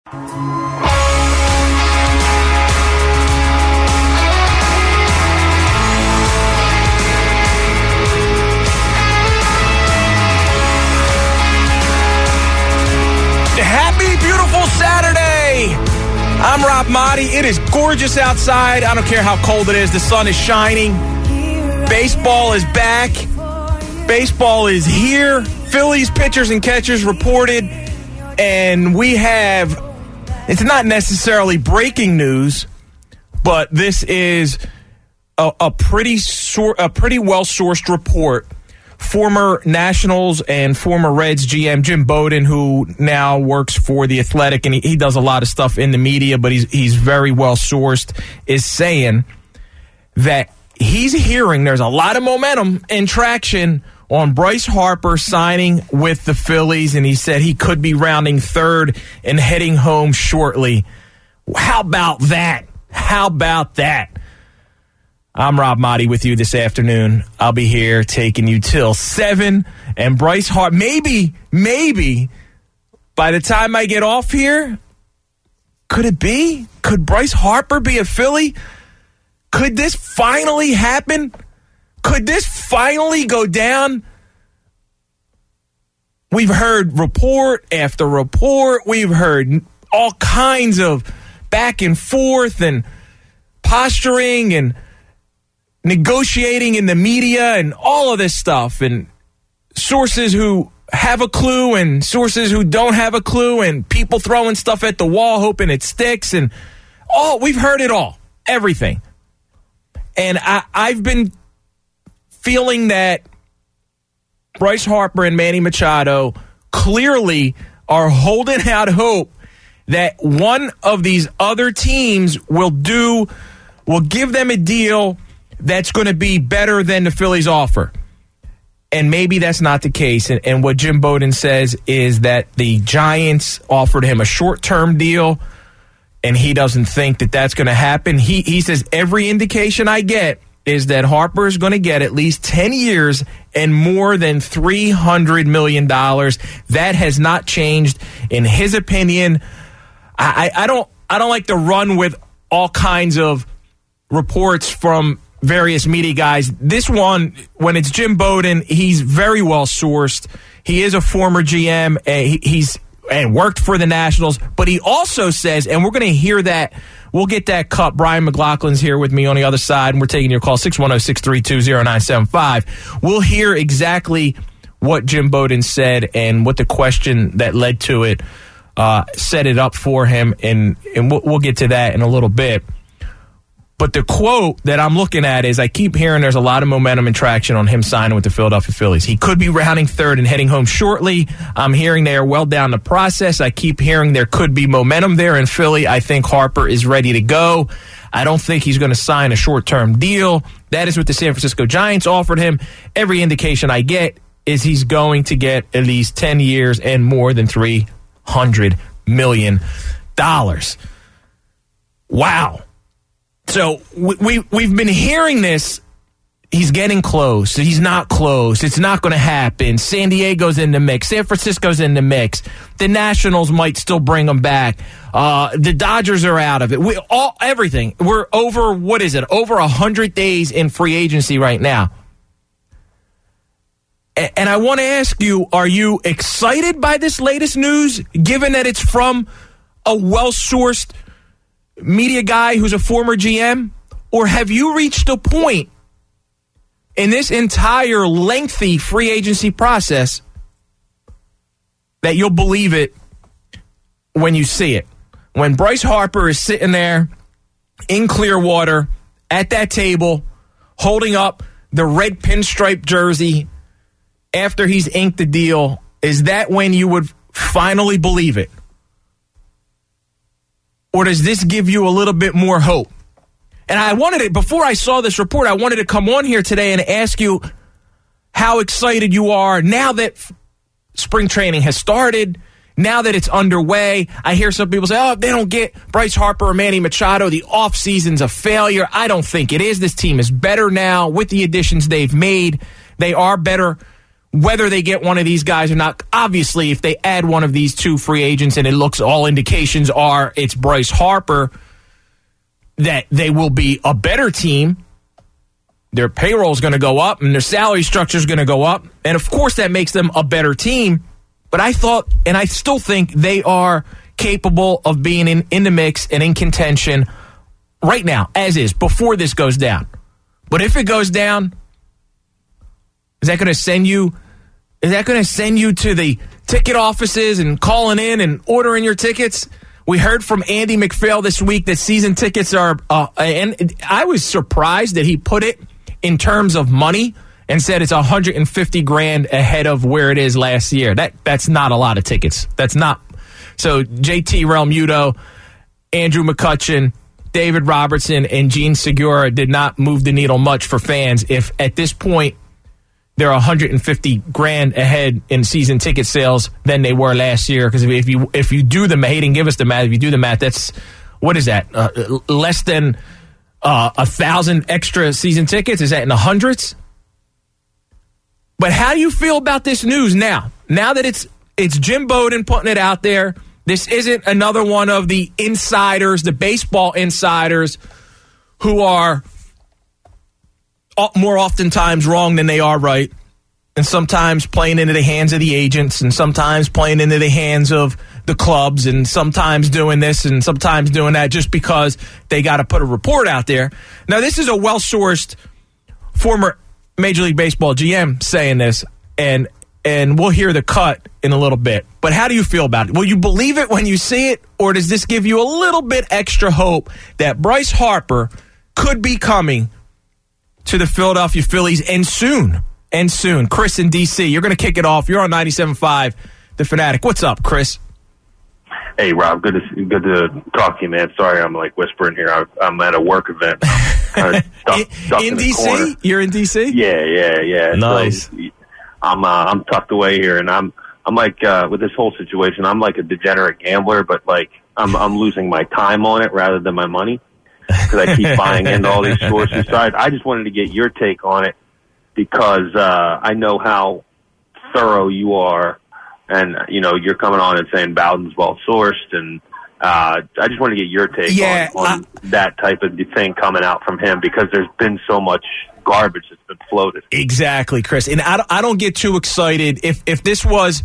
Happy, beautiful Saturday. I'm Rob Motti. It is gorgeous outside. I don't care how cold it is. The sun is shining. Baseball is back. Baseball is here. Phillies pitchers and catchers reported. And we have, it's not necessarily breaking news, but this is a pretty well-sourced report. Former Nationals and former Reds GM Jim Bowden, who now works for The Athletic, and he does a lot of stuff in the media, but he's very well sourced, is saying that he's hearing there's a lot of momentum and traction on Bryce Harper signing with the Phillies, and he said he could be rounding third and heading home shortly. How about that? How about that? I'm Rob Motti with you this afternoon. I'll be here taking you till 7. And Bryce Harper, maybe, by the time I get off here, could it be? Could Bryce Harper be a Philly? Could this finally happen? Could this finally go down? We've heard report after report. We've heard all kinds of back and forth and posturing and negotiating in the media and all of this stuff, and sources who have a clue and sources who don't have a clue, and people throwing stuff at the wall hoping it sticks, and we've heard it all, everything. And I've been feeling that Bryce Harper and Manny Machado clearly are holding out hope that one of these other teams will give them a deal that's going to be better than the Phillies offer. And maybe that's not the case. And what Jim Bowden says is that the Giants offered him a short-term deal, and he doesn't think that that's going to happen. He says every indication I get is that Harper is going to get at least 10 years and more than $300 million. That has not changed in his opinion. I don't like to run with all kinds of reports from various media guys. This one, when it's Jim Bowden, he's very well sourced. He is a former GM. He's worked for the Nationals, but he also says, and we're going to hear that. We'll get that cut. Brian McLaughlin's here with me on the other side, and we're taking your call, 610-632-0975. We'll hear exactly what Jim Bowden said and what the question that led to it set it up for him, and we'll get to that in a little bit. But the quote that I'm looking at is, I keep hearing there's a lot of momentum and traction on him signing with the Philadelphia Phillies. He could be rounding third and heading home shortly. I'm hearing they are well down the process. I keep hearing there could be momentum there in Philly. I think Harper is ready to go. I don't think he's going to sign a short-term deal. That is what the San Francisco Giants offered him. Every indication I get is he's going to get at least 10 years and more than $300 million. Wow. So we've been hearing this. He's getting close. He's not close. It's not going to happen. San Diego's in the mix. San Francisco's in the mix. The Nationals might still bring him back. The Dodgers are out of it. Everything. We're over, over 100 days in free agency right now. And I want to ask you, are you excited by this latest news, given that it's from a well-sourced media guy who's a former GM? Or have you reached a point in this entire lengthy free agency process that you'll believe it when you see it? When Bryce Harper is sitting there in Clearwater at that table holding up the red pinstripe jersey after he's inked the deal, is that when you would finally believe it? Or does this give you a little bit more hope? And I wanted it, before I saw this report, I wanted to come on here today and ask you how excited you are now that spring training has started, now that it's underway. I hear some people say, if they don't get Bryce Harper or Manny Machado, the offseason's a failure. I don't think it is. This team is better now with the additions they've made. They are better whether they get one of these guys or not. Obviously, if they add one of these two free agents and it looks, all indications are it's Bryce Harper, that they will be a better team. Their payroll is going to go up and their salary structure is going to go up. And of course, that makes them a better team. But I thought, and I still think, they are capable of being in the mix and in contention right now, as is, before this goes down. But if it goes down, is that going to send you to the ticket offices and calling in and ordering your tickets? We heard from Andy McPhail this week that season tickets are, and I was surprised that he put it in terms of money and said it's $150,000 ahead of where it is last year. That's not a lot of tickets. That's not. So JT Realmuto, Andrew McCutchen, David Robertson, and Gene Segura did not move the needle much for fans. If at this point they're $150,000 ahead in season ticket sales than they were last year, because if you do the math, he didn't give us the math. If you do the math, that's, what is that? Less than 1,000 extra season tickets? Is that in the hundreds? But how do you feel about this news now? Now that it's Jim Bowden putting it out there, this isn't another one of the insiders, the baseball insiders, who are more oftentimes wrong than they are right, and sometimes playing into the hands of the agents, and sometimes playing into the hands of the clubs, and sometimes doing this and sometimes doing that just because they got to put a report out there. Now, this is a well-sourced former Major League Baseball GM saying this, and we'll hear the cut in a little bit. But how do you feel about it? Will you believe it when you see it, or does this give you a little bit extra hope that Bryce Harper could be coming to the Philadelphia Phillies, and soon? Chris in D.C., you're going to kick it off. You're on 97.5, The Fanatic. What's up, Chris? Hey, Rob. Good to talk to you, man. Sorry, I'm like whispering here. I'm at a work event. Stuck in D.C.? You're in D.C.? Yeah. Nice. So, I'm tucked away here, and I'm like with this whole situation, I'm like a degenerate gambler, but like I'm losing my time on it rather than my money, because I keep buying into all these sources. So I just wanted to get your take on it, because I know how thorough you are, and you're coming on and saying Bowden's well sourced, and I just want to get your take on that type of thing coming out from him, because there's been so much garbage that's been floated. Exactly, Chris. And I don't get too excited if this was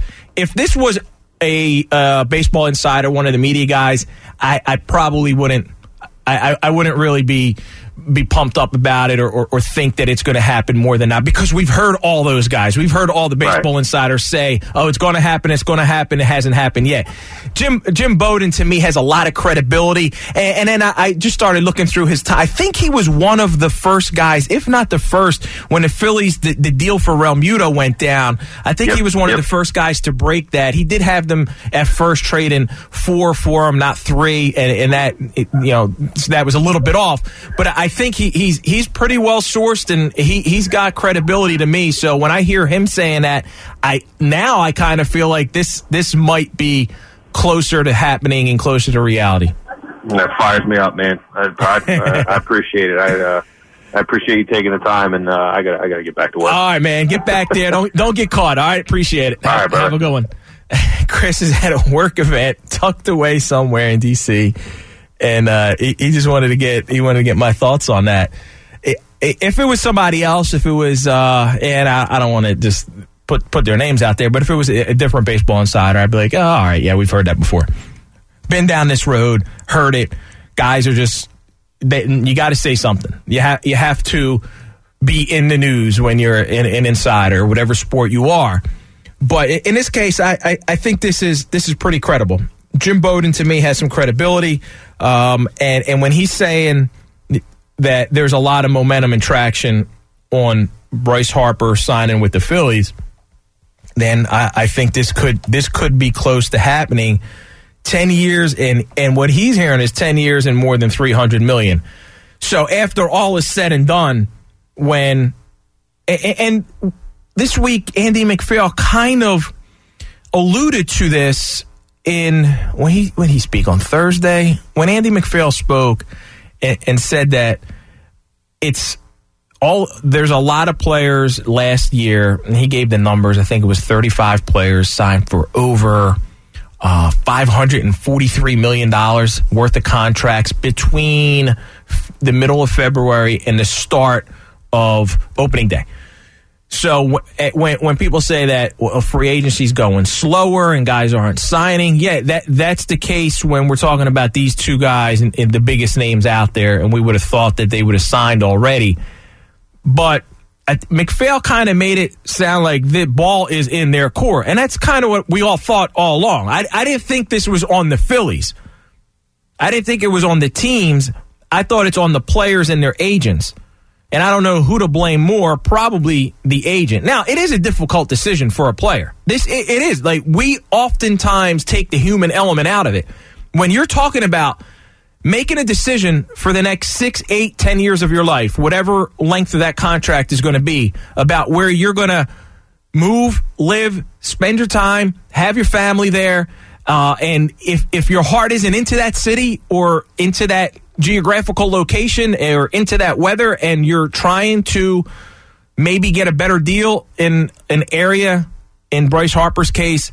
a baseball insider, one of the media guys. I probably wouldn't. I wouldn't really be pumped up about it or think that it's going to happen more than that, because we've heard all those guys. We've heard all the baseball insiders say, oh, it's going to happen, it hasn't happened yet. Jim Bowden, to me, has a lot of credibility, and then I just started looking through his time. I think he was one of the first guys, if not the first, when the Phillies, the deal for Realmuto went down. I think he was one of the first guys to break that. He did have them at first trading 4 for him, not 3, and that, so that was a little bit off. But I think he's pretty well sourced, and he's got credibility to me. So when I hear him saying that, I kind of feel like this might be closer to happening and closer to reality. That fires me up, man. I appreciate it. I appreciate you taking the time, and I gotta get back to work. All right, man, get back there. Don't get caught. All right, appreciate it. All right, brother. Have a good one. Chris is at a work event tucked away somewhere in D.C., and he just wanted to get my thoughts on that. If it was somebody else, if it was, and I don't want to just put their names out there, but if it was a different baseball insider, I'd be like, oh, all right, yeah, we've heard that before. Been down this road, heard it. Guys are just, you got to say something. You have to be in the news when you're an insider, whatever sport you are. But in this case, I think this is pretty credible. Jim Bowden, to me, has some credibility. And when he's saying that there's a lot of momentum and traction on Bryce Harper signing with the Phillies, then I think this could be close to happening. 10 years, and what he's hearing is 10 years and more than $300 million. So after all is said and done, and this week Andy McPhail kind of alluded to this when he spoke on Thursday, when Andy McPhail spoke and said that it's there's a lot of players last year, and he gave the numbers. I think it was 35 players signed for over $543 million worth of contracts between the middle of February and the start of opening day. So when people say that free agency is going slower and guys aren't signing, that's the case when we're talking about these two guys and the biggest names out there, and we would have thought that they would have signed already. But McPhail kind of made it sound like the ball is in their court, and that's kind of what we all thought all along. I didn't think this was on the Phillies. I didn't think it was on the teams. I thought it's on the players and their agents. And I don't know who to blame more, probably the agent. Now, it is a difficult decision for a player. It is. Like, we oftentimes take the human element out of it. When you're talking about making a decision for the next 6, 8, 10 years of your life, whatever length of that contract is going to be, about where you're going to move, live, spend your time, have your family there, and if your heart isn't into that city or into that geographical location or into that weather, and you're trying to maybe get a better deal in an area, in Bryce Harper's case,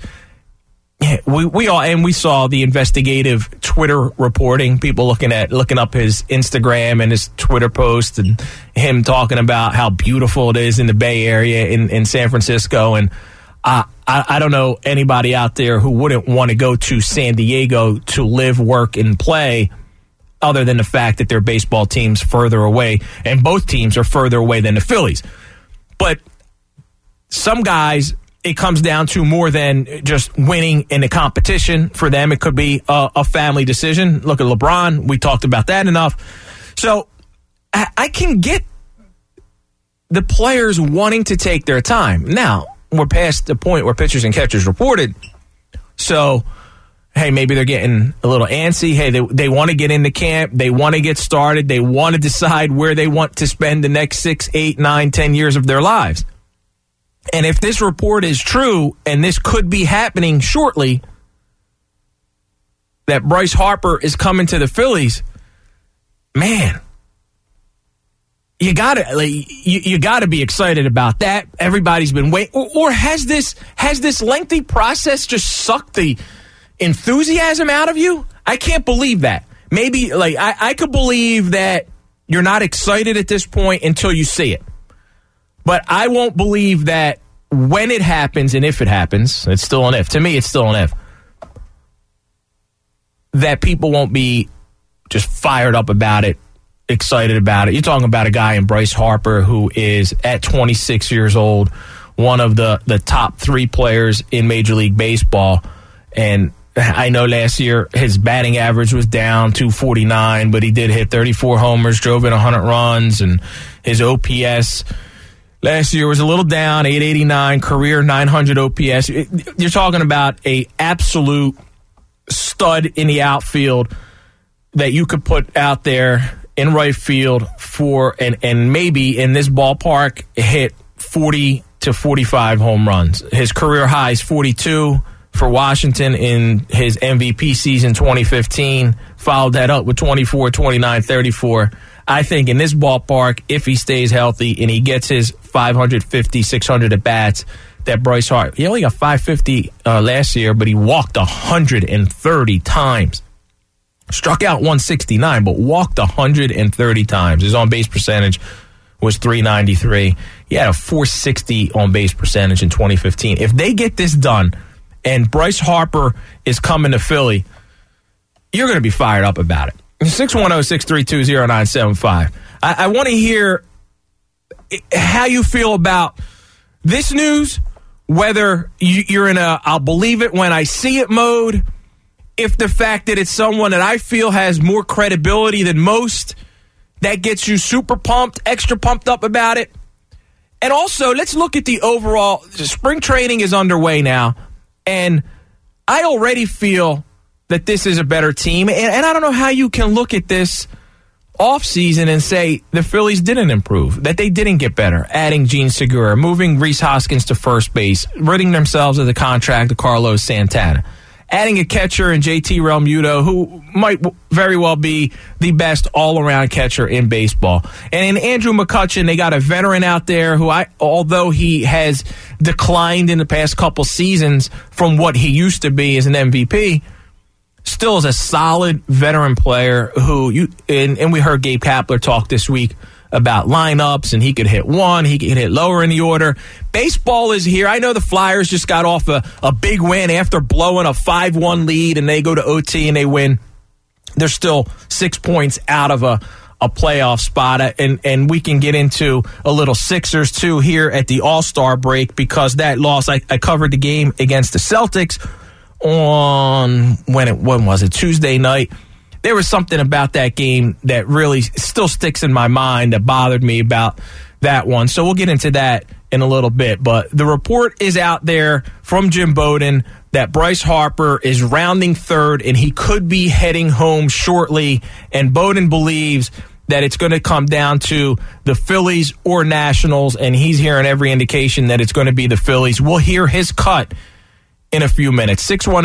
we saw the investigative Twitter reporting, people looking up his Instagram and his Twitter posts, and him talking about how beautiful it is in the Bay Area in San Francisco. And I don't know anybody out there who wouldn't want to go to San Diego to live, work, and play, other than the fact that their baseball team's further away, and both teams are further away than the Phillies. But some guys, it comes down to more than just winning in a competition. For them, it could be a family decision. Look at LeBron. We talked about that enough. So I can get the players wanting to take their time. Now, we're past the point where pitchers and catchers reported. So, hey, maybe they're getting a little antsy. Hey, they want to get into camp. They want to get started. They want to decide where they want to spend the next 6, 8, 9, 10 years of their lives. And if this report is true, and this could be happening shortly, that Bryce Harper is coming to the Phillies, man, you gotta be excited about that. Everybody's been waiting. Or has this lengthy process just sucked the enthusiasm out of you? I can't believe that. Maybe I could believe that you're not excited at this point until you see it. But I won't believe that when it happens, and if it happens, it's still an if. To me, it's still an if. That people won't be just fired up about it, excited about it. You're talking about a guy in Bryce Harper who is, at 26 years old, one of the top 3 players in Major League Baseball. And I know last year his batting average was down 249, but he did hit 34 homers, drove in 100 runs, and his OPS last year was a little down, 889, career 900 OPS. You're talking about a absolute stud in the outfield that you could put out there in right field for, and maybe in this ballpark hit 40 to 45 home runs. His career high is 42 for Washington in his MVP season 2015. Followed that up with 24, 29, 34. I think in this ballpark, if he stays healthy and he gets his 550, 600 at-bats, that Bryce Harper, he only got 550 last year, but he walked 130 times. Struck out 169, but walked 130 times. His on-base percentage was .393. He had a .460 on-base percentage in 2015. If they get this done and Bryce Harper is coming to Philly, you're going to be fired up about it. 610-632-0975. I want to hear how you feel about this news, whether you're in a I'll believe it when I see it mode, if the fact that it's someone that I feel has more credibility than most, that gets you super pumped, extra pumped up about it. And also, let's look at the overall. Spring training is underway now, and I already feel that this is a better team. And I don't know how you can look at this offseason and say the Phillies didn't improve, that they didn't get better. Adding Gene Segura, moving Rhys Hoskins to first base, ridding themselves of the contract of Carlos Santana, adding a catcher in JT Realmuto, who might very well be the best all-around catcher in baseball. And in Andrew McCutchen, they got a veteran out there who, although he has declined in the past couple seasons from what he used to be as an MVP, still is a solid veteran player who and we heard Gabe Kapler talk this week about lineups, and he could hit one, he could hit lower in the order. Baseball is here. I know the Flyers just got off a big win after blowing a 5-1 lead, and they go to OT and they win. They're still 6 points out of a playoff spot, and we can get into a little Sixers too here at the All-Star break, because that loss, I covered the game against the Celtics on, when was it, Tuesday night. There was something about that game that really still sticks in my mind that bothered me about that one. So we'll get into that in a little bit. But the report is out there from Jim Bowden that Bryce Harper is rounding third and he could be heading home shortly. And Bowden believes that it's going to come down to the Phillies or Nationals, and he's hearing every indication that it's going to be the Phillies. We'll hear his cut in a few minutes.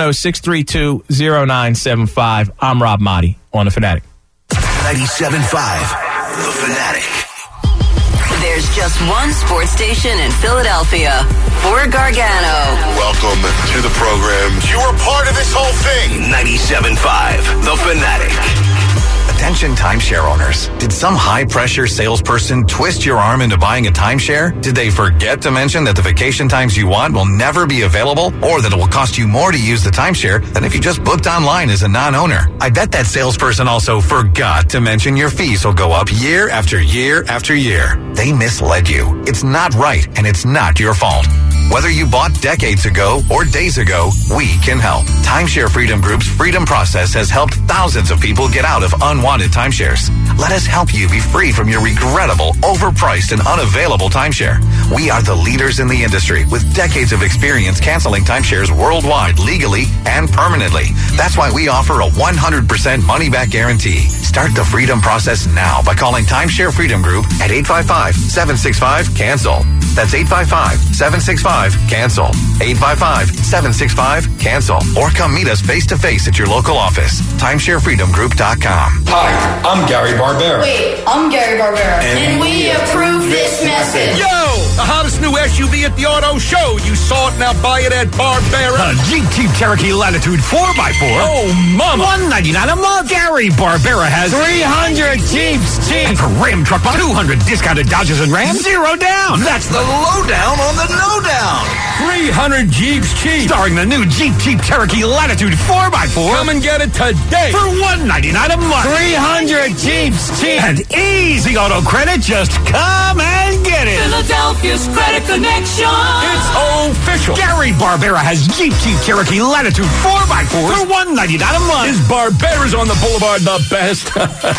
610-632-0975. I'm Rob Motti on The Fanatic. 97.5, The Fanatic. There's just one sports station in Philadelphia. Fort Gargano. Welcome to the program. You are part of this whole thing. 97.5, The Fanatic. Attention timeshare owners. Did some high-pressure salesperson twist your arm into buying a timeshare? Did they forget to mention that the vacation times you want will never be available, or that it will cost you more to use the timeshare than if you just booked online as a non-owner? I bet that salesperson also forgot to mention your fees will go up year after year after year. They misled you. It's not right, and it's not your fault. Whether you bought decades ago or days ago, we can help. Timeshare Freedom Group's Freedom Process has helped thousands of people get out of unwanted timeshares. Let us help you be free from your regrettable, overpriced, and unavailable timeshare. We are the leaders in the industry with decades of experience canceling timeshares worldwide, legally and permanently. That's why we offer a 100% money-back guarantee. Start the Freedom Process now by calling Timeshare Freedom Group at 855-765-CANCEL. That's 855-765-CANCEL. 855-765-CANCEL. Or come meet us face-to-face at your local office. TimeshareFreedomGroup.com. Hi, I'm Gary Barbera. Wait, I'm Gary Barbera. And we approve this message. Yo! The hottest new SUV at the auto show. You saw it, now buy it at Barbera. The Jeep Cherokee Latitude 4x4. Oh, mama. $199 a month. Gary Barbera has 300 Jeeps cheap. And for Ram Truck, 200 discounted Dodges and Rams, $0 down. That's the lowdown on the no-down. 300 Jeeps cheap. Starring the new Jeep Cherokee Latitude 4x4. Come and get it today. For $199 a month. 300 Jeeps cheap. And easy auto credit. Just come and get it. Philadelphia's Credit Connection. It's official. Gary Barbera has Jeep Cherokee Latitude 4x4 for $199 a month. Is Barbera's on the boulevard the best?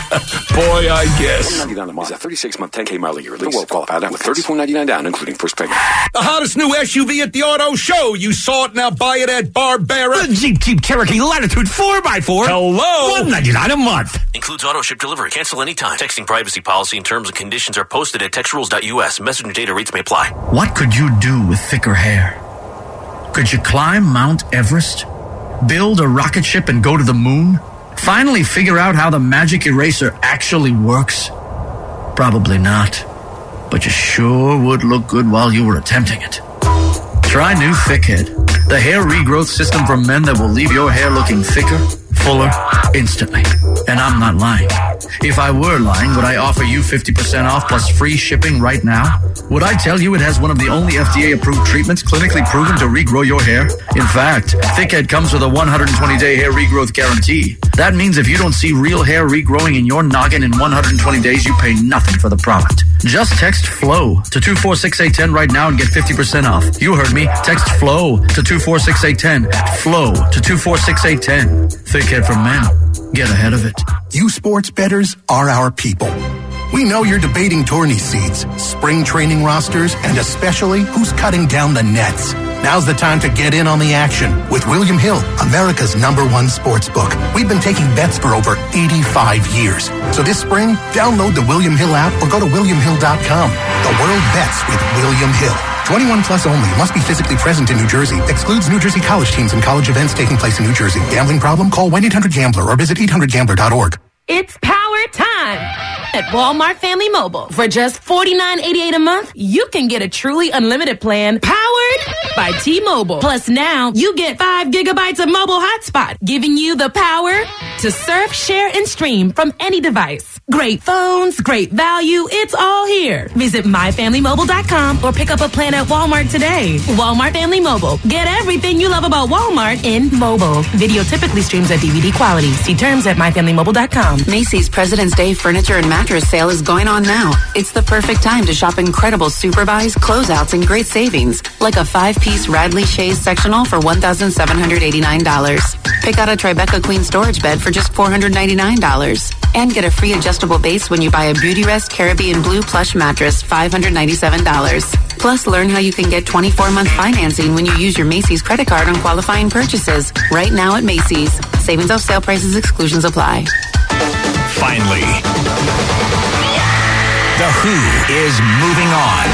Boy, I guess. $199 a month. Is a 36-month 10K mile a year lease. Qualified with $34.99 down, including first payment. The hottest new SUV at the auto show. You saw it, now buy it at Barbera. The Jeep Cherokee Latitude 4x4. Hello. $199 a month. Includes auto ship delivery. Cancel anytime. Texting privacy policy and terms and conditions are posted at textrules.us. Messenger data rates may apply. What could you do with thicker hair? Could you climb Mount Everest? Build a rocket ship and go to the moon? Finally figure out how the magic eraser actually works? Probably not. But you sure would look good while you were attempting it. Try new Thickhead, the hair regrowth system for men that will leave your hair looking thicker, fuller, instantly. And I'm not lying. If I were lying, would I offer you 50% off plus free shipping right now? Would I tell you it has one of the only FDA-approved treatments clinically proven to regrow your hair? In fact, Thickhead comes with a 120-day hair regrowth guarantee. That means if you don't see real hair regrowing in your noggin in 120 days, you pay nothing for the product. Just text FLOW to 246810 right now and get 50% off. You heard me. Text FLOW to 246810. FLOW to 246810. Thickhead for men. Get ahead of it. You sports bettors are our people. We know you're debating tourney seeds, spring training rosters, and especially who's cutting down the nets. Now's the time to get in on the action with William Hill, America's #1 sports book. We've been taking bets for over 85 years. So this spring, download the William Hill app or go to WilliamHill.com. The world bets with William Hill. 21 plus only. Must be physically present in New Jersey. Excludes New Jersey college teams and college events taking place in New Jersey. Gambling problem? Call 1-800-GAMBLER or visit 800gambler.org. It's power time at Walmart Family Mobile. For just $49.88 a month, you can get a truly unlimited plan powered by T-Mobile. Plus now, you get 5 gigabytes of mobile hotspot, giving you the power to surf, share, and stream from any device. Great phones, great value, it's all here. Visit myfamilymobile.com or pick up a plan at Walmart today. Walmart Family Mobile. Get everything you love about Walmart in mobile. Video typically streams at DVD quality. See terms at myfamilymobile.com. Macy's President's Day furniture and mattress sale is going on now. It's the perfect time to shop incredible super buys, closeouts, and great savings, like a 5-piece Radley Shays sectional for $1,789. Pick out a Tribeca Queen storage bed for just $499. And get a free adjustable base when you buy a Beautyrest Caribbean Blue plush mattress, $597. Plus, learn how you can get 24-month financing when you use your Macy's credit card on qualifying purchases. Right now at Macy's. Savings off sale prices, exclusions apply. Finally, The Who is moving on.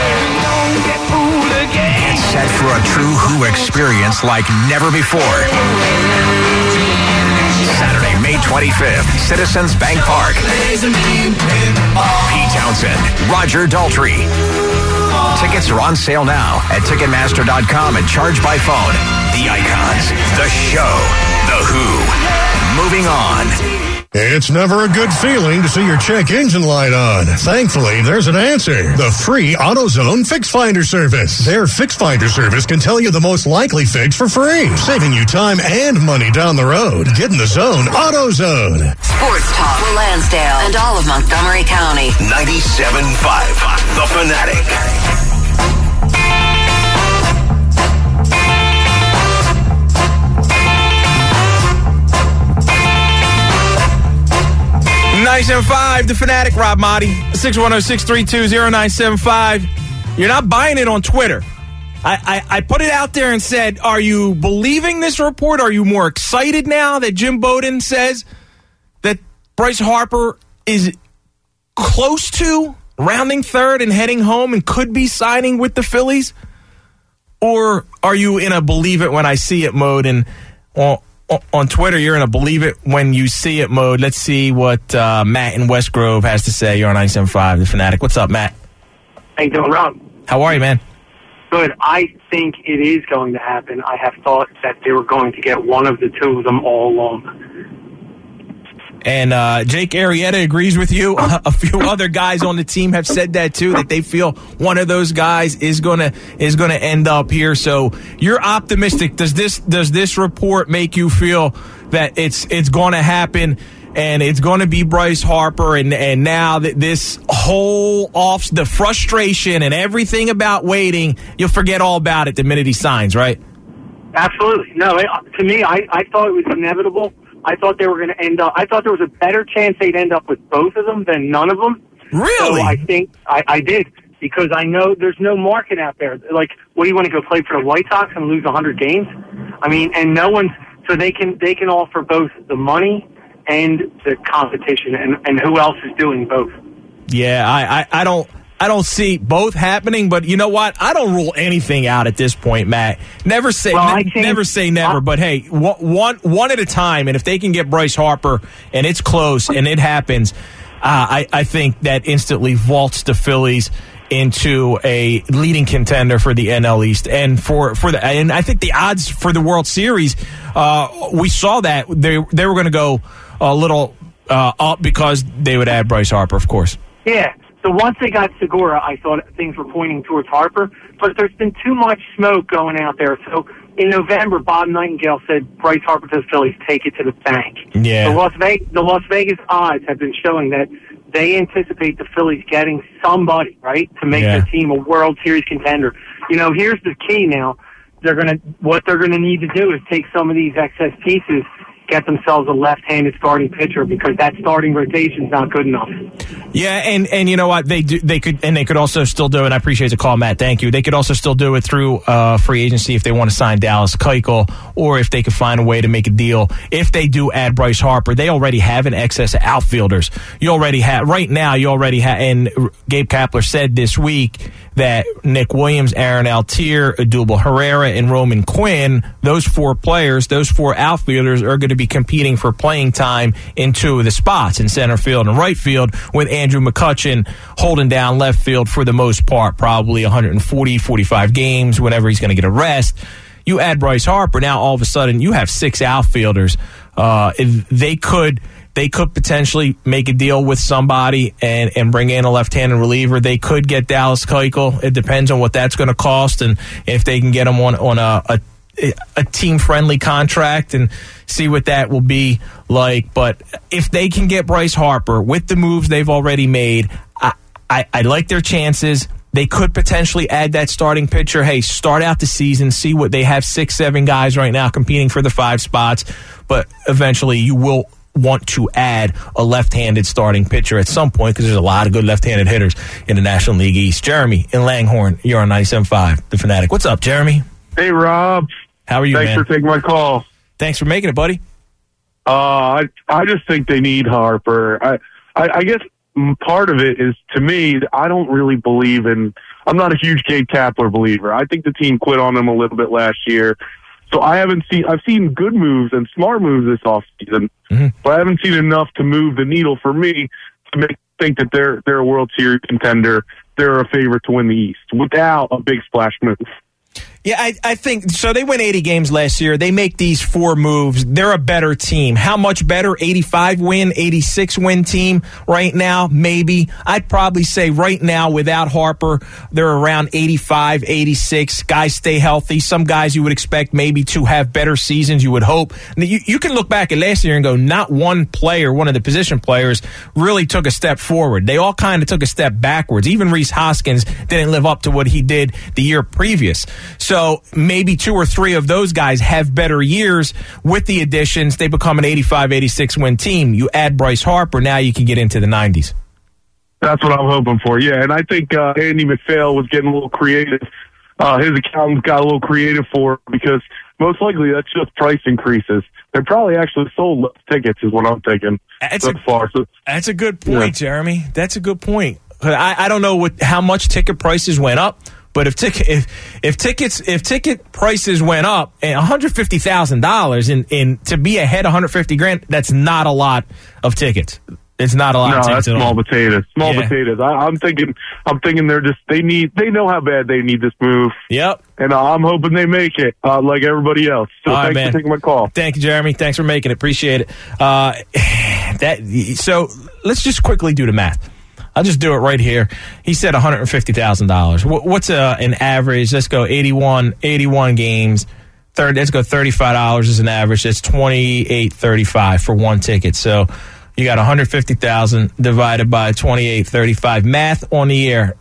Get set for a true Who experience like never before. Saturday, May 25th, Citizens Bank Park. Pete Townsend, Roger Daltrey. Tickets are on sale now at Ticketmaster.com and charge by phone. The Icons, the show, The Who. Moving on. It's never a good feeling to see your check engine light on. Thankfully, there's an answer. The free AutoZone Fix Finder service. Their Fix Finder service can tell you the most likely fix for free, saving you time and money down the road. Get in the zone, AutoZone. Sports talk for Lansdale and all of Montgomery County. 97.5, The Fanatic. Nice and 5, The Fanatic, Rob Motti, 610-632-0975. You're not buying it on Twitter. I put it out there and said, are you believing this report? Are you more excited now that Jim Bowden says that Bryce Harper is close to rounding third and heading home and could be signing with the Phillies? Or are you in a believe it when I see it mode? And on Twitter, you're in a believe it when you see it mode. Let's see what Matt in West Grove has to say. You're on 97.5, The Fanatic. What's up, Matt? How you doing, Rob? How are you, man? Good. I think it is going to happen. I have thought that they were going to get one of the two of them all along. And Jake Arrieta agrees with you. A few other guys on the team have said that too, that they feel one of those guys is gonna end up here. So you're optimistic. Does this report make you feel that it's going to happen and it's going to be Bryce Harper? And now that this whole the frustration and everything about waiting, you'll forget all about it the minute he signs, right? Absolutely. No, to me, I thought it was inevitable. I thought they were going to end up. I thought there was a better chance they'd end up with both of them than none of them. Really? So I think I did, because I know there's no market out there. Like, what do you want to go play for the White Sox and lose 100 games? I mean, and no one's so they can offer both the money and the competition, and who else is doing both? Yeah, I don't see both happening, but you know what? I don't rule anything out at this point, Matt. Never say never, but hey, one at a time. And if they can get Bryce Harper and it's close and it happens, I think that instantly vaults the Phillies into a leading contender for the NL East and and I think the odds for the World Series. We saw that they were going to go a little up because they would add Bryce Harper, of course. Yeah. So once they got Segura, I thought things were pointing towards Harper, but there's been too much smoke going out there. So in November, Bob Nightingale said Bryce Harper to the Phillies, take it to the bank. Yeah. The Las Vegas odds have been showing that they anticipate the Phillies getting somebody, right, to make their team a World Series contender. You know, here's the key now. What they're gonna need to do is take some of these excess pieces get themselves a left-handed starting pitcher because that starting rotation is not good enough. Yeah, and you know what, they could also still do it. And I appreciate the call, Matt. Thank you. They could also still do it through free agency if they want to sign Dallas Keuchel, or if they could find a way to make a deal. If they do add Bryce Harper, they already have an excess of outfielders. You already have, and Gabe Kapler said this week that Nick Williams, Aaron Altier, Odubel Herrera, and Roman Quinn, those four players, those four outfielders are going to be competing for playing time in two of the spots, in center field and right field, with Andrew McCutchen holding down left field for the most part, probably 140, 45 games, whenever he's going to get a rest. You add Bryce Harper, now all of a sudden you have six outfielders. They could potentially make a deal with somebody and bring in a left-handed reliever. They could get Dallas Keuchel. It depends on what that's going to cost, and if they can get him on a team-friendly contract and see what that will be like. But if they can get Bryce Harper with the moves they've already made, I like their chances. They could potentially add that starting pitcher. Hey, start out the season, see what they have, 6-7 guys right now competing for the 5 spots, but eventually you will want to add a left-handed starting pitcher at some point, because there's a lot of good left-handed hitters in the National League East. Jeremy in Langhorne, you're on 97.5, The Fanatic. What's up, Jeremy? Hey, Rob. How are you, man? Thanks for taking my call. Thanks for making it, buddy. I just think they need Harper. I guess part of it is, to me, I don't really believe in – I'm not a huge Gabe Kapler believer. I think the team quit on him a little bit last year. So I've seen good moves and smart moves this offseason, but I haven't seen enough to move the needle for me to think that they're a World Series contender. They're a favorite to win the East without a big splash move. Yeah, I think so. They win 80 games last year. They make these 4 moves. They're a better team. How much better? 85 win, 86 win team right now? Maybe. I'd probably say right now without Harper, they're around 85, 86. Guys stay healthy. Some guys you would expect maybe to have better seasons, you would hope. You can look back at last year and go, not one player, one of the position players, really took a step forward. They all kind of took a step backwards. Even Rhys Hoskins didn't live up to what he did the year previous. So maybe 2 or 3 of those guys have better years. With the additions, they become an 85, 86 win team. You add Bryce Harper, now you can get into the 90s. That's what I'm hoping for, yeah. And I think Andy McPhail was getting a little creative. His accountant got a little creative for it, because most likely that's just price increases. They probably actually sold less tickets, is what I'm thinking so far. So, that's a good point, yeah. Jeremy. That's a good point. I don't know how much ticket prices went up. But if ticket prices went up and $150,000 in to be ahead $150,000, that's not a lot of tickets. It's not a lot of tickets at all. No, that's small potatoes. I'm thinking they know how bad they need this move. Yep. And I'm hoping they make it like everybody else. So thanks for taking my call. Thank you, Jeremy. Thanks for making it. Appreciate it. So let's just quickly do the math. I'll just do it right here. He said $150,000. What's an average? Let's go 81 games. Let's go $35 as an average. That's $28.35 for one ticket. So you got $150,000 divided by $28.35. Math on the air.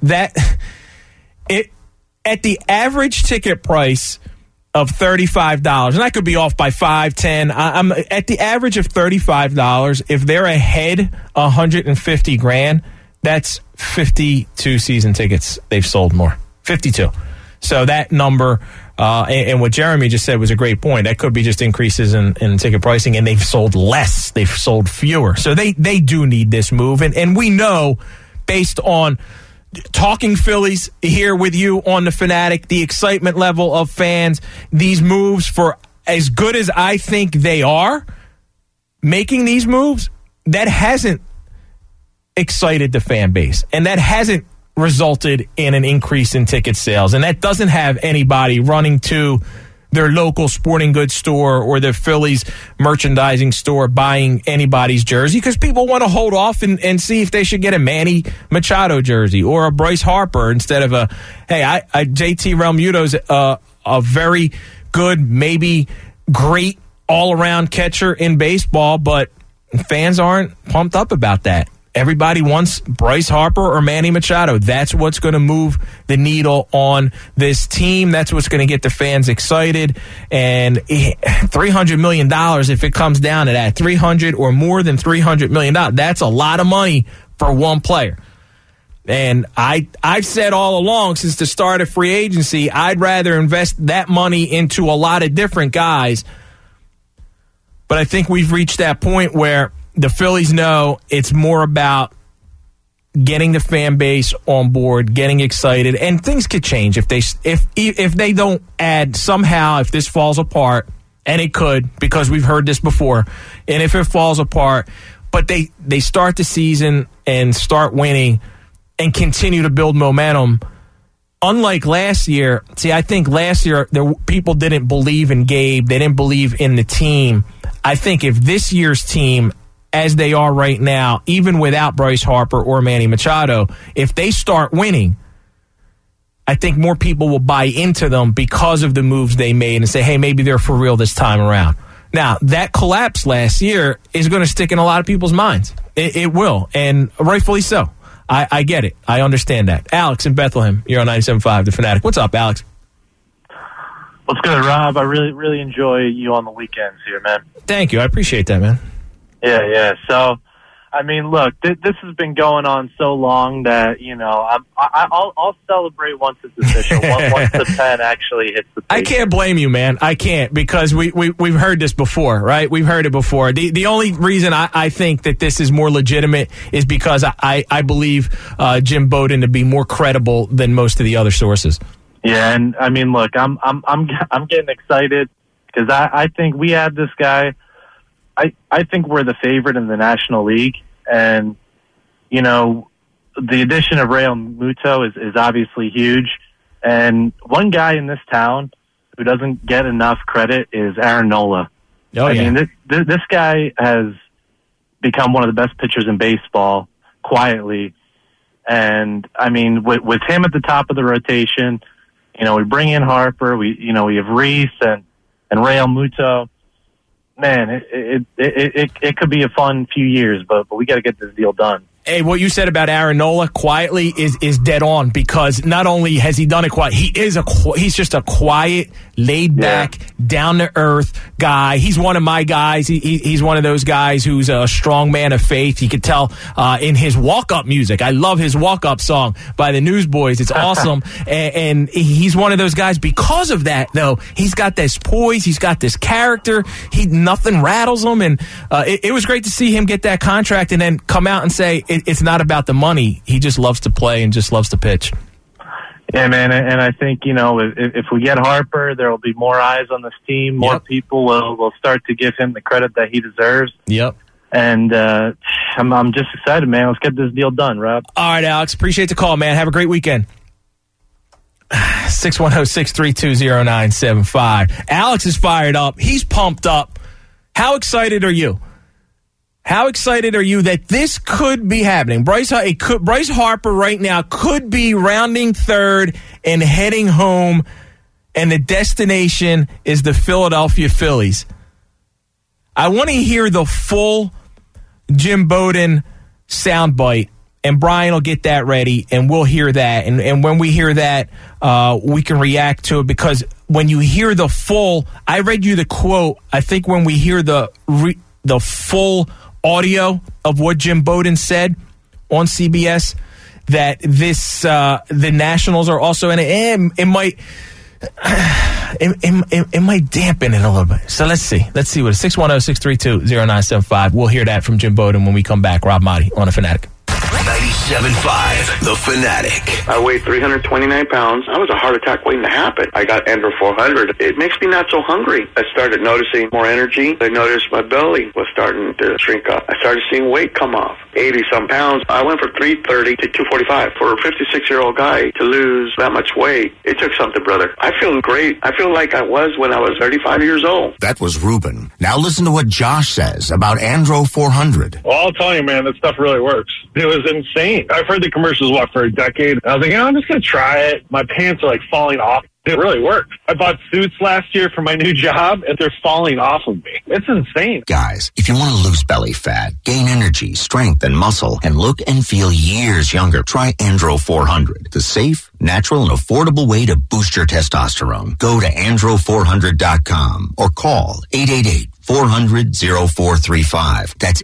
At the average ticket price of $35, and I could be off by $5, $10. I'm at the average of $35. If they're ahead $150,000. That's 52 season tickets they've sold more. 52. So that number, and what Jeremy just said was a great point. That could be just increases in ticket pricing, and they've sold less. They've sold fewer. So they do need this move. And we know, based on talking Phillies here with you on The Fanatic, the excitement level of fans, these moves, for as good as I think they are, making these moves, that hasn't excited the fan base, and that hasn't resulted in an increase in ticket sales, and that doesn't have anybody running to their local sporting goods store or their Phillies merchandising store buying anybody's jersey, because people want to hold off and see if they should get a Manny Machado jersey or a Bryce Harper instead of JT Realmuto's a very good, maybe great all-around catcher in baseball, but fans aren't pumped up about that. everybody wants Bryce Harper or Manny Machado. That's what's going to move the needle on this team. That's what's going to get the fans excited. And $300 million, if it comes down to that, 300 or more than $300 million, that's a lot of money for one player. And I've said all along since the start of free agency, I'd rather invest that money into a lot of different guys. But I think we've reached that point where the Phillies know it's more about getting the fan base on board, getting excited, and things could change if they don't add somehow, if this falls apart, and it could, because we've heard this before, and if it falls apart, but they start the season and start winning and continue to build momentum. Unlike last year, I think last year people didn't believe in Gabe. They didn't believe in the team. I think if this year's team, as they are right now, even without Bryce Harper or Manny Machado, if they start winning, I think more people will buy into them because of the moves they made and say, hey, maybe they're for real this time around. Now, that collapse last year is going to stick in a lot of people's minds. It will, and rightfully so. I get it. I understand that. Alex in Bethlehem, you're on 97.5, The Fanatic. What's up, Alex? What's good, Rob? I really enjoy you on the weekends here, man. Thank you. I appreciate that, man. Yeah. So, I mean, look, this has been going on so long that, I'll celebrate once it's official, once the pen actually hits the paper. I can't blame you, man. I can't, because we've heard this before, right? We've heard it before. The only reason I think that this is more legitimate is because I believe Jim Bowden to be more credible than most of the other sources. Yeah, and I mean, look, I'm getting excited because I think we have this guy. I think we're the favorite in the National League, and the addition of Real Muto is obviously huge. And one guy in this town who doesn't get enough credit is Aaron Nola. I mean, this guy has become one of the best pitchers in baseball quietly, and I mean, with him at the top of the rotation, we bring in Harper, we have Reese and Real Muto. Man, it could be a fun few years, but we got to get this deal done. Hey, what you said about Aaron Nola quietly is dead on, because not only has he done it quiet, he's just a quiet, laid back, down to earth guy. He's one of my guys. He's one of those guys who's a strong man of faith. You could tell in his walk up music. I love his walk up song by the Newsboys. It's awesome, and he's one of those guys. Because of that, though, he's got this poise. He's got this character. Nothing rattles him, and it was great to see him get that contract and then come out and say it's not about the money. He just loves to play and just loves to pitch. Yeah, man, and I think, if we get Harper, there will be more eyes on this team. More people will start to give him the credit that he deserves. Yep. And I'm just excited, man. Let's get this deal done, Rob. All right, Alex. Appreciate the call, man. Have a great weekend. 610-632-0975. Alex is fired up. He's pumped up. How excited are you? How excited are you that this could be happening? Bryce Harper right now could be rounding third and heading home, and the destination is the Philadelphia Phillies. I want to hear the full Jim Bowden soundbite, and Brian will get that ready, and we'll hear that. And when we hear that, we can react to it, because when you hear the full, I read you the quote, I think when we hear the full audio of what Jim Bowden said on CBS, that the Nationals are also in it. It might dampen it a little bit. So let's see what 610-632-0975. We'll hear that from Jim Bowden when we come back. Rob Motti on The Fanatic. 97.5, The Fanatic. I weighed 329 pounds. I was a heart attack waiting to happen. I got Endo 400. It makes me not so hungry. I started noticing more energy. I noticed my belly was starting to shrink up. I started seeing weight come off, 80-some pounds. I went from 330 to 245. For a 56-year-old guy to lose that much weight, it took something, brother. I feel great. I feel like I was when I was 35 years old. That was Ruben. Now listen to what Josh says about Andro 400. Well, I'll tell you, man, that stuff really works. It was insane. I've heard the commercials, for a decade. I was like, I'm just going to try it. My pants are, falling off. It really worked. I bought suits last year for my new job, and they're falling off of me. It's insane. Guys, if you want to lose belly fat, gain energy, strength, and muscle, and look and feel years younger, try Andro 400, the safe, natural, and affordable way to boost your testosterone. Go to andro400.com or call 888-400-0435. That's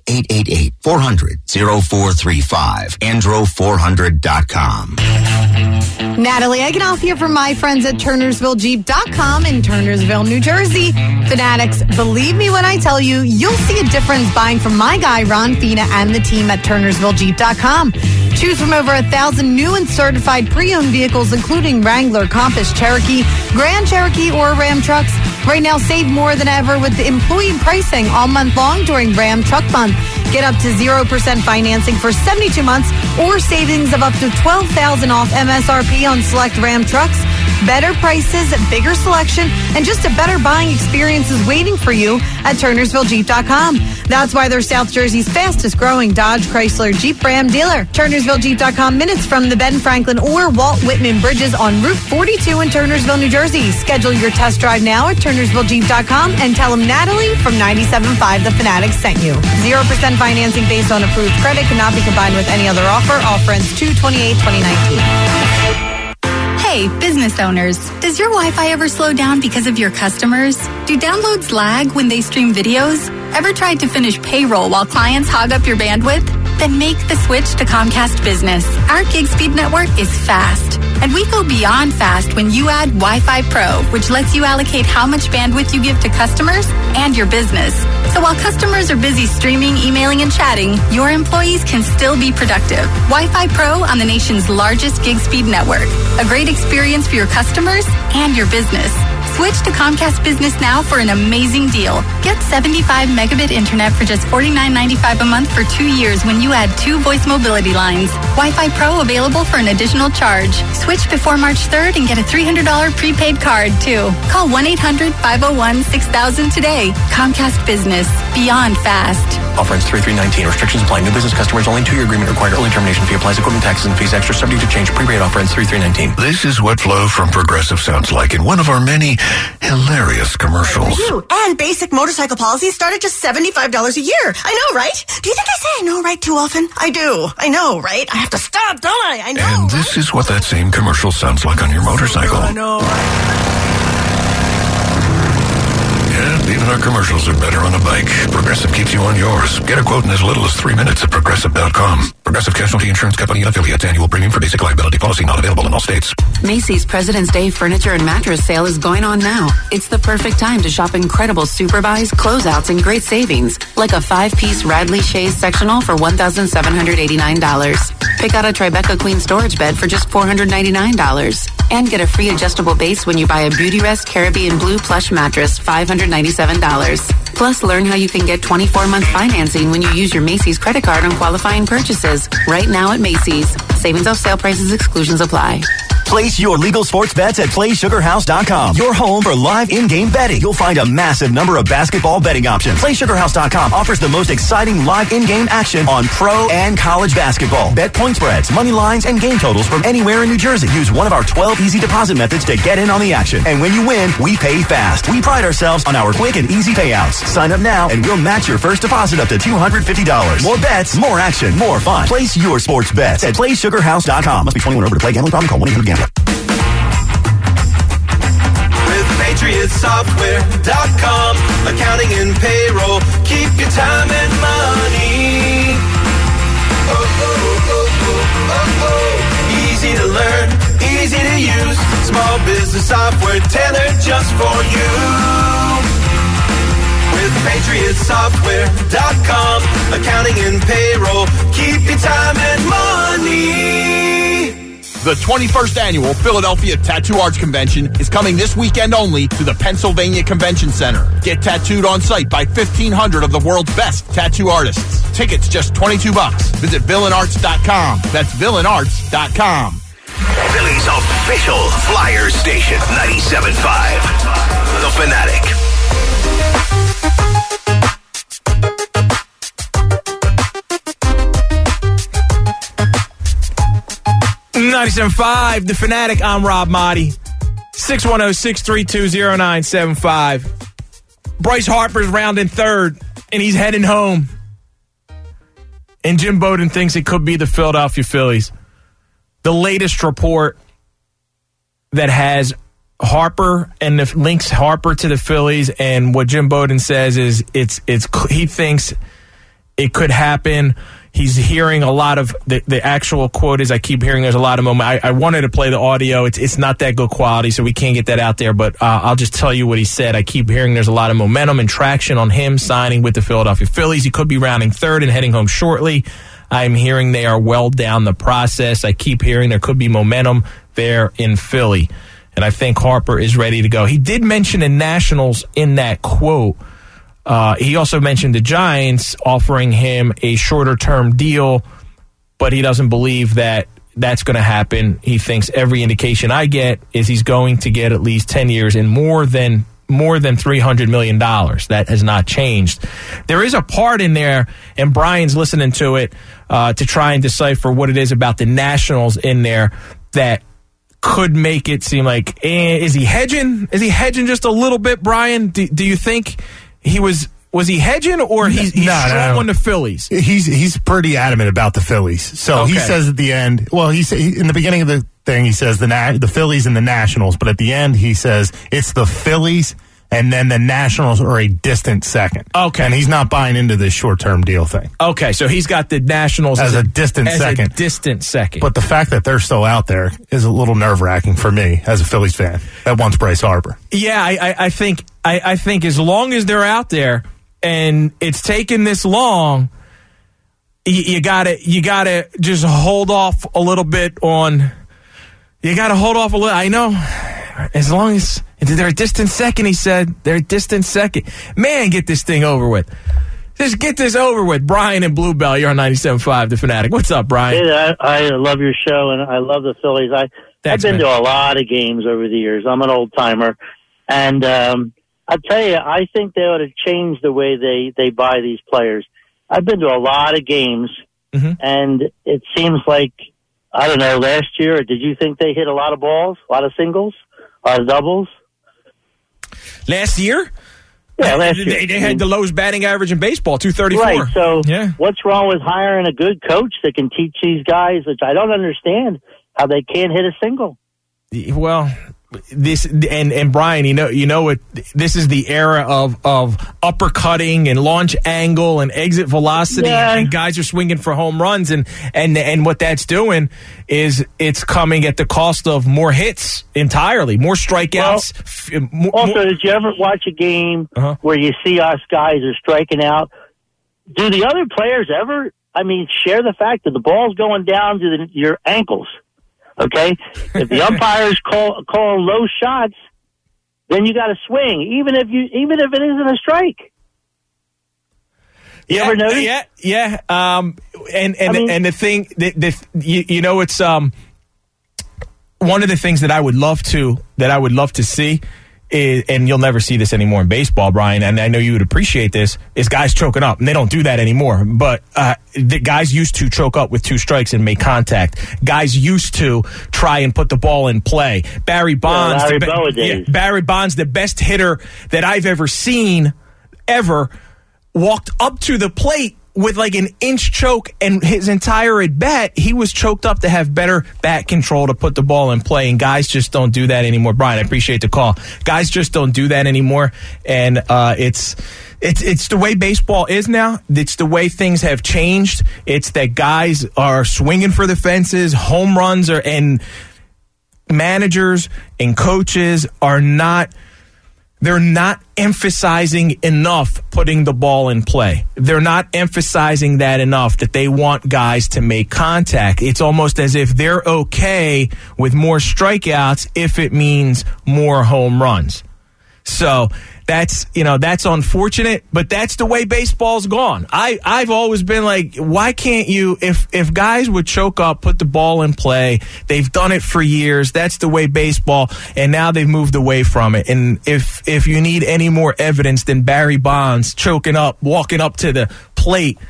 888-400-0435. Andro400.com. Natalie Eggenhoff from my friends at TurnersvilleJeep.com in Turnersville, New Jersey. Fanatics, believe me when I tell you, you'll see a difference buying from my guy, Ron Fina, and the team at TurnersvilleJeep.com. Choose from over 1,000 new and certified pre-owned vehicles, including Wrangler, Compass, Cherokee, Grand Cherokee, or Ram trucks. Right now, save more than ever with the employee pricing all month long during Ram Truck Month. Get up to 0% financing for 72 months or savings of up to $12,000 off MSRP on select Ram trucks. Better prices, bigger selection, and just a better buying experience is waiting for you at TurnersvilleJeep.com. That's why they're South Jersey's fastest growing Dodge, Chrysler, Jeep, Ram dealer. TurnersvilleJeep.com, minutes from the Ben Franklin or Walt Whitman bridges on Route 42 in Turnersville, New Jersey. Schedule your test drive now at TurnersvilleJeep.com and tell them Natalie from 97.5 The Fanatics sent you. 0% financing based on approved credit cannot be combined with any other offer. Offer ends 2/28/2019. Hey, business owners, does your Wi-Fi ever slow down because of your customers? Do downloads lag when they stream videos? Ever tried to finish payroll while clients hog up your bandwidth? Then make the switch to Comcast Business. Our gig speed network is fast. And we go beyond fast when you add Wi-Fi Pro, which lets you allocate how much bandwidth you give to customers and your business. So while customers are busy streaming, emailing, and chatting, your employees can still be productive. Wi-Fi Pro on the nation's largest gig speed network. A great experience for your customers and your business. Switch to Comcast Business now for an amazing deal. Get 75 megabit internet for just $49.95 a month for 2 years when you add 2 voice mobility lines. Wi-Fi Pro available for an additional charge. Switch before March 3rd and get a $300 prepaid card, too. Call 1-800-501-6000 today. Comcast Business. Beyond fast. Offer ends 3/3/19. Restrictions apply. New business customers only. 2-year agreement required. Early termination fee applies. Equipment taxes and fees extra. Subject to change. Prepaid offer ends 3/3/19. This is what Flo from Progressive sounds like in one of our many hilarious commercials. And basic motorcycle policies start at just $75 a year. I know, right? Do you think I say I know, right, too often? I do. I know, right? I have to stop, don't I? I know. And this is what that same commercial sounds like on your motorcycle. I know. Yeah, even our commercials are better on a bike. Progressive keeps you on yours. Get a quote in as little as 3 minutes at Progressive.com. Progressive Casualty Insurance Company and affiliates. Annual premium for basic liability policy not available in all states. Macy's President's Day furniture and mattress sale is going on now. It's the perfect time to shop incredible super buys, closeouts, and great savings, like a 5-piece Radley Shays sectional for $1,789. Pick out a Tribeca Queen storage bed for just $499. And get a free adjustable base when you buy a Beautyrest Caribbean Blue plush mattress, $597. Plus, learn how you can get 24-month financing when you use your Macy's credit card on qualifying purchases. Right now at Macy's. Savings off sale prices, exclusions apply. Place your legal sports bets at PlaySugarHouse.com. Your home for live in-game betting. You'll find a massive number of basketball betting options. PlaySugarHouse.com offers the most exciting live in-game action on pro and college basketball. Bet point spreads, money lines, and game totals from anywhere in New Jersey. Use one of our 12 easy deposit methods to get in on the action. And when you win, we pay fast. We pride ourselves on our quick and easy payouts. Sign up now and we'll match your first deposit up to $250. More bets, more action, more fun. Place your sports bets at PlaySugarHouse.com. Must be 21 or over to play. Gambling problem? Call 1-800-GAMBLER. With PatriotSoftware.com, accounting and payroll, keep your time and money. Easy to learn, easy to use, small business software tailored just for you. With PatriotSoftware.com, accounting and payroll, keep your time and money. The 21st Annual Philadelphia Tattoo Arts Convention is coming this weekend only to the Pennsylvania Convention Center. Get tattooed on site by 1,500 of the world's best tattoo artists. Tickets just $22. Visit VillainArts.com. That's VillainArts.com. Philly's official Flyer station, 97.5. The Fanatic. 97.5, The Fanatic. I'm Rob Motti. 610-632-0975. Bryce Harper's rounding third, and he's heading home. And Jim Bowden thinks it could be the Philadelphia Phillies. The latest report that has Harper and links Harper to the Phillies, and what Jim Bowden says is he thinks it could happen. He's hearing a lot of the actual quote is, I keep hearing there's a lot of moment. I wanted to play the audio. It's not that good quality, so we can't get that out there, but I'll just tell you what he said. I keep hearing there's a lot of momentum and traction on him signing with the Philadelphia Phillies. He could be rounding third and heading home shortly. I'm hearing they are well down the process. I keep hearing there could be momentum there in Philly, and I think Harper is ready to go. He did mention the Nationals in that quote. He also mentioned the Giants offering him a shorter-term deal, but he doesn't believe that that's going to happen. He thinks every indication I get is he's going to get at least 10 years and more than $300 million. That has not changed. There is a part in there, and Brian's listening to it to try and decipher what it is about the Nationals in there that could make it seem like, is he hedging? Is he hedging just a little bit, Brian? Do you think he was he hedging, or he's strong on the Phillies? He's pretty adamant about the Phillies. So he says at the end, well, in the beginning of the thing, he says the Phillies and the Nationals, but at the end he says it's the Phillies and then the Nationals are a distant second. Okay. And he's not buying into this short-term deal thing. Okay, so he's got the Nationals as a distant second. But the fact that they're still out there is a little nerve-wracking for me as a Phillies fan that wants Bryce Harper. Yeah, I think as long as they're out there and it's taken this long, you gotta just hold off a little bit on. You gotta hold off a little. I know, as long as they're a distant second. He said they're a distant second. Man, get this thing over with. Just get this over with. Brian and Bluebell, you're on 97.5 The Fanatic. What's up, Brian? Hey, I love your show, and I love the Phillies. I've been to a lot of games over the years. I'm an old timer, and I tell you, I think they ought to change the way they buy these players. I've been to a lot of games, and it seems like, I don't know, last year, did you think they hit a lot of balls, a lot of singles, a lot of doubles? Last year? Yeah, last year. They had the lowest batting average in baseball, 234. Right, so what's wrong with hiring a good coach that can teach these guys, which I don't understand, how they can't hit a single? Well, this and Brian, you know what? This is the era of uppercutting and launch angle and exit velocity, and guys are swinging for home runs, and what that's doing is it's coming at the cost of more hits entirely, more strikeouts. Well, did you ever watch a game where you see us guys are striking out? Do the other players ever? I mean, share the fact that the ball's going down to your ankles. Okay, if the umpires call low shots, then you got to swing, even if it isn't a strike. You ever notice? Yeah. And the thing it's one of the things that I would love to see. And you'll never see this anymore in baseball, Brian, and I know you would appreciate this, is guys choking up. And they don't do that anymore. But the guys used to choke up with 2 strikes and make contact. Guys used to try and put the ball in play. Barry Bonds, Barry Bonds, the best hitter that I've ever seen, walked up to the plate with like an inch choke, and his entire at bat, he was choked up to have better bat control to put the ball in play, and guys just don't do that anymore. Brian, I appreciate the call. Guys just don't do that anymore, and it's the way baseball is now. It's the way things have changed. It's that guys are swinging for the fences, home runs, and managers and coaches are not. They're not emphasizing enough putting the ball in play. They're not emphasizing that enough, that they want guys to make contact. It's almost as if they're okay with more strikeouts if it means more home runs. So that's unfortunate, but that's the way baseball's gone. I've always been like, why can't you, if guys would choke up, put the ball in play, they've done it for years, that's the way baseball, and now they've moved away from it. And if you need any more evidence than Barry Bonds choking up, walking up to the plate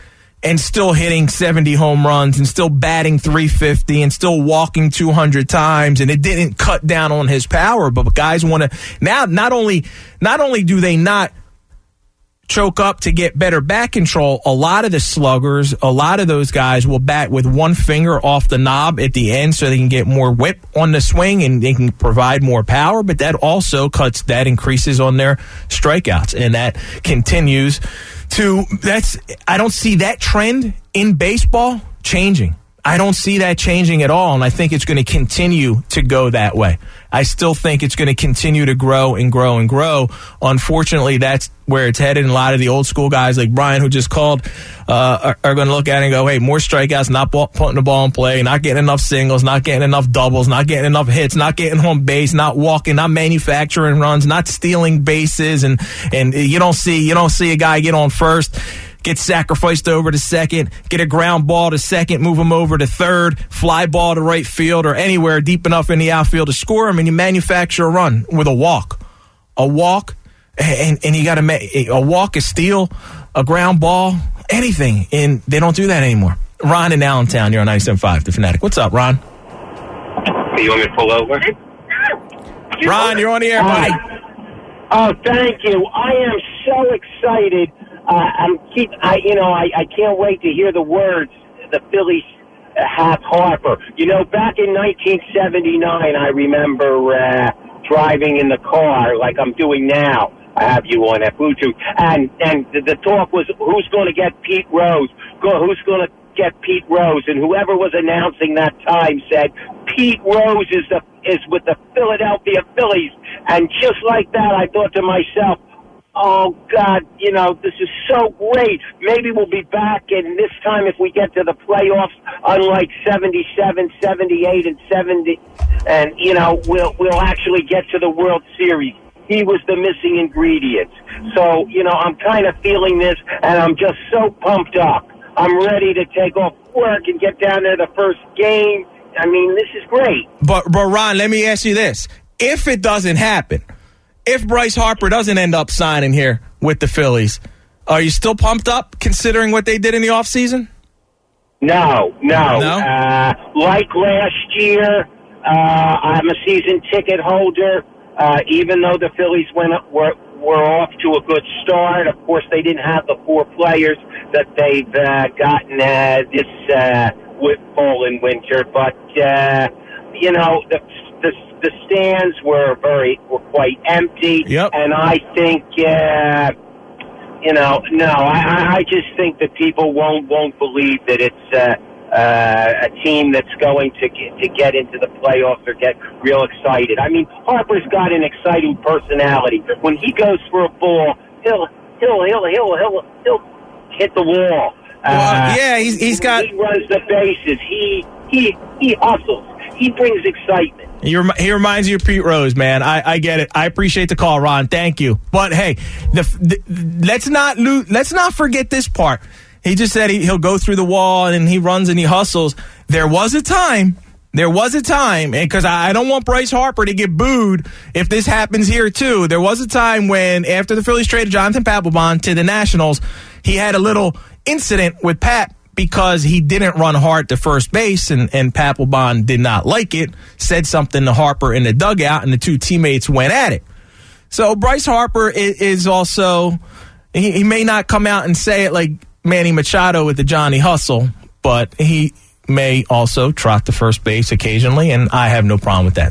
and still hitting 70 home runs and still batting 350 and still walking 200 times, and it didn't cut down on his power. But guys want to now. Not only do they not choke up to get better bat control, a lot of the sluggers, a lot of those guys will bat with one finger off the knob at the end so they can get more whip on the swing and they can provide more power, but that also increases on their strikeouts, and that continues I don't see that trend in baseball changing. I don't see that changing at all, and I think it's going to continue to go that way. I still think it's going to continue to grow and grow and grow. Unfortunately, that's where it's headed, and a lot of the old school guys like Brian, who just called, are going to look at it and go, hey, more strikeouts, not putting the ball in play, not getting enough singles, not getting enough doubles, not getting enough hits, not getting home base, not walking, not manufacturing runs, not stealing bases, and you don't see a guy get on first, get sacrificed over to second, get a ground ball to second, move him over to third, fly ball to right field or anywhere deep enough in the outfield to score him, and you manufacture a run with a walk. A walk, and you got to a walk, a steal, a ground ball, anything, and they don't do that anymore. Ron in Allentown, you're on 97.5, The Fanatic. What's up, Ron? You want me to pull over? Ron, you're on the air, buddy. Oh, thank you. I am so excited. I can't wait to hear the words the Phillies have Harper. Back in 1979, I remember driving in the car like I'm doing now. I have you on at Bluetooth, and the talk was who's going to get Pete Rose, who's going to get Pete Rose, and whoever was announcing that time said Pete Rose is with the Philadelphia Phillies, and just like that, I thought to myself, oh, God, this is so great. Maybe we'll be back, and this time if we get to the playoffs, unlike 77, 78, and 70, and, we'll actually get to the World Series. He was the missing ingredient. So, I'm kind of feeling this, and I'm just so pumped up. I'm ready to take off work and get down there the first game. I mean, this is great. But Ron, let me ask you this. If it doesn't happen, if Bryce Harper doesn't end up signing here with the Phillies, are you still pumped up considering what they did in the offseason? No. Like last year, I'm a season ticket holder. Even though the Phillies were off to a good start, of course they didn't have the 4 players that they've gotten this fall and winter. But the stands were quite empty, yep. And I think I just think that people won't believe that it's a team that's going to get into the playoffs or get real excited. I mean, Harper's got an exciting personality. When he goes for a ball, he'll hit the wall. He's got. He runs the bases. He hustles. He brings excitement. He reminds you of Pete Rose, man. I get it. I appreciate the call, Ron. Thank you. But hey, let's not forget this part. He just said he'll go through the wall and he runs and he hustles. There was a time, because I don't want Bryce Harper to get booed if this happens here too. There was a time when, after the Phillies traded Jonathan Papelbon to the Nationals, he had a little incident with Pap because he didn't run hard to first base, and Papelbon did not like it, said something to Harper in the dugout, and the two teammates went at it. So Bryce Harper is also, he may not come out and say it like Manny Machado with the Johnny Hustle, but he may also trot to first base occasionally, and I have no problem with that.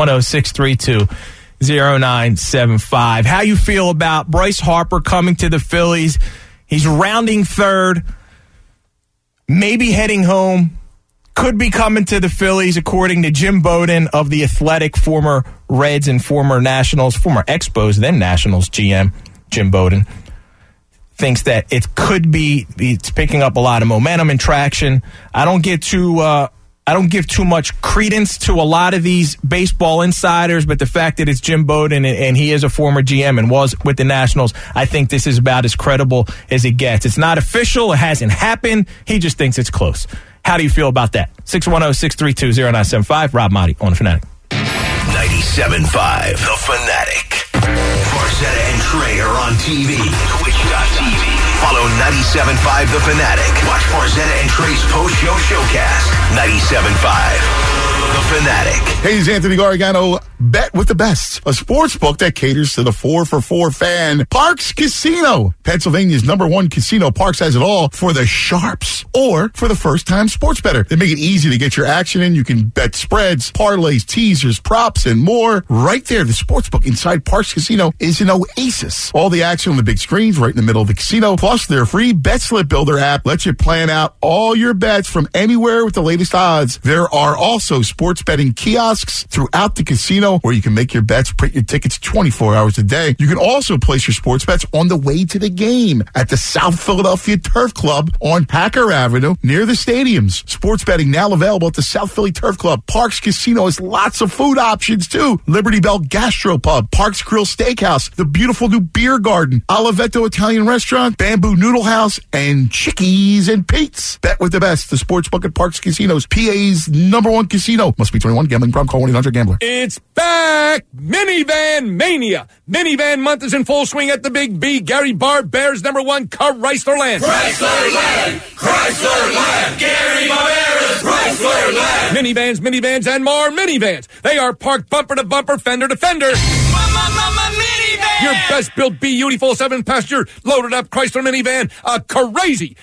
610-632-0975. How you feel about Bryce Harper coming to the Phillies? He's rounding third, maybe heading home, could be coming to the Phillies, according to Jim Bowden of The Athletic, former Reds and former Nationals, former Expos, then Nationals GM, Jim Bowden. Thinks that it's picking up a lot of momentum and traction. I don't give too much credence to a lot of these baseball insiders, but the fact that it's Jim Bowden and he is a former GM and was with the Nationals, I think this is about as credible as it gets. It's not official. It hasn't happened. He just thinks it's close. How do you feel about that? 610-632-0975. Rob Motti on The Fanatic. 97.5, The Fanatic. Marcetta and Trey are on TV. Twitch.tv. Follow on 97.5 The Fanatic. Watch Farzetta and Trey's post-show showcast. 97.5 The Fanatic. Hey, it's Anthony Gargano. Bet with the best. A sports book that caters to the 4-for-4 fan. Parks Casino. Pennsylvania's #1 casino. Parks has it all for the sharps or for the first-time sports bettor. They make it easy to get your action in. You can bet spreads, parlays, teasers, props, and more. Right there, the sports book inside Parks Casino is an oasis. All the action on the big screens right in the middle of the casino. Plus, their free Bet Slip Builder app lets you plan out all your bets from anywhere with the latest odds. There are also sports betting kiosks throughout the casino where you can make your bets, print your tickets 24 hours a day. You can also place your sports bets on the way to the game at the South Philadelphia Turf Club on Packer Avenue near the stadiums. Sports betting now available at the South Philly Turf Club. Parks Casino has lots of food options too. Liberty Bell Gastropub, Parks Grill Steakhouse, the beautiful new beer garden, Oliveto Italian Restaurant, Bamboo Noodle House, and Chickies and Pete's. Bet with the best. The sports book at Parks Casinos, PA's #1 casino. Must be 21. Gambling problem. Call 1-800-GAMBLER. It's back! Minivan Mania! Minivan month is in full swing at the Big B. Gary Barbera's #1 Chrysler Land. Chrysler Land! Chrysler Land! Gary Barbera's Chrysler Land! Minivans, minivans, and more minivans. They are parked bumper to bumper, fender to fender. Minivan! Your best built, beautiful 7-passenger loaded up Chrysler minivan, a crazy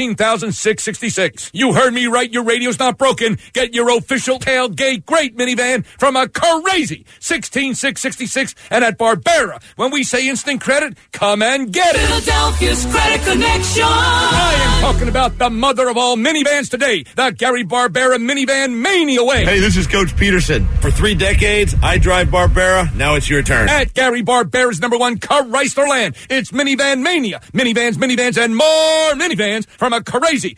16,666. You heard me right. Your radio's not broken. Get your official tailgate great minivan from a crazy 16,666. And at Barbera, when we say instant credit, come and get it. Philadelphia's Credit Connection. I am talking about the mother of all minivans today, the Gary Barbera Minivan Mania way. Hey, this is Coach Peterson. For 3 decades, I drive Barbera. Now it's your turn. At Gary Barbera's #1 Chrysler Land, it's Minivan Mania. Minivans, minivans, and more minivans from a crazy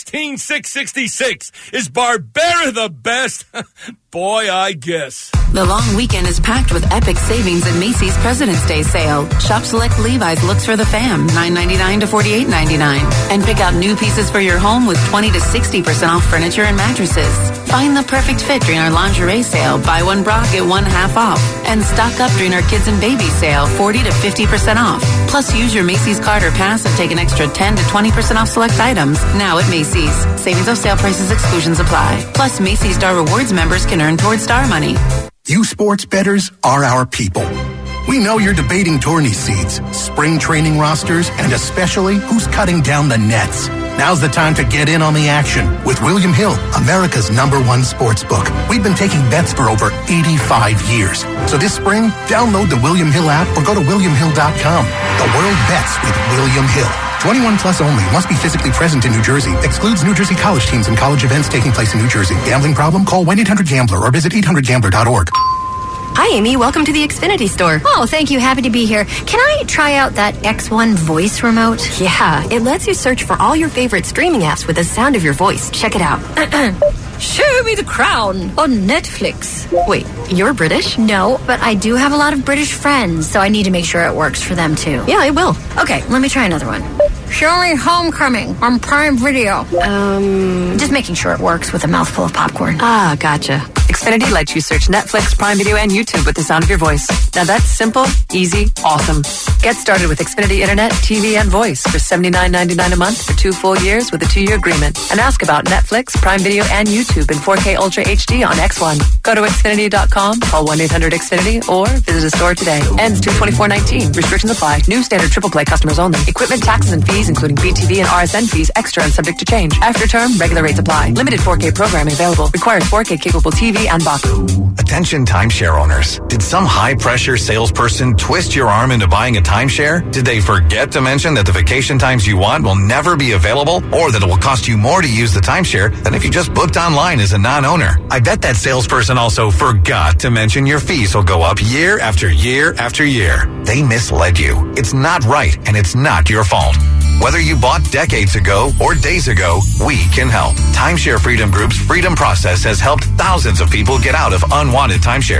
16,666. Is Barbera the best? Boy, I guess. The long weekend is packed with epic savings at Macy's President's Day sale. Shop select Levi's looks for the fam, $9.99 to $48.99. And pick out new pieces for your home with 20 to 60% off furniture and mattresses. Find the perfect fit during our lingerie sale. Buy one bra, get one half off. And stock up during our kids and baby sale, 40 to 50% off. Plus, use your Macy's card or pass and take an extra 10 to 20% off select items. Now at Macy's. Savings of sale prices, exclusions apply. Plus, Macy's Star Rewards members can earn towards Star Money. You sports bettors are our people. We know you're debating tourney seeds, spring training rosters, and especially who's cutting down the nets. Now's the time to get in on the action with William Hill, America's #1 sports book. We've been taking bets for over 85 years. So this spring, download the William Hill app or go to WilliamHill.com. The world bets with William Hill. 21 plus only. Must be physically present in New Jersey. Excludes New Jersey college teams and college events taking place in New Jersey. Gambling problem? Call 1-800-GAMBLER or visit 800gambler.org. Hi, Amy. Welcome to the Xfinity store. Oh, thank you. Happy to be here. Can I try out that X1 voice remote? Yeah, it lets you search for all your favorite streaming apps with the sound of your voice. Check it out. Show me the crown on Netflix. Wait, you're British? No, but I do have a lot of British friends, so I need to make sure it works for them too. Yeah, it will. Okay, let me try another one. Show me Homecoming on Prime Video. Just making sure it works with a mouthful of popcorn. Ah, gotcha. Xfinity lets you search Netflix, Prime Video, and YouTube with the sound of your voice. Now that's simple, easy, awesome. Get started with Xfinity Internet, TV, and voice for $79.99 a month for 2 full years with a 2-year agreement. And ask about Netflix, Prime Video, and YouTube in 4K Ultra HD on X1. Go to Xfinity.com, call 1-800-XFINITY, or visit a store today. Ends 2/24/19. Restrictions apply. New standard triple play customers only. Equipment, taxes, and fees, including BTV and RSN fees, extra and subject to change. After term, regular rates apply. Limited 4K programming available. Requires 4K capable TV and box. Attention timeshare owners. Did some high-pressure salesperson twist your arm into buying a timeshare? Did they forget to mention that the vacation times you want will never be available, or that it will cost you more to use the timeshare than if you just booked online as a non-owner? I bet that salesperson also forgot to mention your fees will go up year after year after year. They misled you. It's not right, and it's not your fault. Whether you bought decades ago or days ago, we can help. Timeshare Freedom Group's Freedom Process has helped thousands of people get out of unwanted timeshares.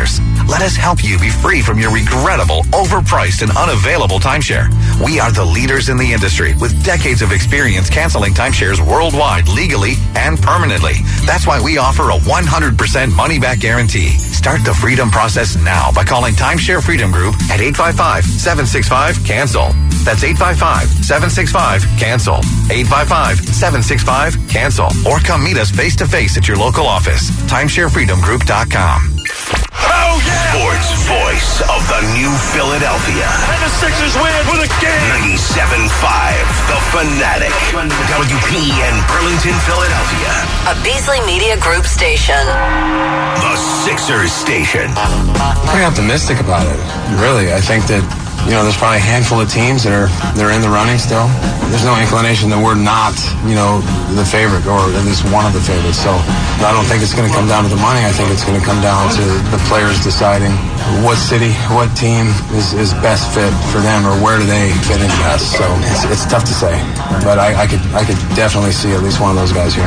Let us help you be free from your regrettable, overpriced, and unavailable timeshare. We are the leaders in the industry with decades of experience canceling timeshares worldwide legally and permanently. That's why we offer a 100% money-back guarantee. Start the freedom process now by calling Timeshare Freedom Group at 855-765-CANCEL. That's 855-765-CANCEL. 855-765-CANCEL. Or come meet us face-to-face at your local office. TimeshareFreedomGroup.com. Oh, yeah! Sports voice of the new Philadelphia. And the Sixers win for the game. 97.5, The Fanatic. WPN Burlington, Philadelphia. A Beasley Media Group station. The Sixers station. Pretty optimistic about it, really. I think that, there's probably a handful of teams that are in the running still. There's no inclination that we're not, the favorite, or at least one of the favorites. So I don't think it's going to come down to the money. I think it's going to come down to the players deciding what city, what team is best fit for them, or where do they fit in best. So it's tough to say, but I could definitely see at least one of those guys here.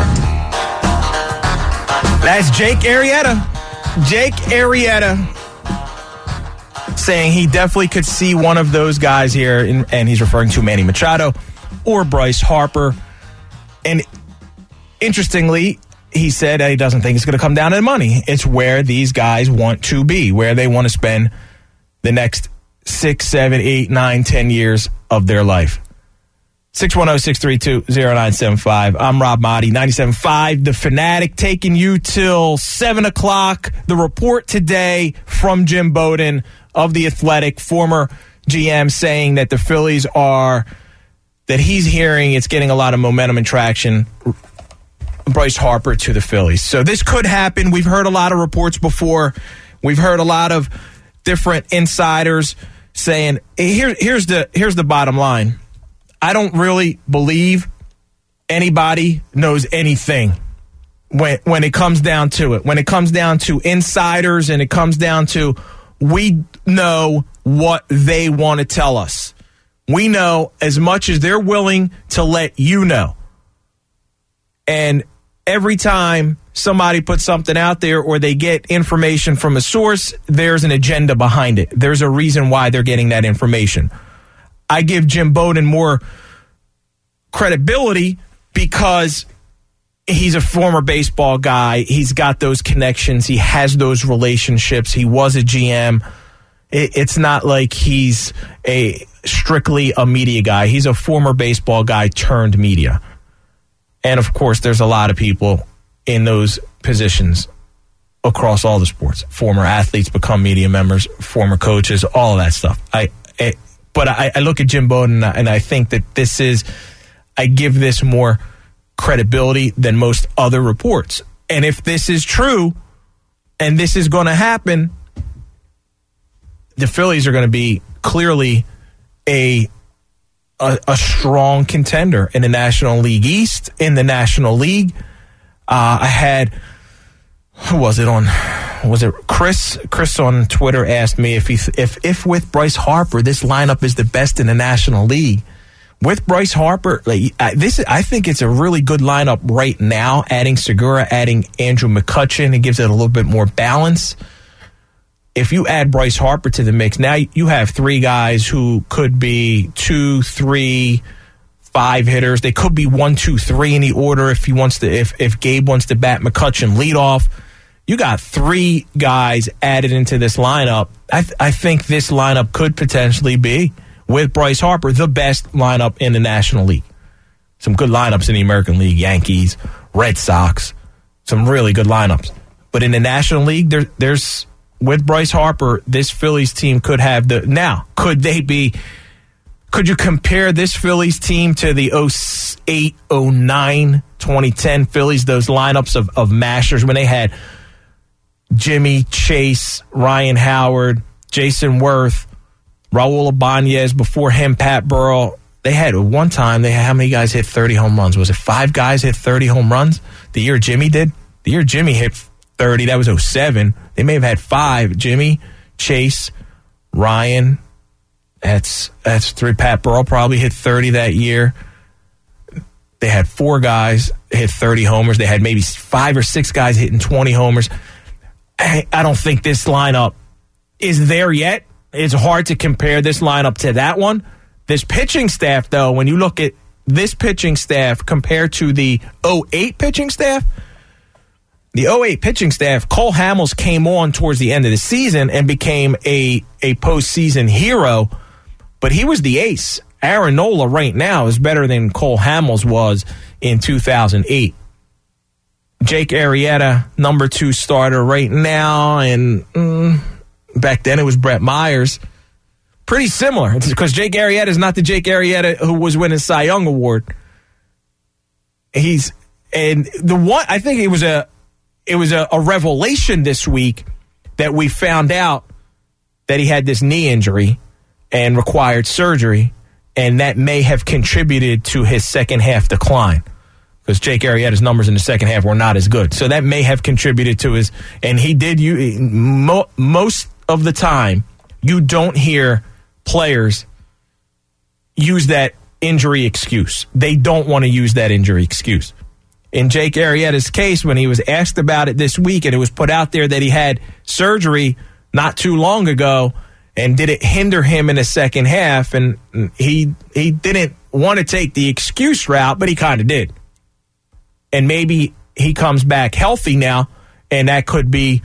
That's Jake Arrieta. Jake Arrieta saying he definitely could see one of those guys here, and he's referring to Manny Machado or Bryce Harper. And interestingly, he said he doesn't think it's going to come down to the money. It's where these guys want to be, where they want to spend the next 6, 7, 8, 9, 10 years of their life. 610-632-0975. I'm Rob Motti, 97.5. The Fanatic taking you till 7 o'clock. The report today from Jim Bowden of The Athletic, former GM, saying that the Phillies that he's hearing it's getting a lot of momentum and traction. Bryce Harper to the Phillies. So this could happen. We've heard a lot of reports before. We've heard a lot of different insiders saying, here's the bottom line. I don't really believe anybody knows anything when it comes down to it. When it comes down to insiders and it comes down to we know what they want to tell us. We know as much as they're willing to let you know. And every time somebody puts something out there or they get information from a source, there's an agenda behind it. There's a reason why they're getting that information. I give Jim Bowden more credibility because he's a former baseball guy. He's got those connections. He has those relationships. He was a GM. It's not like he's strictly a media guy. He's a former baseball guy turned media. And, of course, there's a lot of people in those positions across all the sports. Former athletes become media members, former coaches, all of that stuff. But I look at Jim Bowden and I think that I give this more credibility than most other reports. And if this is true and this is going to happen, the Phillies are going to be clearly a strong contender in the National League East, in the National League. I had, was it Chris? Chris on Twitter asked me if with Bryce Harper, this lineup is the best in the National League. With Bryce Harper, I think it's a really good lineup right now. Adding Segura, adding Andrew McCutchen, it gives it a little bit more balance. If you add Bryce Harper to the mix, now you have three guys who could be 2, 3, 5 hitters. They could be 1, 2, 3 in the order if Gabe wants to bat McCutchen leadoff. You got 3 guys added into this lineup. I think this lineup could potentially be, with Bryce Harper, the best lineup in the National League. Some good lineups in the American League, Yankees, Red Sox, some really good lineups. But in the National League, there's with Bryce Harper, this Phillies team could have could you compare this Phillies team to the 08, 09, 2010 Phillies, those lineups of mashers when they had Jimmy, Chase, Ryan Howard, Jason Worth, Raul Ibanez, before him, Pat Burrell. They had one time, how many guys hit 30 home runs? Was it 5 guys hit 30 home runs? The year Jimmy did? The year Jimmy hit 30, that was 07. They may have had 5. Jimmy, Chase, Ryan. That's 3. Pat Burrell probably hit 30 that year. They had 4 guys hit 30 homers. They had maybe 5 or 6 guys hitting 20 homers. I don't think this lineup is there yet. It's hard to compare this lineup to that one. This pitching staff, though, when you look at this pitching staff compared to the 08 pitching staff, the 08 pitching staff, Cole Hamels came on towards the end of the season and became a postseason hero, but he was the ace. Aaron Nola right now is better than Cole Hamels was in 2008. Jake Arrieta, number 2 starter right now, and back then it was Brett Myers. Pretty similar. It's because Jake Arrieta is not the Jake Arrieta who was winning Cy Young Award. I think it was a revelation this week that we found out that he had this knee injury and required surgery, and that may have contributed to his second half decline. Because Jake Arrieta's numbers in the second half were not as good. So that may have contributed to his... And he did... most of the time, you don't hear players use that injury excuse. They don't want to use that injury excuse. In Jake Arrieta's case, when he was asked about it this week, and it was put out there that he had surgery not too long ago, and did it hinder him in the second half, and he didn't want to take the excuse route, but he kind of did. And maybe he comes back healthy now, and that could be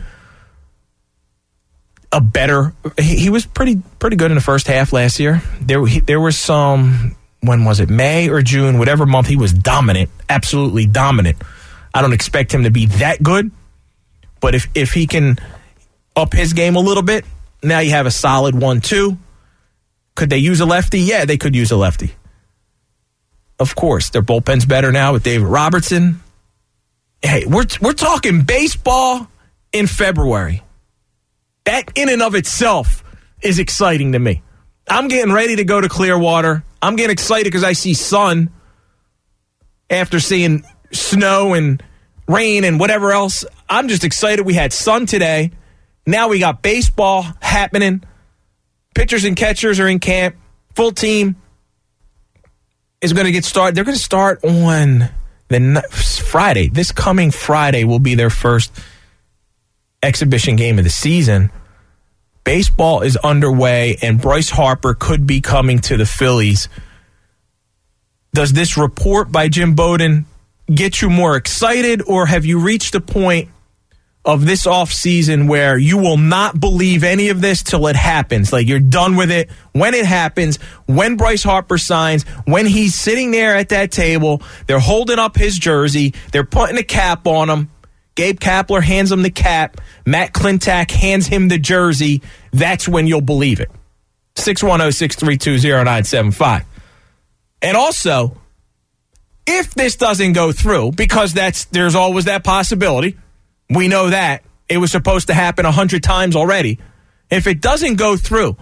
a better... He was pretty good in the first half last year. There was some... When was it? May or June? Whatever month, he was dominant. Absolutely dominant. I don't expect him to be that good, but if he can up his game a little bit, now you have a solid 1-2. Could they use a lefty? Yeah, they could use a lefty. Of course, their bullpen's better now with David Robertson. Hey, we're talking baseball in February. That in and of itself is exciting to me. I'm getting ready to go to Clearwater. I'm getting excited because I see sun after seeing snow and rain and whatever else. I'm just excited we had sun today. Now we got baseball happening. Pitchers and catchers are in camp. Full team is going to get started. They're going to start on Friday. This coming Friday will be their first exhibition game of the season. Baseball is underway, and Bryce Harper could be coming to the Phillies. Does this report by Jim Bowden get you more excited, or have you reached a point of this offseason where you will not believe any of this till it happens? Like, you're done with it when it happens, when Bryce Harper signs, when he's sitting there at that table, they're holding up his jersey, they're putting a cap on him. Gabe Kapler hands him the cap. Matt Klentak hands him the jersey. That's when you'll believe it. 610-632-0975. And also, if this doesn't go through, because there's always that possibility, we know that. It was supposed to happen 100 times already. If it doesn't go through,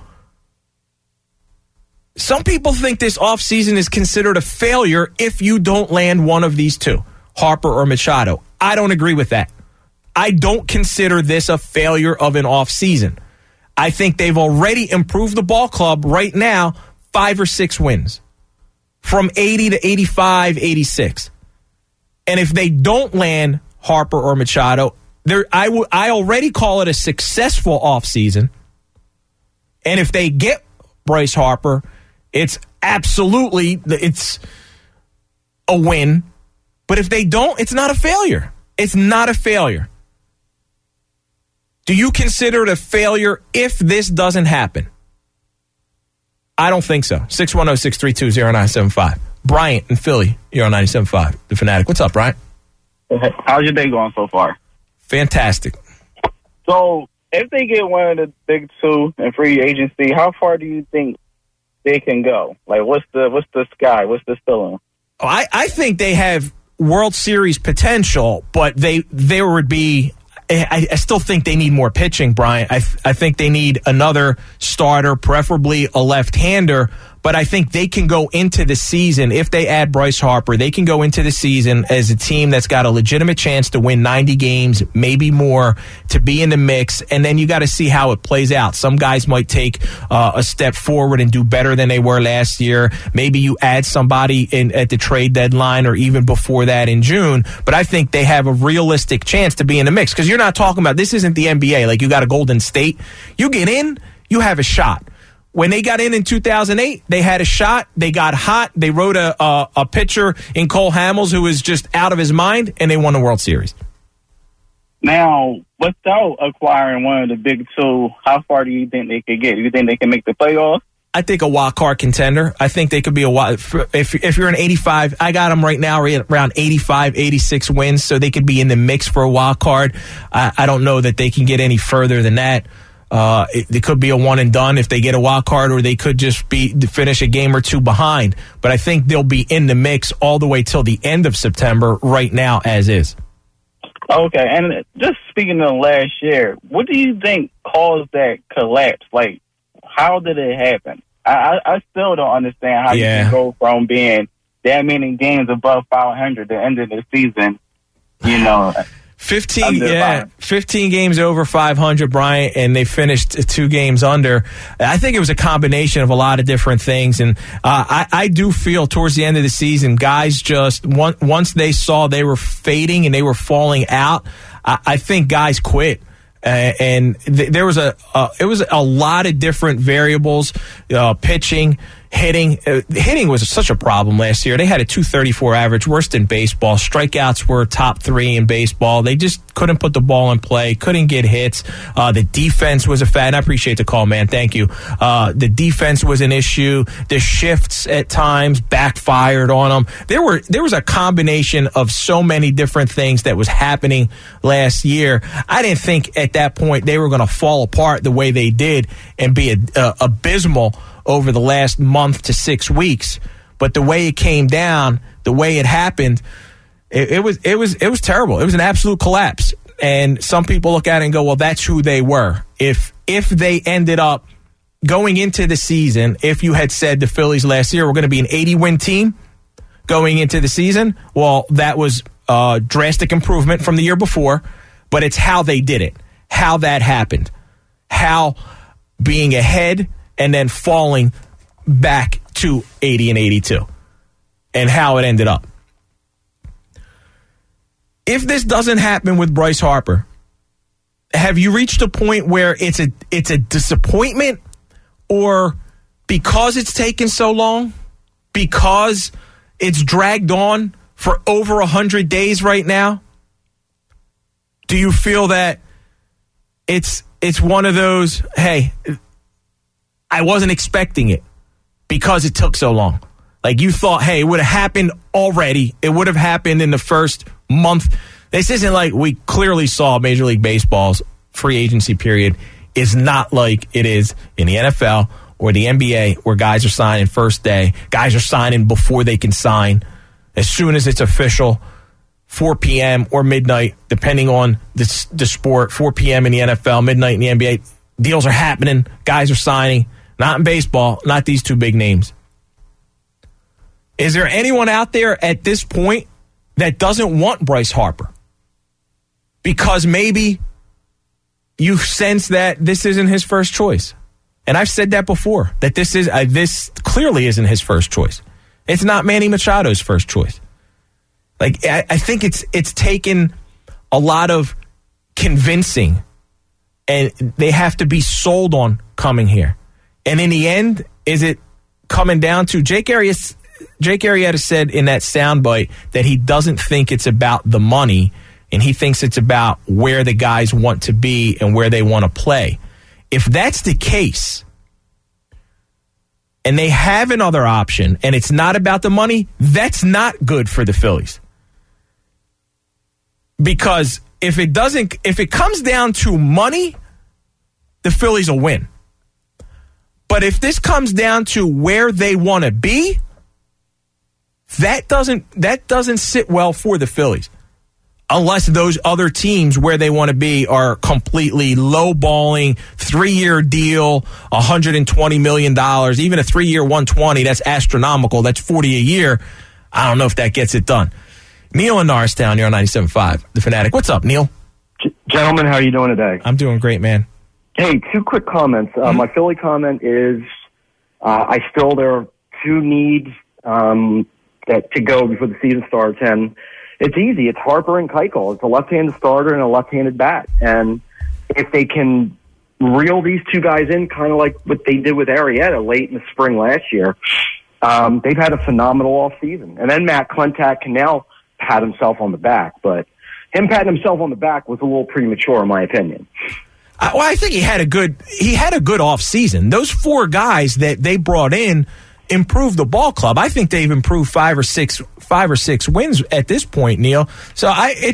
some people think this offseason is considered a failure if you don't land one of these two, Harper or Machado. I don't agree with that. I don't consider this a failure of an offseason. I think they've already improved the ball club right now, 5 or 6 wins. From 80 to 85, 86. And if they don't land Harper or Machado, I already call it a successful offseason. And if they get Bryce Harper, it's absolutely a win. But if they don't, it's not a failure. It's not a failure. Do you consider it a failure if this doesn't happen? I don't think so. 610-632-0975. Bryant in Philly, you're on 97.5, The Fanatic. What's up, Bryant? How's your day going so far? Fantastic. So, if they get one of the big two in free agency, how far do you think they can go? Like, what's the sky? What's the ceiling? I think they have World Series potential, but there would be... I still think they need more pitching, Brian. I think they need another starter, preferably a left-hander. But I think they can go into the season, if they add Bryce Harper, they can go into the season as a team that's got a legitimate chance to win 90 games, maybe more, to be in the mix. And then you got to see how it plays out. Some guys might take a step forward and do better than they were last year. Maybe you add somebody at the trade deadline or even before that in June. But I think they have a realistic chance to be in the mix, because you're not talking about, this isn't the NBA. Like, you got a Golden State. You get in, you have a shot. When they got in 2008, they had a shot. They got hot. They rode a pitcher in Cole Hamels who was just out of his mind, and they won the World Series. Now, without acquiring one of the big two, how far do you think they could get? Do you think they can make the playoffs? I think a wild card contender. I think they could be if you're an 85, I got them right now around 85, 86 wins, so they could be in the mix for a wild card. I don't know that they can get any further than that. It could be a one and done if they get a wild card, or they could just finish a game or two behind. But I think they'll be in the mix all the way till the end of September right now as is. Okay, and just speaking of last year, what do you think caused that collapse? Like, how did it happen? I still don't understand how you can go from being that many games above 500 to end of the season, 15 games over 500, Brian, and they finished 2 games under. I think it was a combination of a lot of different things, and I do feel towards the end of the season, guys just, once they saw they were fading and they were falling out, I think guys quit. And there was it was a lot of different variables, pitching, hitting. Hitting was such a problem last year. They had a .234 average, worse than baseball. Strikeouts were top 3 in baseball. They just couldn't put the ball in play, couldn't get hits. The defense was and I appreciate the call, man. Thank you. The defense was an issue. The shifts at times backfired on them. There was a combination of so many different things that was happening last year. I didn't think at that point they were going to fall apart the way they did and be abysmal over the last month to 6 weeks, but the way it came down, the way it happened, it was terrible. It was an absolute collapse. And some people look at it and go, well, that's who they were. If they ended up going into the season, if you had said the Phillies last year were going to be an 80-win team going into the season, well, that was a drastic improvement from the year before, but it's how they did it, how that happened, how being ahead and then falling back to 80 and 82, and how it ended up. If this doesn't happen with Bryce Harper, have you reached a point where it's a disappointment, or because it's taken so long, because it's dragged on for over 100 days right now? Do you feel that it's one of those, hey, I wasn't expecting it because it took so long? Like, you thought, hey, it would have happened already. It would have happened in the first month. This isn't like we clearly saw Major League Baseball's free agency period is not like it is in the NFL or the NBA, where guys are signing first day. Guys are signing before they can sign. As soon as it's official, 4 p.m. or midnight, depending on the sport, 4 p.m. in the NFL, midnight in the NBA, deals are happening. Guys are signing. Not in baseball, not these two big names. Is there anyone out there at this point that doesn't want Bryce Harper? Because maybe you sense that this isn't his first choice. And I've said that before, that this clearly isn't his first choice. It's not Manny Machado's first choice. Like, I think it's taken a lot of convincing, and they have to be sold on coming here. And in the end, is it coming down to Jake Arrieta said in that soundbite that he doesn't think it's about the money, and he thinks it's about where the guys want to be and where they want to play. If that's the case, and they have another option, and it's not about the money, that's not good for the Phillies. Because if it comes down to money, the Phillies will win. But if this comes down to where they want to be, that doesn't sit well for the Phillies. unless those other teams where they want to be are completely lowballing, 3-year deal, $120 million, even a 3-year 120, that's astronomical. That's $40 a year. I don't know if that gets it done. Neil in Norristown, you're on 97.5, The Fanatic. What's up, Neil? Gentlemen, how are you doing today? I'm doing great, man. Hey, 2 quick comments. My Philly comment is there are 2 needs that to go before the season starts, and it's easy. It's Harper and Keuchel. It's a left-handed starter and a left-handed bat. And if they can reel these 2 guys in, kind of like what they did with Arrieta late in the spring last year, they've had a phenomenal offseason. And then Matt Klentak can now pat himself on the back. But him patting himself on the back was a little premature, in my opinion. Well, I think he had a good offseason. Those 4 guys that they brought in improved the ball club. I think they've improved 5 or 6 wins at this point, Neil. So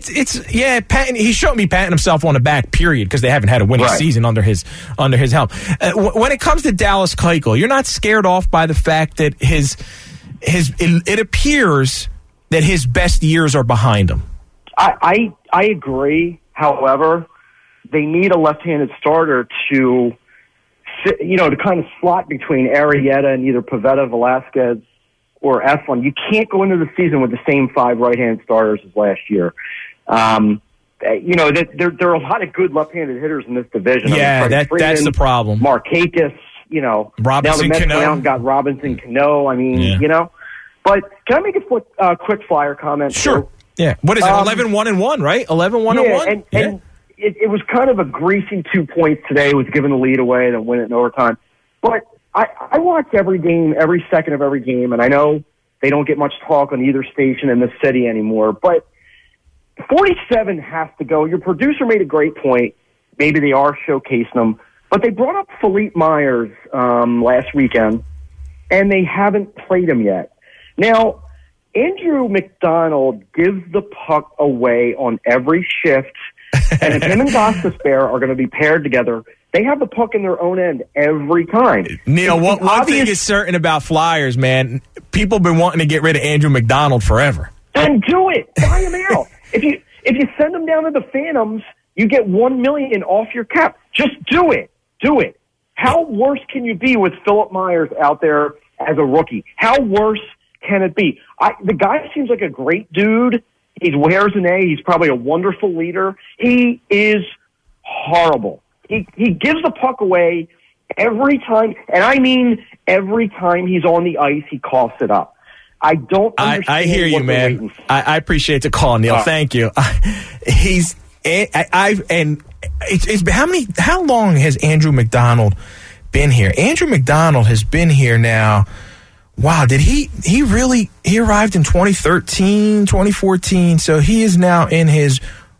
he showed me patting himself on the back, period, because they haven't had a winning season under his helm. When it comes to Dallas Keuchel, you're not scared off by the fact that it appears that his best years are behind him. I agree. However, they need a left-handed starter to kind of slot between Arrieta and either Pivetta, Velasquez, or Eflin. You can't go into the season with the same 5 right-hand starters as last year. There are a lot of good left-handed hitters in this division. Yeah, that's the problem. Markakis, Robinson now the Mets went out and got Robinson Cano. But can I make a quick Flyer comment? Sure. Too? Yeah. What is it? 11-1-1, right? 11-1-1. And it was kind of a greasy 2 points today. It was giving the lead away and win it in overtime. But I watch every game, every second of every game, and I know they don't get much talk on either station in the city anymore. But 47 has to go. Your producer made a great point. Maybe they are showcasing them. But they brought up Philippe Myers last weekend, and they haven't played him yet. Now, Andrew McDonald gives the puck away on every shift, and if him and Gostisbehere are going to be paired together, they have the puck in their own end every time. Neil, one thing is certain about Flyers, man. People have been wanting to get rid of Andrew McDonald forever. Then do it. Buy him out. If you send him down to the Phantoms, you get $1 million off your cap. Just do it. Do it. How worse can you be with Philip Myers out there as a rookie? How worse can it be? The guy seems like a great dude. He wears an A. He's probably a wonderful leader. He is horrible. He gives the puck away every time, and I mean every time he's on the ice, he coughs it up. I don't understand. I hear you, man. I appreciate the call, Neil. Thank you. How long has Andrew McDonald been here? Andrew McDonald has been here now. Wow, did he arrived in 2013, 2014, so he is now in his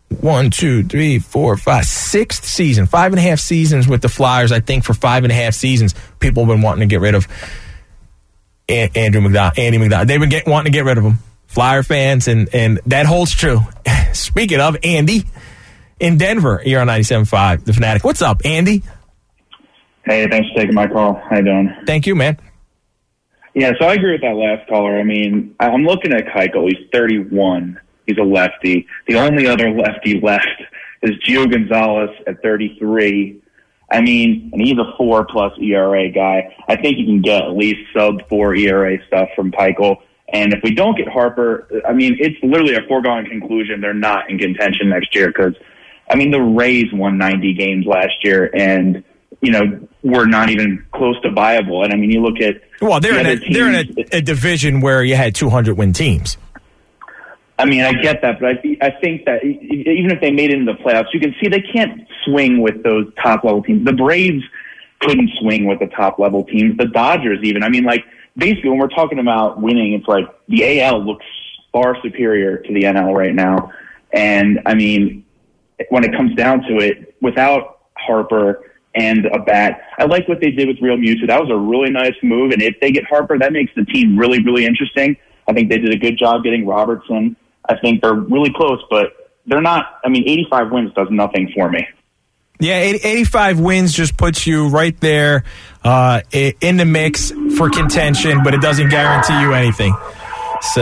6th season, 5.5 seasons with the Flyers. I think for 5.5 seasons, people have been wanting to get rid of Andy McDonald. They've been wanting to get rid of him. Flyer fans, and that holds true. Speaking of Andy, in Denver, you're on 97.5, The Fanatic. What's up, Andy? Hey, thanks for taking my call. How you doing? Thank you, man. Yeah, so I agree with that last caller. I mean, I'm looking at Keuchel. He's 31. He's a lefty. The only other lefty left is Gio Gonzalez at 33. I mean, and he's a 4+ ERA guy. I think you can get at least sub-4 ERA stuff from Keuchel. And if we don't get Harper, I mean, it's literally a foregone conclusion they're not in contention next year because, I mean, the Rays won 90 games last year and, we're not even close to viable. And, I mean, you look at... Well, they're in a division where you had 200-win teams. I mean, I get that, but I think that even if they made it into the playoffs, you can see they can't swing with those top-level teams. The Braves couldn't swing with the top-level teams. The Dodgers even. I mean, basically, when we're talking about winning, it's like the AL looks far superior to the NL right now. And, I mean, when it comes down to it, without Harper and a bat, I like what they did with Real Muto. That was a really nice move. And if they get Harper, that makes the team really, really interesting. I think they did a good job getting Robertson. I think they're really close, but they're not. I mean, 85 wins does nothing for me. Yeah, 85 wins just puts you right there in the mix for contention, but it doesn't guarantee you anything. So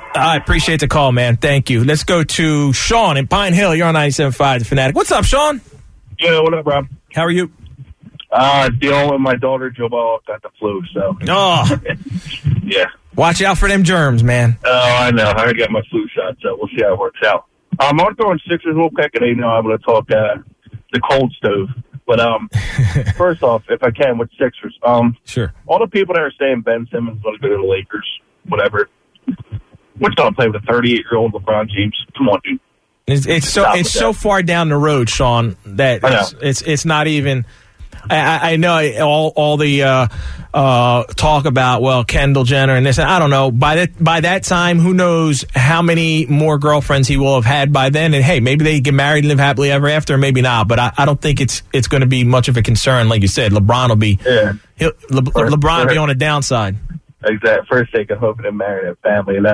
I appreciate the call, man. Thank you. Let's go to Sean in Pine Hill. You're on 97.5 The Fanatic. What's up, Sean? Yeah, what up, Rob? How are you? Dealing with my daughter, Joelle, got the flu, so. Oh. Yeah. Watch out for them germs, man. Oh, I know. I got my flu shot, so we'll see how it works out. I'm going to throw in Sixers real quick, and I'm going to talk the cold stove. But first off, if I can, with Sixers. Sure. All the people that are saying Ben Simmons is going to go to the Lakers, whatever. What's going to play with a 38-year-old LeBron James? Come on, dude. It's so far down the road, Sean, that it's not even. I know all the talk about Kendall Jenner and this, and I don't know. By that time, who knows how many more girlfriends he will have had by then? And hey, maybe they get married and live happily ever after, or maybe not. But I don't think it's going to be much of a concern. Like you said, LeBron will be LeBron will be on the downside. Exactly. First, they could hope to marry their family. And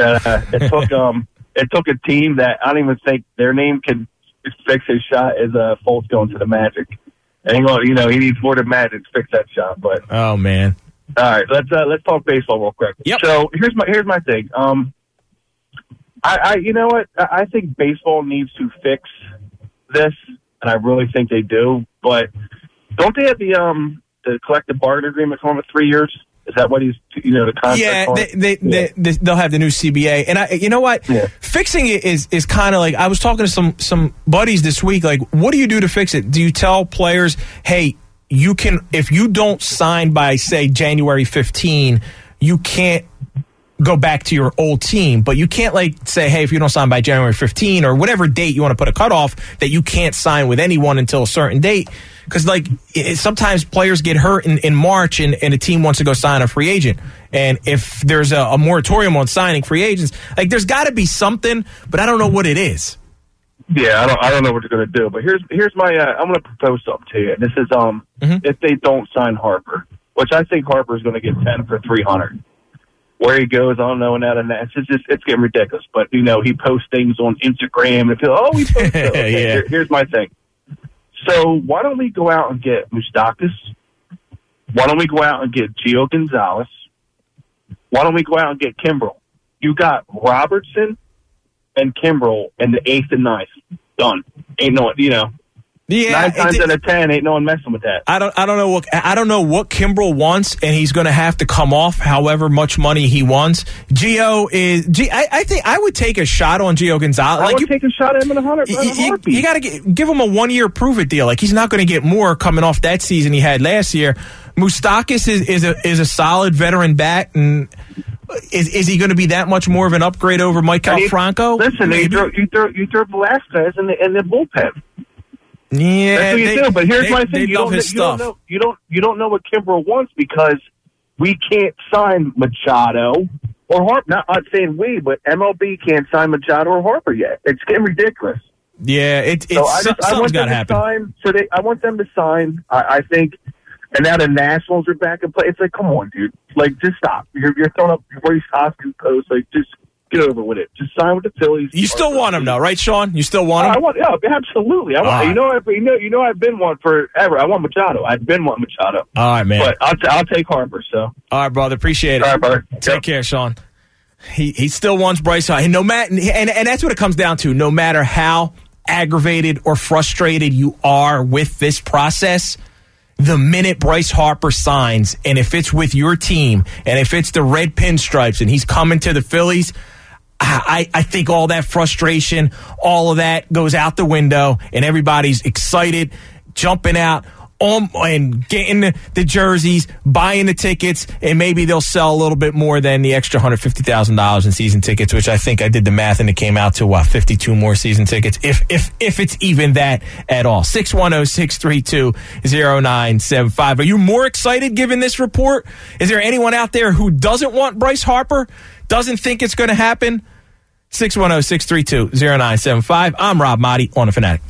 it took a team that I don't even think their name can fix his shot. Is Fultz going to the Magic? And he needs more than Magic to fix that shot. But oh man! All right, let's talk baseball real quick. Yep. So here's my thing. You know what? I think baseball needs to fix this, and I really think they do. But don't they have the collective bargaining agreement coming with 3 years? Is that what he's, the contract? Yeah, they'll have the new CBA. And you know what? Yeah. Fixing it is kind of like, I was talking to some buddies this week, like, what do you do to fix it? Do you tell players, hey, you can, if you don't sign by, say, January 15, you can't go back to your old team, but you can't say, hey, if you don't sign by January 15 or whatever date you want to put a cutoff, that you can't sign with anyone until a certain date. Because, sometimes players get hurt in March and a team wants to go sign a free agent. And if there's a moratorium on signing free agents, there's got to be something, but I don't know what it is. Yeah, I don't know what they're going to do. But here's my I'm going to propose something to you. And this is if they don't sign Harper, which I think Harper is going to get 10 for $300. Where he goes, I don't know, and it's getting ridiculous. But, he posts things on Instagram and people, he posts it. Okay, yeah. Here's my thing. So why don't we go out and get Moustakas? Why don't we go out and get Gio Gonzalez? Why don't we go out and get Kimbrel? You got Robertson and Kimbrel in the 8th and 9th. Done. Ain't no, Yeah, 9 times out of 10, ain't no one messing with that. I don't know what Kimbrel wants, and he's going to have to come off however much money he wants. I think I would take a shot on Gio Gonzalez. I would take a shot at him in a heartbeat. You got to give him a 1-year prove it deal. He's not going to get more coming off that season he had last year. Moustakas is a solid veteran bat, and is he going to be that much more of an upgrade over Maikel Franco? Listen, you throw Velasquez in the bullpen. Yeah, that's what you do. But here's my thing: you don't know what Kimbrel wants because we can't sign Machado or Harper. Not saying we, but MLB can't sign Machado or Harper yet. It's getting ridiculous. Yeah, something's got to happen. I want them to sign. I think, and now the Nationals are back in play. It's come on, dude. Just stop. You're throwing up Royce Hoskins post. Just get over with it. Just sign with the Phillies. You still want him, though, right, Sean? You still want him? Absolutely. I've been one forever. I want Machado. I've been one Machado. All right, man. But I'll take Harper. So. All right, brother. Appreciate it. All right, brother. Take care, Sean. He still wants Bryce Harper. And that's what it comes down to. No matter how aggravated or frustrated you are with this process, the minute Bryce Harper signs, and if it's with your team, and if it's the red pinstripes, and he's coming to the Phillies, I think all that frustration, all of that goes out the window, and everybody's excited, jumping out and getting the jerseys, buying the tickets, and maybe they'll sell a little bit more than the extra $150,000 in season tickets, which I think I did the math, and it came out to 52 more season tickets, if it's even that at all. 610-632-0975. Are you more excited given this report? Is there anyone out there who doesn't want Bryce Harper? Doesn't think it's going to happen? 610-632-0975. I'm Rob Motti on The Fanatic.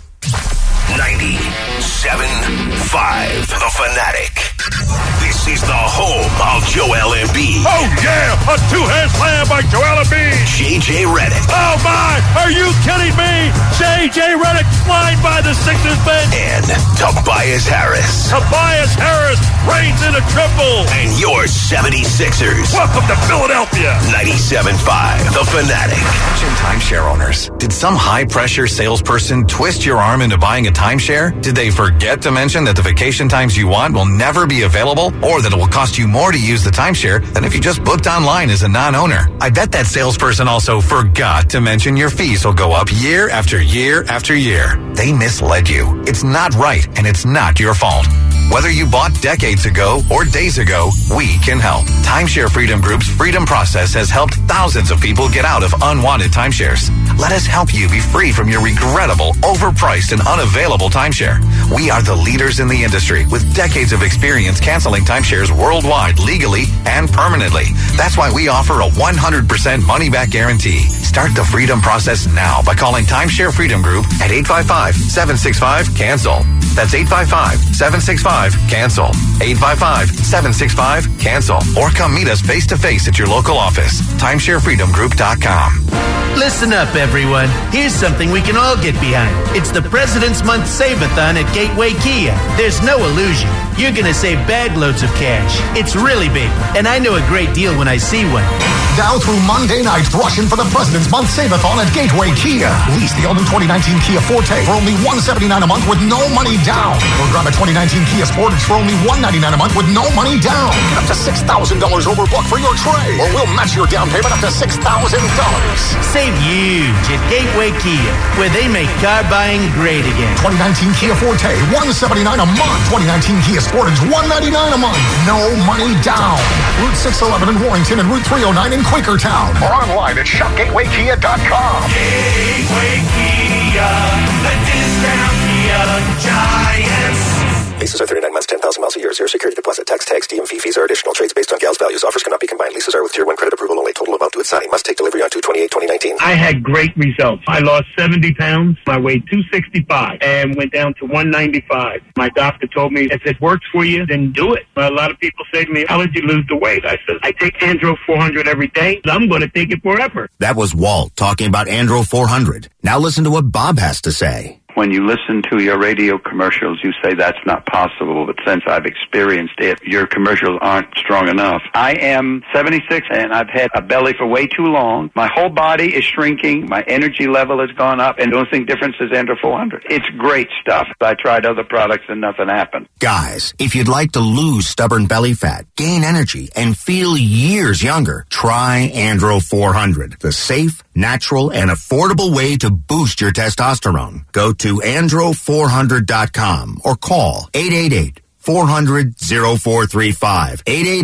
97.5 The Fanatic. This is the home of Joel Embiid. Oh, yeah! A two-hand slam by Joel Embiid! JJ Redick. Oh, my! Are you kidding me? J.J. Redick flying by the Sixers bench. And Tobias Harris. Tobias Harris reigns in a triple. And your 76ers. Welcome to Philadelphia. 97.5, The Fanatic. Attention timeshare owners. Did some high-pressure salesperson twist your arm into buying a timeshare? Did they forget to mention that the vacation times you want will never be available, or that it will cost you more to use the timeshare than if you just booked online as a non-owner? I bet that salesperson also forgot to mention your fees will go up year after year after year. They misled you. It's not right, and it's not your fault. Whether you bought decades ago or days ago, we can help. Timeshare Freedom Group's Freedom Process has helped thousands of people get out of unwanted timeshares. Let us help you be free from your regrettable, overpriced, and unavailable timeshare. We are the leaders in the industry with decades of experience canceling timeshares worldwide, legally and permanently. That's why we offer a 100% money-back guarantee. Start the Freedom Process now by calling Timeshare Freedom Group at 855-765-CANCEL. That's 855-765-CANCEL. 855-765-CANCEL. Or come meet us face-to-face at your local office. TimeshareFreedomGroup.com. Listen up, everyone. Here's something we can all get behind. It's the President's Month Save-a-thon at Gateway Kia. There's no illusion. You're going to save bag loads of cash. It's really big, and I know a great deal when I see one. Now through Monday night, rush in for the President's Month Save-a-thon at Gateway Kia. Lease the all-new 2019 Kia Forte for only $179 a month with no money down. Or grab a 2019 Kia Sportage for only $199 a month with no money down. Get up to $6,000 overbook for your trade, or we'll match your down payment up to $6,000. Save huge at Gateway Kia, where they make car buying great again. 2019 Kia Forte, $179 a month. 2019 Kia Sportage, $199 a month. No money down. Route 611 in Warrington and Route 309 in Quakertown. Or online at shopgatewaykia.com. Gateway Kia, the discount Kia giants. Leases are 39 months, 10,000 miles a year, 0 security deposit, tax, DMV fees are additional. Trades based on gals values. Offers cannot be combined. Leases are with Tier 1 credit approval only. Total amount due at signing. Must take delivery on 2/28/2019. I had great results. I lost 70 pounds. I weighed 265 and went down to 195. My doctor told me, if it works for you, then do it. A lot of people say to me, how did you lose the weight? I said, I take Andro 400 every day. I'm going to take it forever. That was Walt talking about Andro 400. Now listen to what Bob has to say. When you listen to your radio commercials, you say that's not possible, but since I've experienced it, your commercials aren't strong enough. I am 76 and I've had a belly for way too long. My whole body is shrinking. My energy level has gone up, and the only thing different is Andro 400. It's great stuff. I tried other products and nothing happened. Guys, if you'd like to lose stubborn belly fat, gain energy, and feel years younger, try Andro 400, the safe, natural, and affordable way to boost your testosterone. Go to andro400.com or call 888-400-0435.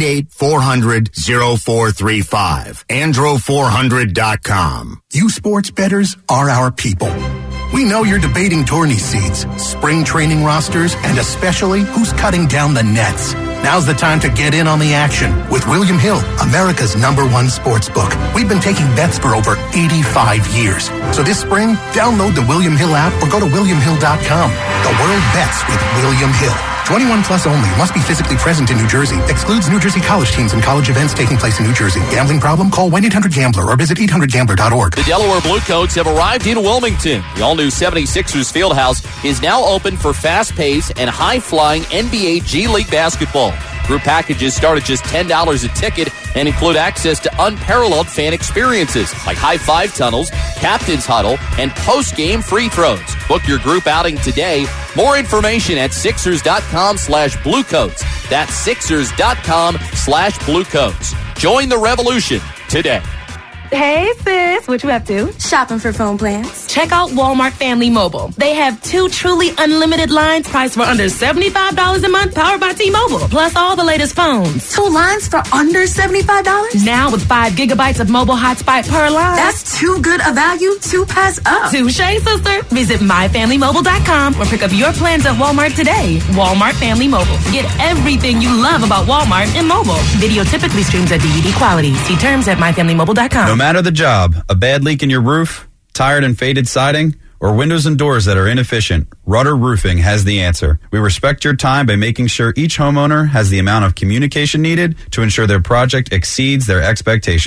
888-400-0435. andro400.com. You sports bettors are our people. We know you're debating tourney seeds, spring training rosters, and especially who's cutting down the nets. Now's the time to get in on the action with William Hill, America's #1 sports book. We've been taking bets for over 85 years. So this spring, download the William Hill app or go to WilliamHill.com. The world bets with William Hill. 21 plus only. Must be physically present in New Jersey. Excludes New Jersey college teams and college events taking place in New Jersey. Gambling problem? Call 1-800-GAMBLER or visit 800gambler.org. The Delaware Bluecoats have arrived in Wilmington. The all-new 76ers Fieldhouse is now open for fast-paced and high-flying NBA G League basketball. Group packages start at just $10 a ticket and include access to unparalleled fan experiences like high-five tunnels, captain's huddle, and post-game free throws. Book your group outing today. More information at Sixers.com/Bluecoats. That's Sixers.com/Bluecoats. Join the revolution today. Hey, sis. What you up to? Shopping for phone plans. Check out Walmart Family Mobile. They have 2 truly unlimited lines priced for under $75 a month, powered by T-Mobile. Plus all the latest phones. 2 lines for under $75? Now with 5 gigabytes of mobile hotspot per line. That's too good a value to pass up. Touche, sister. Visit myfamilymobile.com or pick up your plans at Walmart today. Walmart Family Mobile. Get everything you love about Walmart in mobile. Video typically streams at DVD quality. See terms at myfamilymobile.com. No matter the job, a bad leak in your roof, tired and faded siding, or windows and doors that are inefficient, Rudder Roofing has the answer. We respect your time by making sure each homeowner has the amount of communication needed to ensure their project exceeds their expectations.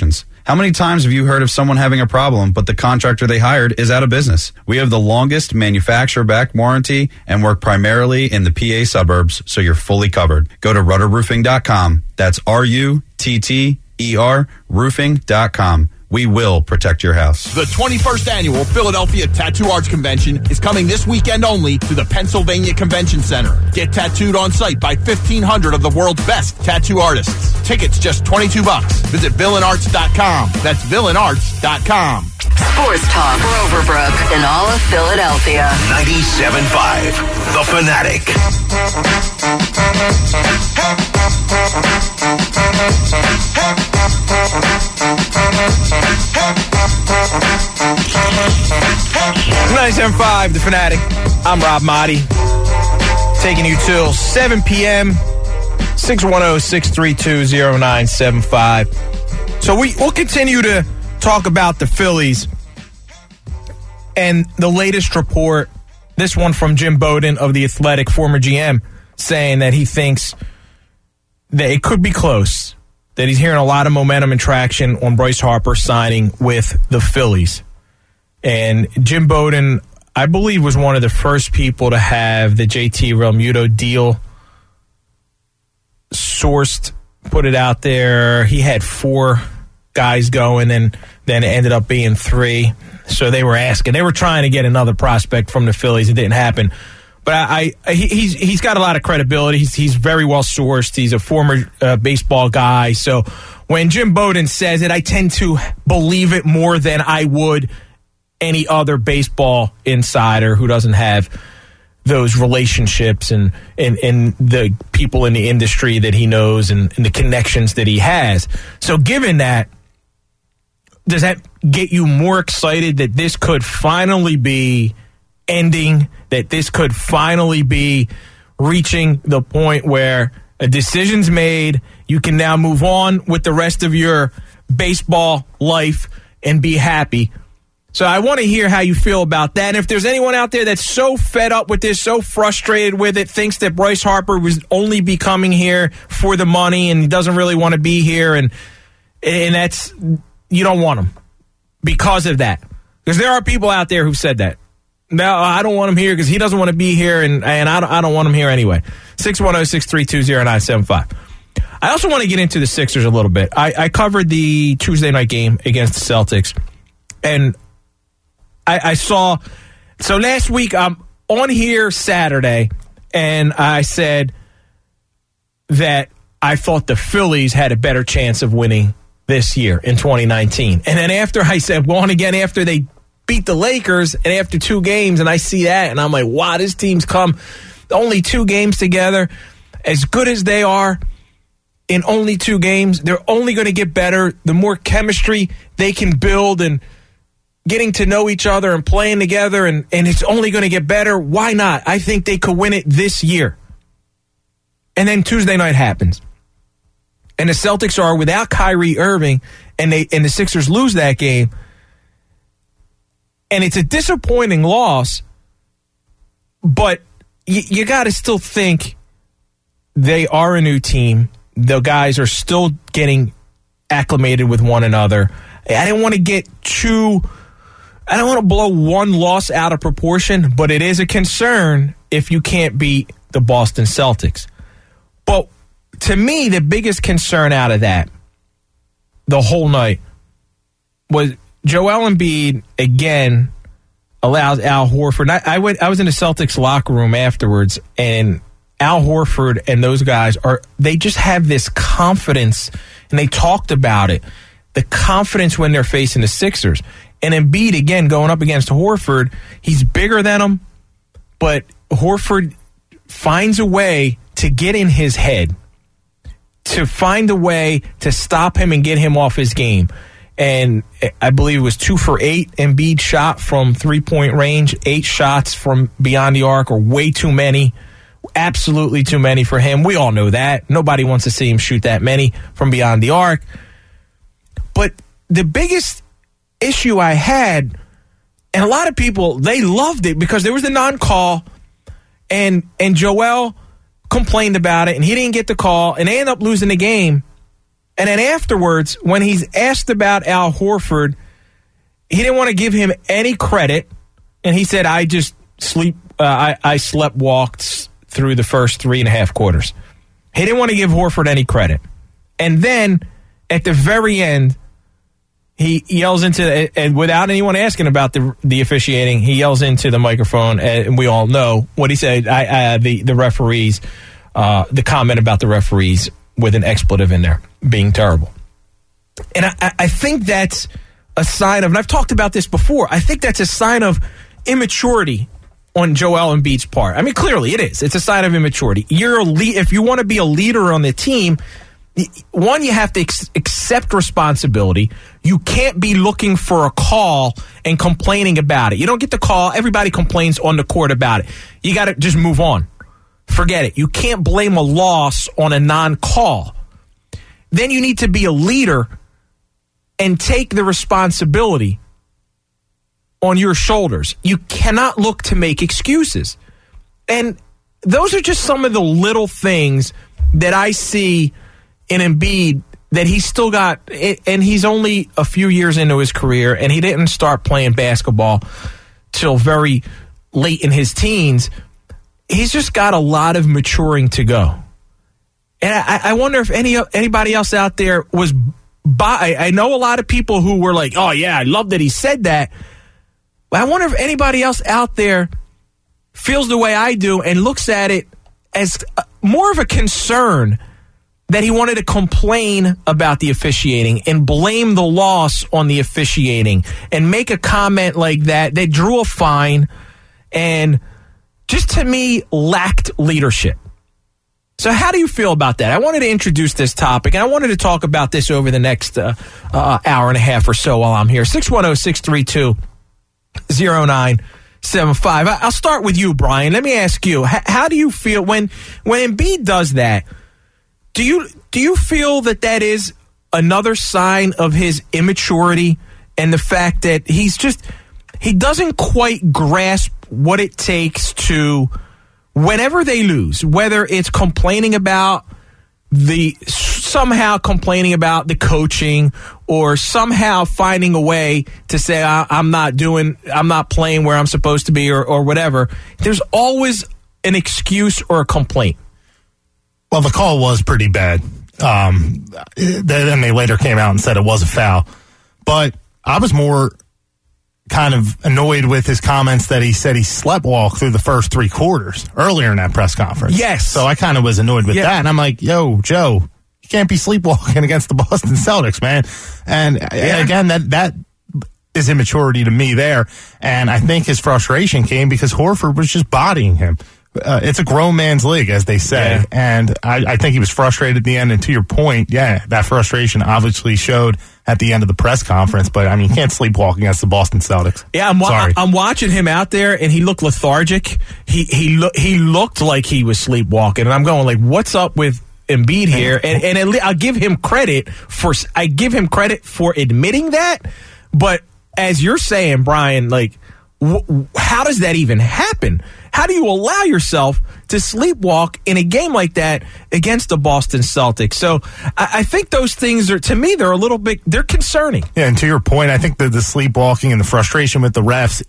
How many times have you heard of someone having a problem, but the contractor they hired is out of business? We have the longest manufacturer-backed warranty and work primarily in the PA suburbs, so you're fully covered. Go to rutterroofing.com. That's RUTTER roofing.com. We will protect your house. The 21st Annual Philadelphia Tattoo Arts Convention is coming this weekend only to the Pennsylvania Convention Center. Get tattooed on site by 1,500 of the world's best tattoo artists. Tickets just $22. Visit villainarts.com. That's villainarts.com. Sports talk for Overbrook and all of Philadelphia. 97.5, The Fanatic. $97.5, The Fanatic. I'm Rob Motti. Taking you till 7 p.m. 610-632-0975. So we'll continue to talk about the Phillies and the latest report. This one from Jim Bowden of The Athletic, former GM, saying that he thinks that it could be close, that he's hearing a lot of momentum and traction on Bryce Harper signing with the Phillies. And Jim Bowden, I believe, was one of the first people to have the JT Realmuto deal sourced, put it out there. He had 4 guys going, and then it ended up being 3. So they were trying to get another prospect from the Phillies. It didn't happen. But he's got a lot of credibility. He's very well sourced. He's a former baseball guy. So when Jim Bowden says it, I tend to believe it more than I would any other baseball insider who doesn't have those relationships and the people in the industry that he knows and the connections that he has. So given that, does that get you more excited that this could finally be ending, that this could finally be reaching the point where a decision's made, you can now move on with the rest of your baseball life and be happy? So I want to hear how you feel about that. And if there's anyone out there that's so fed up with this, so frustrated with it, thinks that Bryce Harper was only be coming here for the money and he doesn't really want to be here, and that's, you don't want him because of that. Because there are people out there who've said that. No, I don't want him here because he doesn't want to be here, and I don't want him here anyway. 610-632-0975. I also want to get into the Sixers a little bit. I covered the Tuesday night game against the Celtics, and I saw, so last week I'm on here Saturday, and I said that I thought the Phillies had a better chance of winning this year in 2019. And then after I said, well, and again, after they beat the Lakers and after 2 games, and I see that, and I'm like, wow, this team's come only 2 games together. As good as they are in only 2 games, they're only going to get better. The more chemistry they can build and getting to know each other and playing together, and it's only going to get better. Why not? I think they could win it this year. And then Tuesday night happens. And the Celtics are without Kyrie Irving, and the Sixers lose that game. And it's a disappointing loss, but you got to still think they are a new team. The guys are still getting acclimated with one another. I didn't want to blow one loss out of proportion, but it is a concern if you can't beat the Boston Celtics. But to me, the biggest concern out of that, the whole night, was Joel Embiid, again, allows Al Horford. I was in the Celtics locker room afterwards, and Al Horford and those guys they just have this confidence, and they talked about it, the confidence when they're facing the Sixers. And Embiid, again, going up against Horford, he's bigger than him, but Horford finds a way to get in his head, to find a way to stop him and get him off his game. And I believe it was 2 for 8 Embiid shot from 3-point range. 8 shots from beyond the arc are way too many. Absolutely too many for him. We all know that. Nobody wants to see him shoot that many from beyond the arc. But the biggest issue I had, and a lot of people, they loved it because there was a non-call, and Joel complained about it, and he didn't get the call, and they ended up losing the game. And then afterwards, when he's asked about Al Horford, he didn't want to give him any credit. And he said, I just slept walked through the first 3.5 quarters. He didn't want to give Horford any credit. And then at the very end, he yells into, and without anyone asking about the officiating, he yells into the microphone, and we all know what he said. The referees, the comment about the referees with an expletive in there being terrible. And I think that's a sign of, and I've talked about this before, I think that's a sign of immaturity on Joel Embiid's part. I mean, clearly it is. It's a sign of immaturity. If you want to be a leader on the team, one, you have to accept responsibility. You can't be looking for a call and complaining about it. You don't get the call. Everybody complains on the court about it. You got to just move on. Forget it. You can't blame a loss on a non-call. Then you need to be a leader and take the responsibility on your shoulders. You cannot look to make excuses. And those are just some of the little things that I see in Embiid that he's still got, and he's only a few years into his career, and he didn't start playing basketball till very late in his teens. He's just got a lot of maturing to go. And I wonder if anybody else out there was I know a lot of people who were like, oh, yeah, I love that he said that. But I wonder if anybody else out there feels the way I do and looks at it as more of a concern that he wanted to complain about the officiating and blame the loss on the officiating and make a comment like that. They drew a fine and just, to me, lacked leadership. So how do you feel about that? I wanted to introduce this topic, and I wanted to talk about this over the next hour and a half or so while I'm here. 610-632-0975. I'll start with you, Brian. Let me ask you, how do you feel when Embiid does that? Do you feel that is another sign of his immaturity and the fact that he doesn't quite grasp what it takes to, whenever they lose, whether it's complaining about the coaching or somehow finding a way to say, I'm not playing where I'm supposed to be or whatever, there's always an excuse or a complaint. Well, the call was pretty bad. Then they later came out and said it was a foul. But I was more kind of annoyed with his comments that he said he sleptwalked through the first 3 quarters earlier in that press conference. Yes. So I kind of was annoyed with that. And I'm like, yo, Joe, you can't be sleepwalking against the Boston Celtics, man. And again, that is immaturity to me there. And I think his frustration came because Horford was just bodying him. It's a grown man's league, as they say. Yeah. And I think he was frustrated at the end. And to your point, that frustration obviously showed at the end of the press conference. But, I mean, you can't sleepwalk against the Boston Celtics. Yeah, I'm watching him out there, and he looked lethargic. He looked like he was sleepwalking. And I'm going, like, what's up with Embiid here? And I'll give him credit for admitting that. But as you're saying, Brian, like, how does that even happen? How do you allow yourself to sleepwalk in a game like that against the Boston Celtics? So I think those things are, to me, they're concerning. Yeah, and to your point, I think that the sleepwalking and the frustration with the refs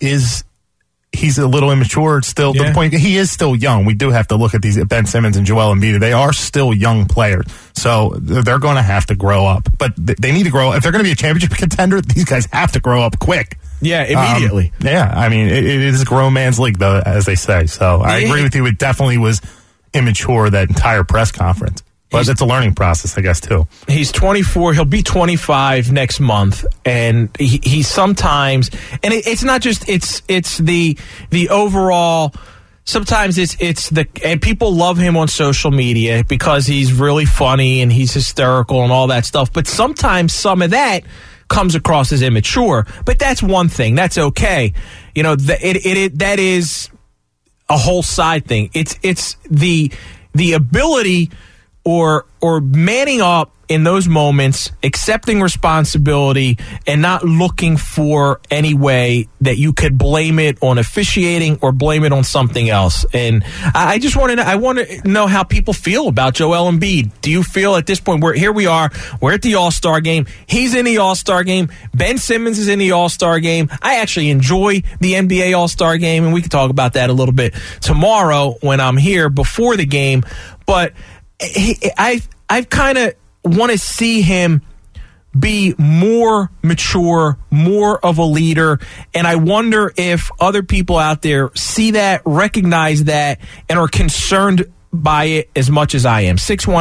he's a little immature still. To the point, he is still young. We do have to look at these Ben Simmons and Joel Embiid. They are still young players, so they're going to have to grow up. But they need to grow up. If they're going to be a championship contender, these guys have to grow up quick. Yeah, immediately. I mean, it is a grown man's league, though, as they say. So I agree with you. It definitely was immature, that entire press conference. But it's a learning process, I guess, too. He's 24. He'll be 25 next month. And he sometimes, and it's not just, it's the overall, sometimes and people love him on social media because he's really funny and he's hysterical and all that stuff. But sometimes some of that comes across as immature, but that's one thing. That's okay. You know, that is a whole side thing. It's the ability or manning up in those moments, accepting responsibility, and not looking for any way that you could blame it on officiating or blame it on something else. And I just want to know how people feel about Joel Embiid. Do you feel at this point, we're at the All-Star game. He's in the All-Star game. Ben Simmons is in the All-Star game. I actually enjoy the NBA All-Star game, and we can talk about that a little bit tomorrow when I'm here before the game. But I've kind of want to see him be more mature, more of a leader, and I wonder if other people out there see that, recognize that, and are concerned by it as much as I am.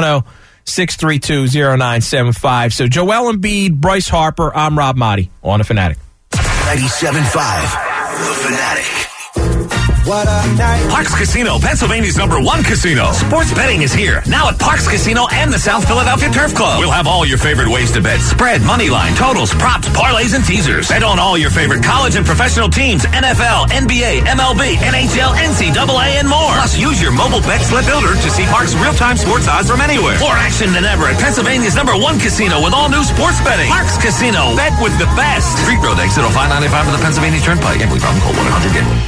610-632-0975. So Joel Embiid, Bryce Harper, I'm Rob Motti on The Fanatic. 97.5, The Fanatic. What a night. Parx Casino, Pennsylvania's #1 casino. Sports betting is here, now at Parx Casino and the South Philadelphia Turf Club. We'll have all your favorite ways to bet: spread, money line, totals, props, parlays, and teasers. Bet on all your favorite college and professional teams: NFL, NBA, MLB, NHL, NCAA, and more. Plus, use your mobile bet slip builder to see Parx real-time sports odds from anywhere. More action than ever at Pennsylvania's #1 casino with all new sports betting. Parx Casino, bet with the best. Street Road, exit 0595 of the Pennsylvania Turnpike. Gambling problem, call 1-800-GAMBLER.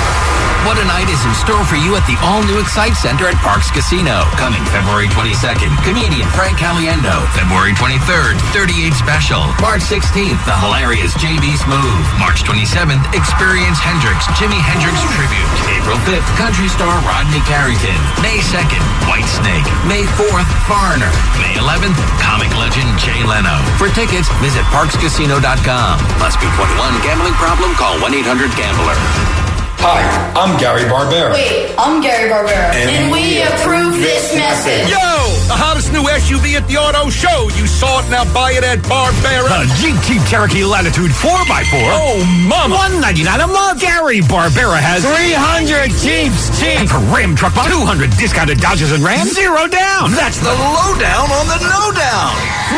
What a night is in store for you at the all-new Excite Center at Parx Casino. Coming February 22nd, comedian Frank Caliendo. February 23rd, 38 Special. March 16th, the hilarious JB Smoove. March 27th, Experience Hendrix, Jimi Hendrix Tribute. April 5th, country star Rodney Carrington. May 2nd, White Snake. May 4th, Foreigner. May 11th, comic legend Jay Leno. For tickets, visit ParxCasino.com. Must be 21. Gambling problem? Call 1-800-GAMBLER. Hi, I'm Gary Barbera. Wait, I'm Gary Barbera. And we approve this message. Yo! The hottest new SUV at the auto show. You saw it, now buy it at Barbera. The Jeep Cherokee Latitude 4x4. Oh, mama. $199 a month. Gary Barbera has 300 Jeeps cheap. And for Ram Truck, 200 discounted Dodges and Rams, 0 down. That's the lowdown on the no-down.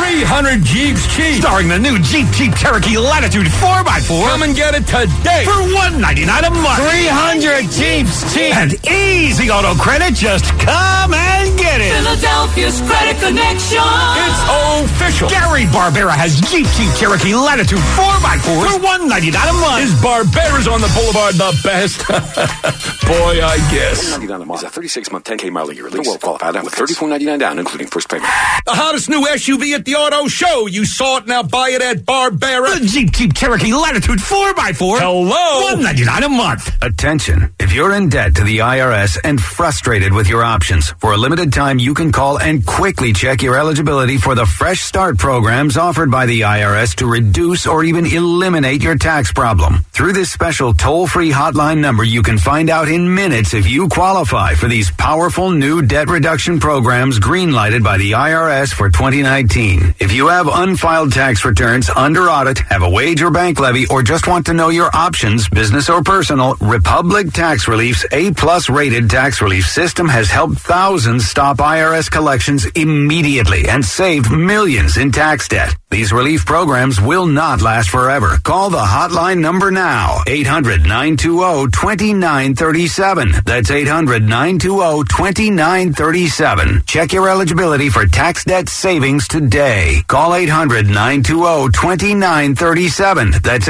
300 Jeeps cheap. Starring the new Jeep Cherokee Latitude 4x4. Come and get it today. For $199 a month. 300 Jeeps cheap. And easy auto credit. Just come and get it. Philadelphia's Credit Connection. It's official. Gary Barbera has Jeep Cherokee Latitude 4x4 for $199 a month. Is Barbera's on the boulevard the best? Boy, I guess. $199 a month. Is a 36-month, 10K mile a year lease. Well qualified with $34.99 down, including first payment. The hottest new SUV at the auto show. You saw it, now buy it at Barbera. The Jeep Cherokee Latitude 4x4. Hello. $199 a month. Attention. If you're in debt to the IRS and frustrated with your options, for a limited time you can call and quickly check your eligibility for the Fresh Start programs offered by the IRS to reduce or even eliminate your tax problem. Through this special toll-free hotline number, you can find out in minutes if you qualify for these powerful new debt reduction programs green-lighted by the IRS for 2019. If you have unfiled tax returns, under audit, have a wage or bank levy, or just want to know your options, business or personal, Republic Tax Relief's A-plus rated tax relief system has helped thousands stop IRS collections immediately and saved millions in tax debt. These relief programs will not last forever. Call the hotline number now, 800-920-2937. That's 800-920-2937. Check your eligibility for tax debt savings today. Call 800-920-2937. That's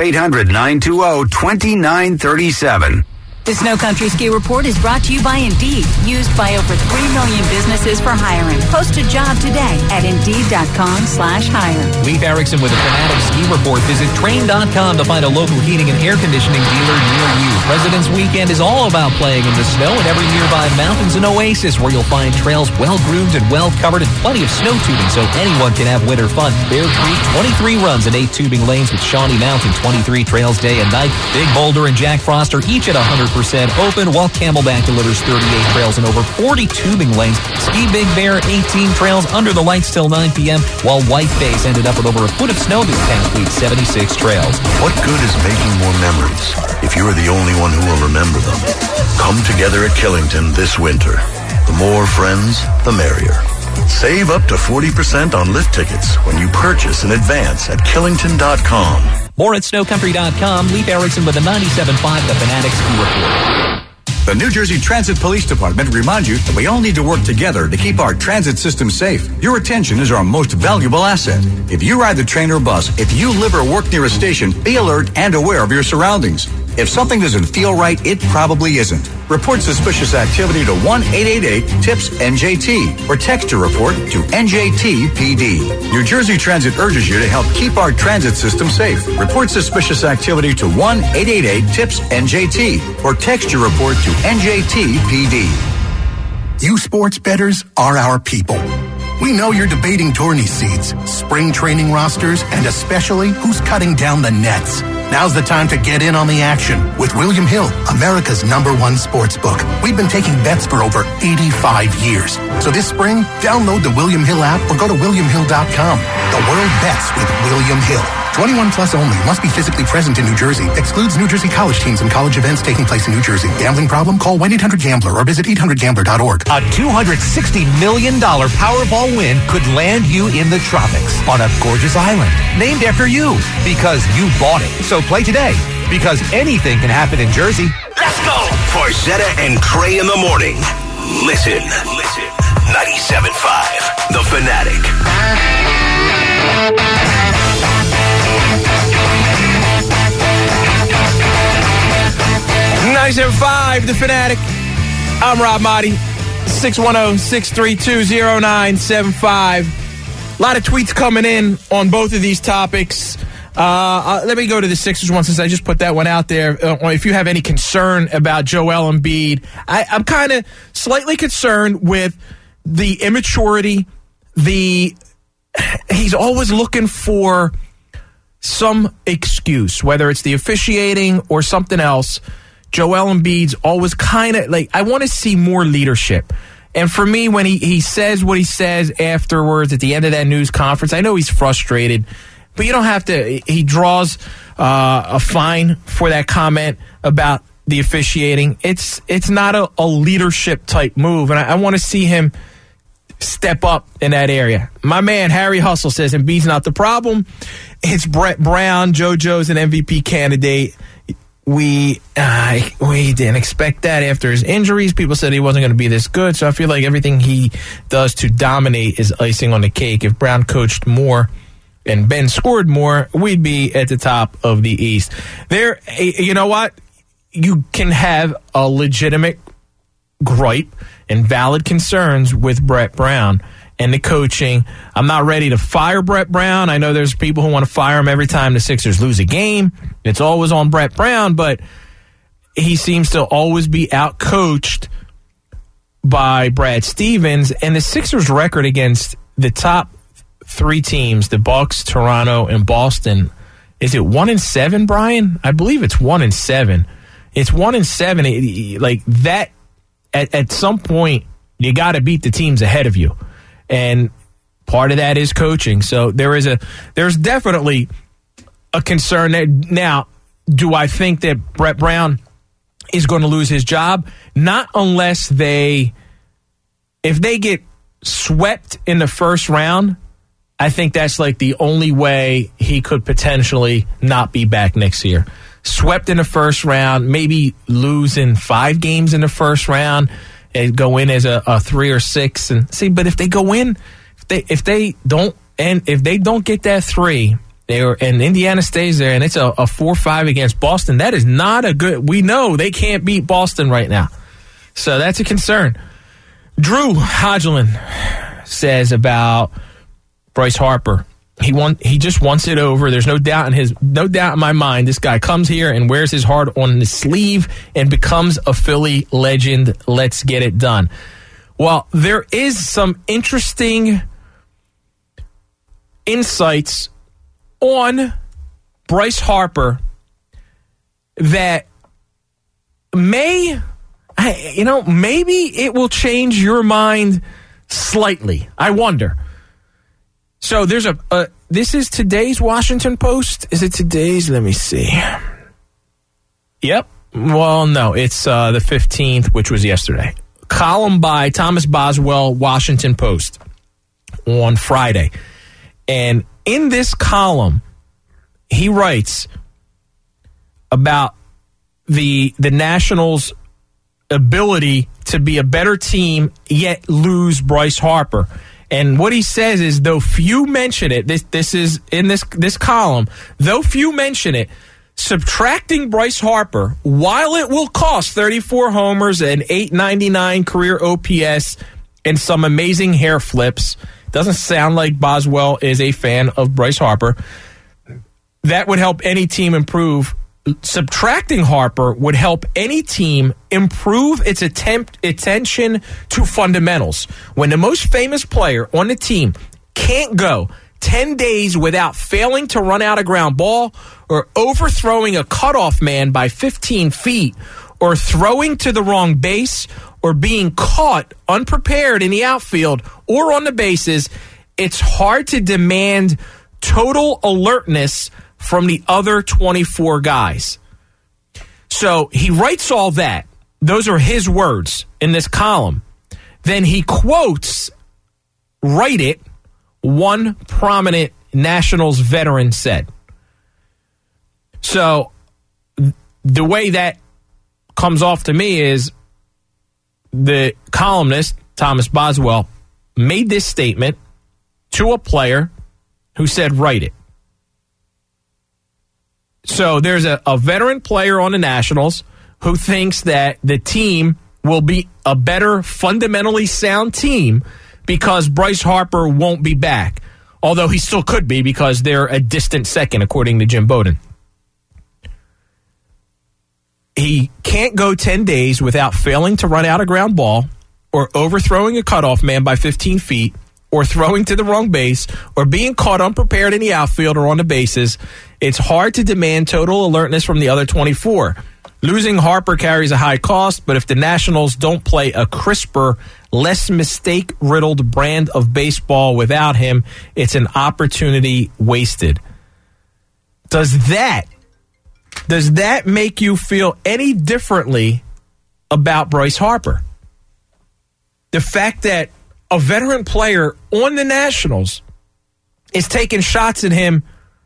800-920-2937. The Snow Country Ski Report is brought to you by Indeed, used by over 3 million businesses for hiring. Post a job today at Indeed.com/hire. Leif Erickson with the Fanatic Ski Report. Visit Train.com to find a local heating and air conditioning dealer near you. President's Weekend is all about playing in the snow in every nearby mountains and oasis, where you'll find trails well-groomed and well-covered and plenty of snow tubing so anyone can have winter fun. Bear Creek, 23 runs and 8 tubing lanes with Shawnee Mountain, 23 trails day and night. Big Boulder and Jack Frost are each at 100% open, while Camelback delivers 38 trails and over 40 tubing lanes. Ski Big Bear, 18 trails under the lights till 9 p.m., while Whiteface ended up with over a foot of snow this past week, 76 trails. What good is making more memories if you're the only one who will remember them? Come together at Killington this winter. The more friends, the merrier. Save up to 40% on lift tickets when you purchase in advance at Killington.com. More at snowcountry.com. Leif Erickson with the 97.5 The Fanatic Ski Report. The New Jersey Transit Police Department reminds you that we all need to work together to keep our transit system safe. Your attention is our most valuable asset. If you ride the train or bus, if you live or work near a station, be alert and aware of your surroundings. If something doesn't feel right, it probably isn't. Report suspicious activity to 1-888-TIPS-NJT or text your report to NJTPD. New Jersey Transit urges you to help keep our transit system safe. Report suspicious activity to 1-888-TIPS-NJT or text your report to NJTPD. You sports bettors are our people. We know you're debating tourney seeds, spring training rosters, and especially who's cutting down the nets. Now's the time to get in on the action with William Hill, America's #1 sports book. We've been taking bets for over 85 years. So this spring, download the William Hill app or go to WilliamHill.com. The world bets with William Hill. 21 plus only. Must be physically present in New Jersey. Excludes New Jersey college teams and college events taking place in New Jersey. Gambling problem? Call 1-800-GAMBLER or visit 800gambler.org. A $260 million Powerball win could land you in the tropics on a gorgeous island named after you because you bought it. So play today because anything can happen in Jersey. Let's go! Forzetta and Trey in the morning. Listen. 97.5, The Fanatic. 97.5, The Fanatic. I'm Rob Motti. 610-632-0975. A lot of tweets coming in on both of these topics. Let me go to the Sixers one since I just put that one out there. If you have any concern about Joel Embiid, I'm kind of slightly concerned with the immaturity. He's always looking for some excuse, whether it's the officiating or something else. Joel Embiid's always kind of like, I want to see more leadership. And for me, when he says what he says afterwards at the end of that news conference, I know he's frustrated, but you don't have to. He draws a fine for that comment about the officiating. It's not a leadership type move, and I want to see him step up in that area. My man Harry Hustle says Embiid's not the problem. It's Brett Brown. JoJo's an MVP candidate. We didn't expect that after his injuries. People said he wasn't going to be this good, so I feel like everything he does to dominate is icing on the cake. If Brown coached more and Ben scored more, we'd be at the top of the East. You know what? You can have a legitimate gripe and valid concerns with Brett Brown and the coaching. I'm not ready to fire Brett Brown. I know there's people who want to fire him every time the Sixers lose a game. It's always on Brett Brown, but he seems to always be outcoached by Brad Stevens. And the Sixers' record against the top three teams, the Bucks, Toronto, and Boston, is it 1-7, Brian? I believe it's 1-7. It's 1-7. Like that, at some point, you got to beat the teams ahead of you. And part of that is coaching. So there's definitely a concern there. Now, do I think that Brett Brown is going to lose his job? Not unless if they get swept in the first round. I think that's like the only way he could potentially not be back next year. Swept in the first round, maybe losing 5 games in the first round and go in as a 3 or 6 and see. But if they go in, if they don't get that 3, and Indiana stays there, and it's a 4-5 against Boston, that is not a good. We know they can't beat Boston right now, so that's a concern. Drew Hodgland says about Bryce Harper. He just wants it over. There's no doubt in my mind. This guy comes here and wears his heart on his sleeve and becomes a Philly legend. Let's get it done. Well, there is some interesting insights on Bryce Harper that maybe it will change your mind slightly. I wonder. So there's this is today's Washington Post. Is it today's? Let me see. Yep. Well, no, it's the 15th, which was yesterday. Column by Thomas Boswell, Washington Post, on Friday. And in this column, he writes about the Nationals ability to be a better team, yet lose Bryce Harper. And what he says is, though few mention it, this is in this column, though few mention it, subtracting Bryce Harper, while it will cost 34 homers and 899 career OPS and some amazing hair flips, doesn't sound like Boswell is a fan of Bryce Harper, that would help any team improve. Subtracting Harper would help any team improve its attention to fundamentals. When the most famous player on the team can't go 10 days without failing to run out a ground ball or overthrowing a cutoff man by 15 feet or throwing to the wrong base or being caught unprepared in the outfield or on the bases, it's hard to demand total alertness from the other 24 guys. So he writes all that. Those are his words in this column. Then he quotes, write it, one prominent Nationals veteran said. So the way that comes off to me is the columnist, Thomas Boswell, made this statement to a player who said, write it. So there's a veteran player on the Nationals who thinks that the team will be a better, fundamentally sound team because Bryce Harper won't be back. Although he still could be because they're a distant second, according to Jim Bowden. He can't go 10 days without failing to run out a ground ball or overthrowing a cutoff man by 15 feet or throwing to the wrong base or being caught unprepared in the outfield or on the bases. It's hard to demand total alertness from the other 24. Losing Harper carries a high cost, but if the Nationals don't play a crisper, less mistake-riddled brand of baseball without him, it's an opportunity wasted. Does that make you feel any differently about Bryce Harper? The fact that a veteran player on the Nationals is taking shots at him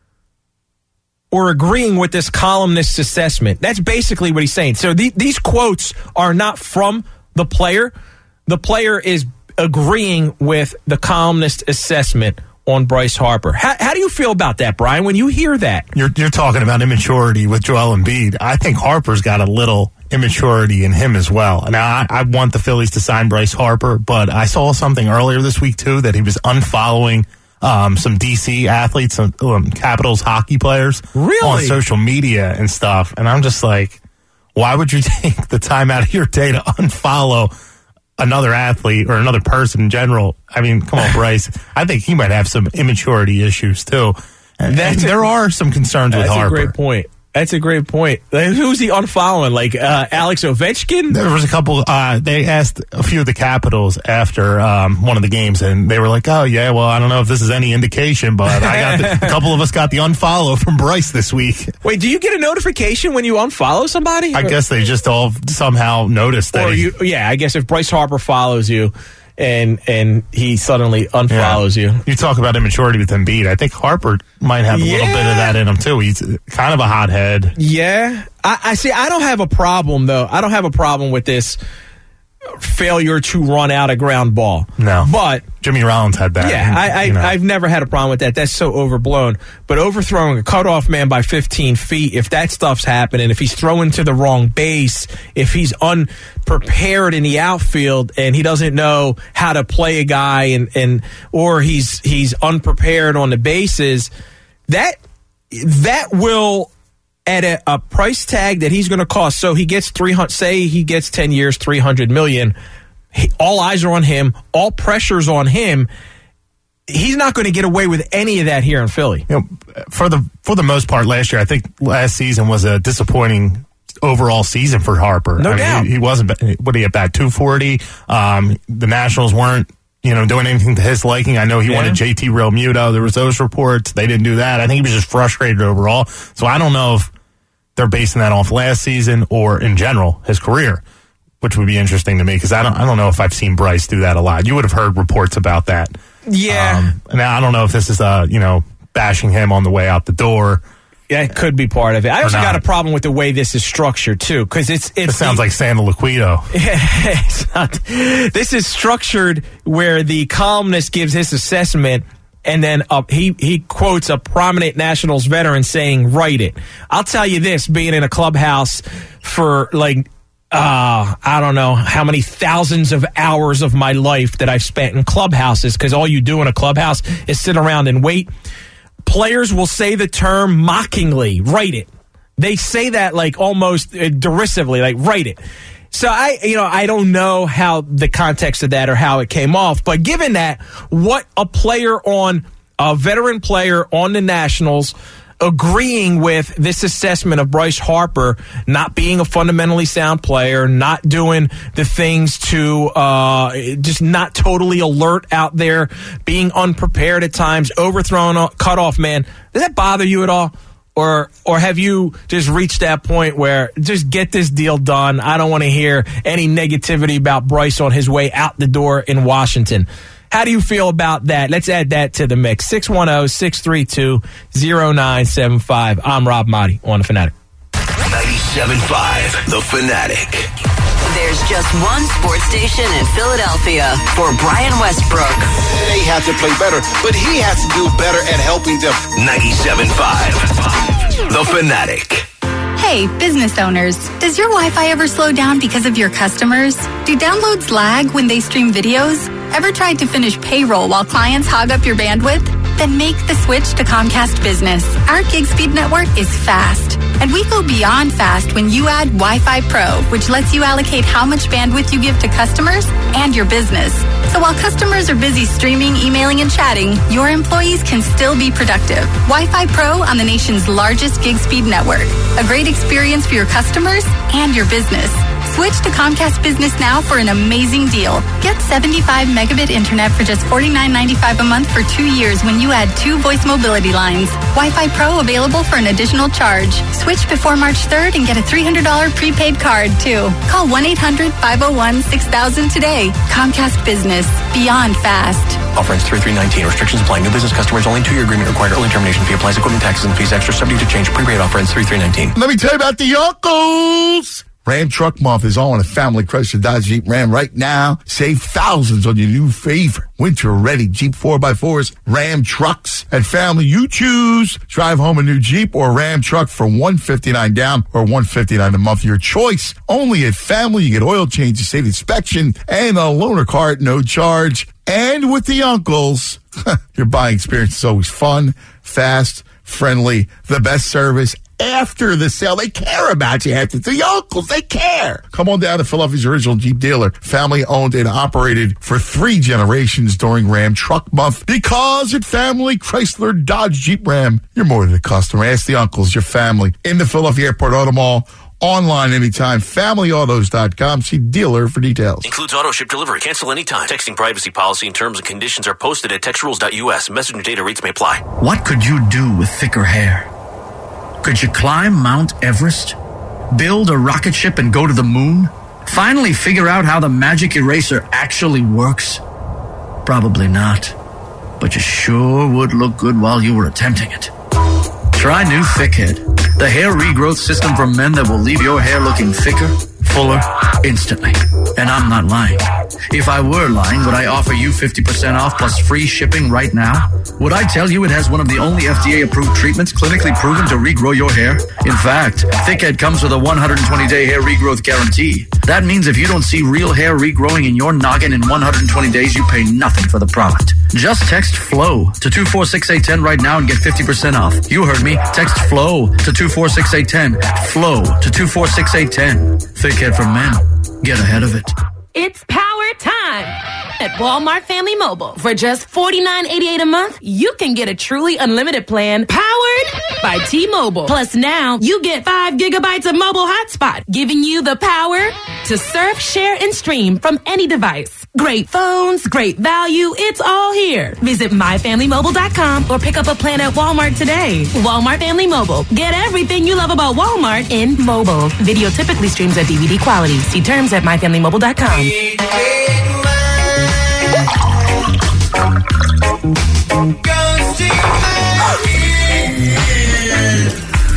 or agreeing with this columnist's assessment. That's basically what he's saying. So these quotes are not from the player. The player is agreeing with the columnist's assessment on Bryce Harper. How do you feel about that, Brian, when you hear that? You're talking about immaturity with Joel Embiid. I think Harper's got a little immaturity in him as well. Now, I want the Phillies to sign Bryce Harper, but I saw something earlier this week, too, that he was unfollowing some D.C. athletes, some Capitals hockey players on social media and stuff. And I'm just like, why would you take the time out of your day to unfollow another athlete or another person in general? I mean, come on, Bryce. I think he might have some immaturity issues, too. And there are some concerns with Harper. That's a great point. That's a great point. Who's he unfollowing? Like Alex Ovechkin? There was a couple. They asked a few of the Capitals after one of the games, and they were like, "Oh yeah, well, I don't know if this is any indication, but a couple of us got the unfollow from Bryce this week." Wait, do you get a notification when you unfollow somebody? I guess they just all somehow noticed that. I guess if Bryce Harper follows you, and he suddenly unfollows you. You talk about immaturity with Embiid. I think Harper might have a little bit of that in him, too. He's kind of a hothead. Yeah. I see. I don't have a problem, though. I don't have a problem with this failure to run out a ground ball. No. But Jimmy Rollins had that. Yeah, I've never had a problem with that. That's so overblown. But overthrowing a cutoff man by 15 feet, if that stuff's happening, if he's throwing to the wrong base, if he's unprepared in the outfield and he doesn't know how to play a guy or he's unprepared on the bases, that will, at a price tag that he's going to cost. So he gets 300. Say he gets 10 years, $300 million. All eyes are on him. All pressure's on him. He's not going to get away with any of that here in Philly. You know, for the most part, last year, I think last season was a disappointing overall season for Harper. No doubt. He wasn't. What he at bat 240. The Nationals weren't doing anything to his liking. I know he wanted JT Realmuto. There was those reports. They didn't do that. I think he was just frustrated overall. So I don't know if they're basing that off last season or in general his career, which would be interesting to me because I don't know if I've seen Bryce do that a lot. You would have heard reports about that. Yeah. Now I don't know if this is bashing him on the way out the door. Yeah, it could be part of it. I also got a problem with the way this is structured, too, because it sounds like Santa Liquido. It's not. This is structured where the columnist gives his assessment, and then he quotes a prominent Nationals veteran saying, write it. I'll tell you this, being in a clubhouse for, I don't know how many thousands of hours of my life that I've spent in clubhouses, because all you do in a clubhouse is sit around and wait. Players will say the term mockingly, write it. They say that almost derisively, write it. So I don't know how the context of that or how it came off, but given that, what a veteran player on the Nationals agreeing with this assessment of Bryce Harper not being a fundamentally sound player, not doing the things to just not totally alert out there, being unprepared at times, overthrown, cut off, man. Does that bother you at all? Or have you just reached that point where just get this deal done? I don't want to hear any negativity about Bryce on his way out the door in Washington. How do you feel about that? Let's add that to the mix. 610-632-0975. I'm Rob Motti on The Fanatic. 97.5, The Fanatic. There's just one sports station in Philadelphia for Brian Westbrook. They have to play better, but he has to do better at helping them. 97.5, The Fanatic. Hey, business owners, does your Wi-Fi ever slow down because of your customers? Do downloads lag when they stream videos? Ever tried to finish payroll while clients hog up your bandwidth? Then make the switch to Comcast Business. Our gig speed network is fast. And we go beyond fast when you add Wi-Fi Pro, which lets you allocate how much bandwidth you give to customers and your business. So while customers are busy streaming, emailing, and chatting, your employees can still be productive. Wi-Fi Pro on the nation's largest gig speed network. A great experience for your customers and your business. Switch to Comcast Business now for an amazing deal. Get 75 megabit internet for just $49.95 a month for 2 years when you add 2 voice mobility lines. Wi-Fi Pro available for an additional charge. Switch before March 3rd and get a $300 prepaid card, too. Call 1-800-501-6000 today. Comcast Business. Beyond fast. Offer ends 3/3/19. Restrictions apply. New business customers only. 2-year agreement required. Early termination fee applies. Including taxes and fees. Extra subject to change. Prepaid offer ends 3/3/19. Let me tell you about the uncles. Ram Truck Month is on at Family Chrysler Dodge Jeep Ram right now. Save thousands on your new favorite winter-ready Jeep 4x4s, Ram trucks. At Family, you choose. Drive home a new Jeep or Ram truck for $159 down or $159 a month. Your choice. Only at Family, you get oil changes, state inspection, and a loaner car at no charge. And with the uncles, your buying experience is always fun, fast, friendly, the best service. After the sale, they care about you. The uncles, they care. Come on down to Philadelphia's original Jeep dealer. Family owned and operated for 3 generations during Ram Truck Month. Because at Family Chrysler Dodge Jeep Ram, you're more than a customer. Ask the uncles, your family. In the Philadelphia Airport Auto Mall. Online anytime. FamilyAutos.com. See dealer for details. Includes auto ship delivery. Cancel anytime. Texting privacy policy and terms and conditions are posted at textrules.us. Messenger data rates may apply. What could you do with thicker hair? Could you climb Mount Everest? Build a rocket ship and go to the moon? Finally figure out how the magic eraser actually works? Probably not. But you sure would look good while you were attempting it. Try new Thickhead, the hair regrowth system for men that will leave your hair looking thicker, fuller, instantly. And I'm not lying. If I were lying, would I offer you 50% off plus free shipping right now? Would I tell you it has one of the only FDA-approved treatments clinically proven to regrow your hair? In fact, Thickhead comes with a 120-day hair regrowth guarantee. That means if you don't see real hair regrowing in your noggin in 120 days, you pay nothing for the product. Just text FLOW to 246810 right now and get 50% off. You heard me. Text FLOW to 246810. FLOW to 246810. Thickhead for men. Get ahead of it. It's power time at Walmart Family Mobile. For just $49.88 a month, you can get a truly unlimited plan powered by T-Mobile. Plus now, you get 5 gigabytes of mobile hotspot, giving you the power to surf, share, and stream from any device. Great phones, great value, it's all here. Visit myfamilymobile.com or pick up a plan at Walmart today. Walmart Family Mobile. Get everything you love about Walmart in mobile. Video typically streams at DVD quality. See terms at myfamilymobile.com.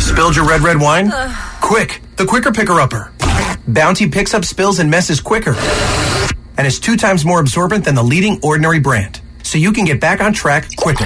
Spilled your red wine? Quick, the Quicker Picker-Upper. Bounty picks up spills and messes quicker. And is 2 times more absorbent than the leading Ordinary brand. So you can get back on track quicker.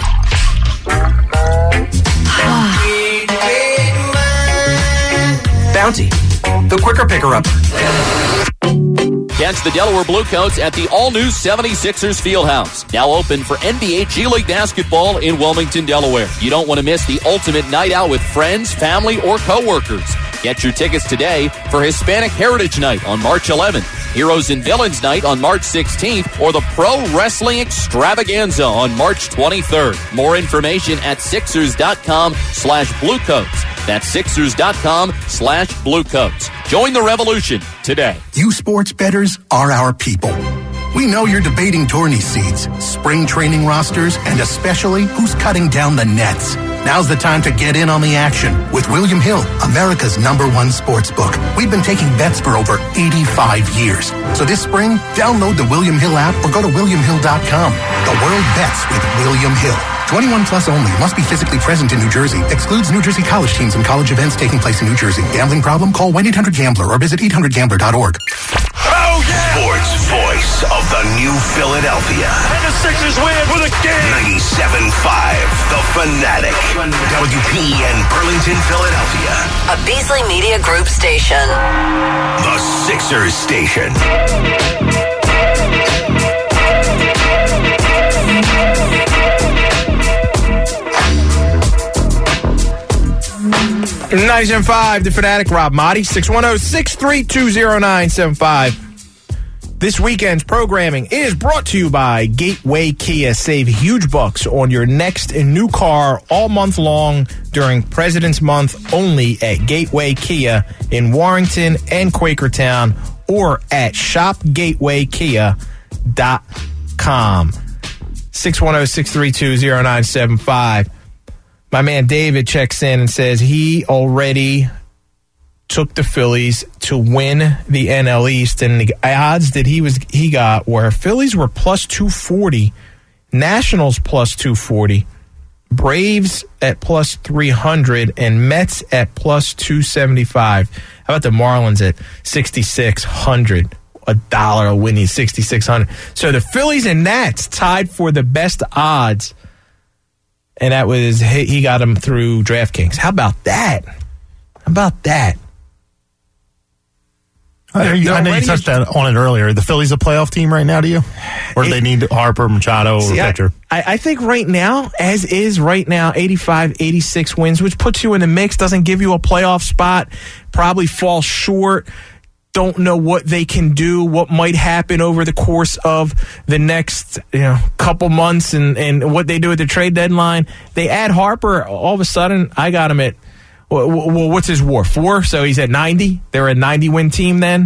Bounty, the Quicker Picker-Upper. Catch the Delaware Bluecoats at the all-new 76ers Fieldhouse. Now open for NBA G League basketball in Wilmington, Delaware. You don't want to miss the ultimate night out with friends, family, or coworkers. Get your tickets today for Hispanic Heritage Night on March 11th, Heroes and Villains Night on March 16th, or the Pro Wrestling Extravaganza on March 23rd. More information at Sixers.com/Bluecoats. That's Sixers.com/Bluecoats. Join the revolution today. You sports bettors are our people. We know you're debating tourney seeds, spring training rosters, and especially who's cutting down the nets. Now's the time to get in on the action with William Hill, America's #1 sports book. We've been taking bets for over 85 years. So this spring, download the William Hill app or go to WilliamHill.com. The world bets with William Hill. 21 plus only. Must be physically present in New Jersey. Excludes New Jersey college teams and college events taking place in New Jersey. Gambling problem? Call 1-800-GAMBLER or visit 800gambler.org. Oh, yeah! Sports voice of the new Philadelphia. And the Sixers win with a game. 97.5, The Fanatic. WPN Burlington, Philadelphia. A Beasley Media Group station. The Sixers station. 97.5, The Fanatic, Rob Motti, 610-632-0975. This weekend's programming is brought to you by Gateway Kia. Save huge bucks on your next new car all month long during President's Month only at Gateway Kia in Warrington and Quakertown or at shopgatewaykia.com. 610-632-0975. My man David checks in and says he already took the Phillies to win the NL East, and the odds that he got were Phillies were plus 240, Nationals plus 240, Braves at plus 300, and Mets at plus 275. How about the Marlins at 6,600? $1 winning 6,600. So the Phillies and Nats tied for the best odds. And that was, he got him through DraftKings. How about that? I know you touched on it earlier. The Phillies a playoff team right now to you? Or do they need Harper, Machado, or pitcher? I think right now, as is right now, 85, 86 wins, which puts you in the mix, doesn't give you a playoff spot, probably falls short. Don't know what they can do, what might happen over the course of the next couple months and what they do at the trade deadline. They add Harper, all of a sudden, I got him at, well, what's his WAR? 4, so he's at 90. They're a 90-win team then.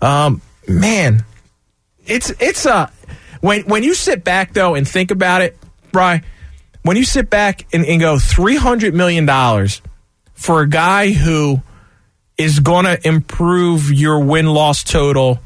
Man, it's when you sit back, though, and think about it, Bri, when you sit back and go $300 million for a guy who is going to improve your win-loss total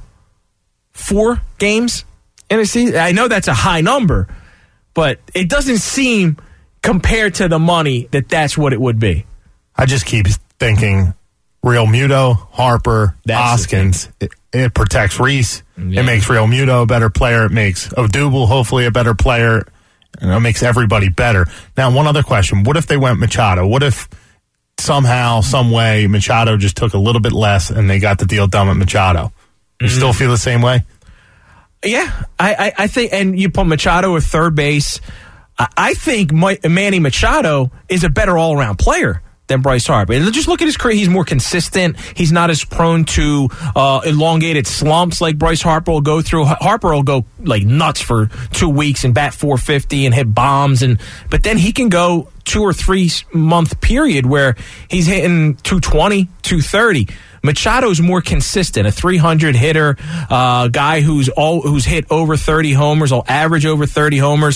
4 games in a season. I know that's a high number, but it doesn't seem, compared to the money, that that's what it would be. I just keep thinking Real Muto, Harper, Hoskins. It protects Reese. Yeah. It makes Real Muto a better player. It makes Odubel hopefully a better player. It makes everybody better. Now, one other question. What if they went Machado? What if somehow, some way, Machado just took a little bit less and they got the deal done with Machado? You still feel the same way? Yeah, I think, and you put Machado at third base. I think Manny Machado is a better all-around player than Bryce Harper. Just look at his career. He's more consistent. He's not as prone to elongated slumps like Bryce Harper will go through. Harper will go like nuts for 2 weeks and bat 450 and hit bombs, but then he can go 2 or 3 month period where he's hitting 220, 230. Machado's more consistent, a 300 hitter, guy who's hit over 30 homers, will average over 30 homers.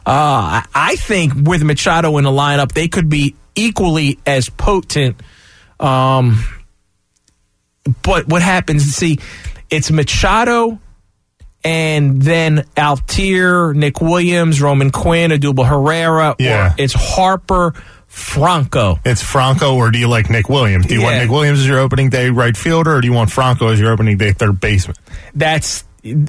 I think with Machado in the lineup, they could be equally as potent. But what happens, see, it's Machado and then Altier, Nick Williams, Roman Quinn, Odubel Herrera, or it's Harper, Franco. It's Franco, or do you like Nick Williams? Do you want Nick Williams as your opening day right fielder, or do you want Franco as your opening day third baseman? And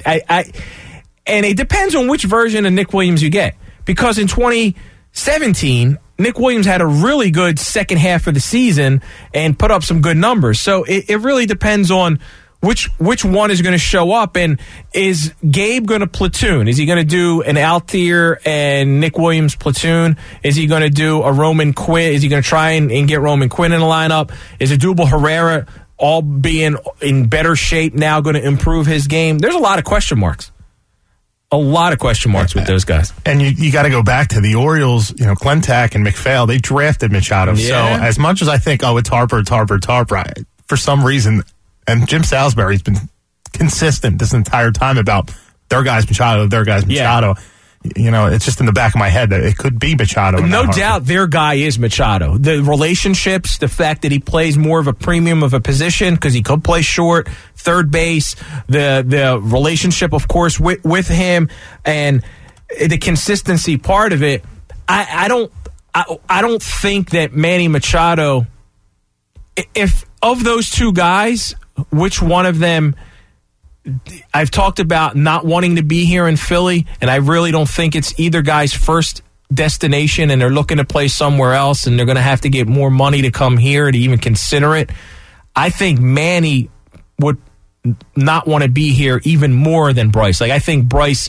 it depends on which version of Nick Williams you get. Because in 2017, Nick Williams had a really good second half of the season and put up some good numbers. So it really depends on which one is going to show up. And is Gabe going to platoon? Is he going to do an Altier and Nick Williams platoon? Is he going to do a Roman Quinn? Is he going to try and get Roman Quinn in the lineup? Is Odubel Herrera, all being in better shape now, going to improve his game? There's a lot of question marks. A lot of question marks with those guys. And you got to go back to the Orioles, Clentak and McPhail, they drafted Machado. Yeah. So as much as I think, it's Harper, for some reason, and Jim Salisbury's been consistent this entire time about their guy's Machado. Yeah. It's just in the back of my head that it could be Machado. No doubt their guy is Machado. The relationships, the fact that he plays more of a premium of a position because he could play short, third base, the relationship, of course, with him, and the consistency part of it. I don't think that Manny Machado, if of those two guys, which one of them, I've talked about not wanting to be here in Philly, and I really don't think it's either guy's first destination, and they're looking to play somewhere else, and they're going to have to get more money to come here to even consider it. I think Manny would not want to be here even more than Bryce. I think Bryce,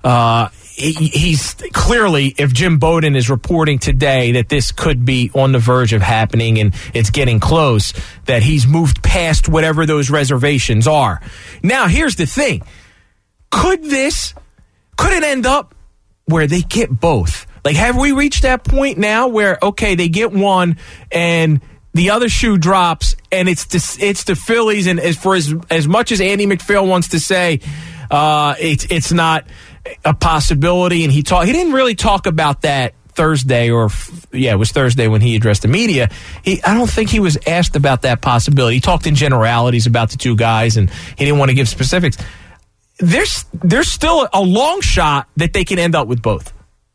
he's clearly, if Jim Bowden is reporting today that this could be on the verge of happening and it's getting close, that he's moved past whatever those reservations are. Now, here's the thing. Could it end up where they get both? Have we reached that point now where, okay, they get one and the other shoe drops, and it's the Phillies, and as much as Andy McPhail wants to say it's not a possibility, and he didn't really talk about that Thursday, it was Thursday when he addressed the media. I don't think he was asked about that possibility. He talked in generalities about the two guys, and he didn't want to give specifics. There's still a long shot that they can end up with both.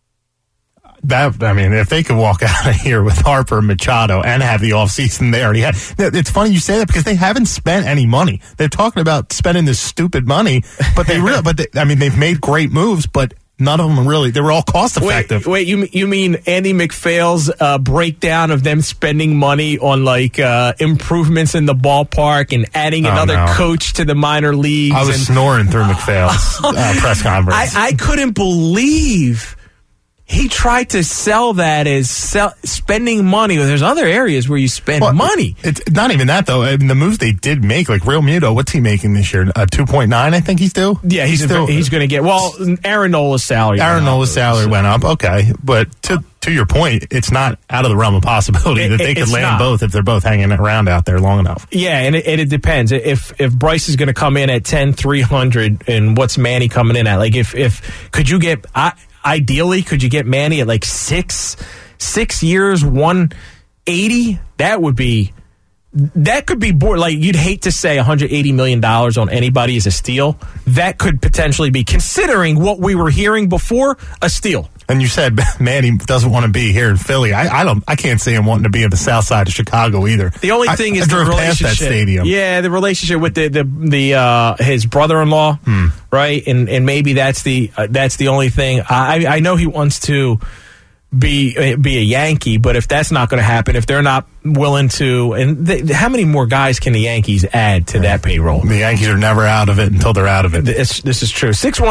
If they could walk out of here with Harper and Machado and have the offseason they already had. It's funny you say that because they haven't spent any money. They're talking about spending this stupid money, but they've made great moves, but none of them really, they were all cost effective. Wait, you mean Andy McPhail's breakdown of them spending money on improvements in the ballpark and adding another coach to the minor leagues? I was snoring through McPhail's press conference. I couldn't believe he tried to sell that as spending money. There's other areas where you spend money. It's not even that, though. The moves they did make, like Real Muto, what's he making this year? 2.9, I think he's due? Yeah, he's going to get, Aaron Nola's salary. Went up, okay. But to your point, it's not out of the realm of possibility that they could land both if they're both hanging around out there long enough. Yeah, and it depends. If Bryce is going to come in at 10,300, and what's Manny coming in at? Could you get... Ideally, could you get Manny at 6 years, 180? That could be you'd hate to say $180 million on anybody as a steal. That could potentially be, considering what we were hearing before, a steal. And you said Manny doesn't want to be here in Philly. I can't see him wanting to be on the south side of Chicago either. The only thing is the relationship. Past that stadium. Yeah, the relationship with the his brother-in-law, right? And maybe that's the only thing. I know he wants to be a Yankee, but if that's not going to happen, if they're not willing to, and how many more guys can the Yankees add to that payroll? The Yankees are never out of it until they're out of it. This is true.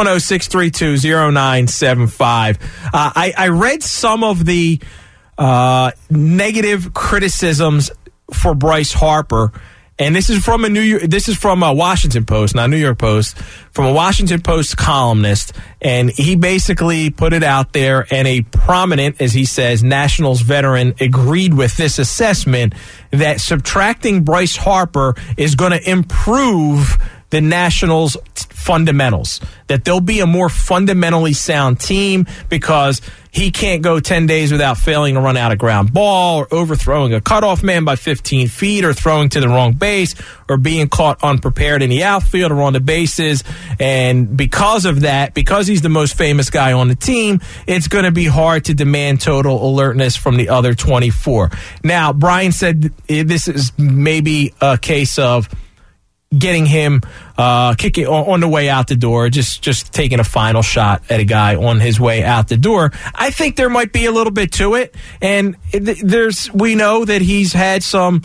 610-632-0975. I read some of the negative criticisms for Bryce Harper. And this is from a Washington Post, not New York Post, from a Washington Post columnist, and he basically put it out there, and a prominent, as he says, Nationals veteran agreed with this assessment that subtracting Bryce Harper is going to improve the Nationals' fundamentals, that they'll be a more fundamentally sound team because he can't go 10 days without failing to run out a ground ball or overthrowing a cutoff man by 15 feet or throwing to the wrong base or being caught unprepared in the outfield or on the bases. And because of that, because he's the most famous guy on the team, it's going to be hard to demand total alertness from the other 24. Now, Brian said this is maybe a case of getting him kicking on the way out the door, just taking a final shot at a guy on his way out the door. I think there might be a little bit to it, and we know that he's had some.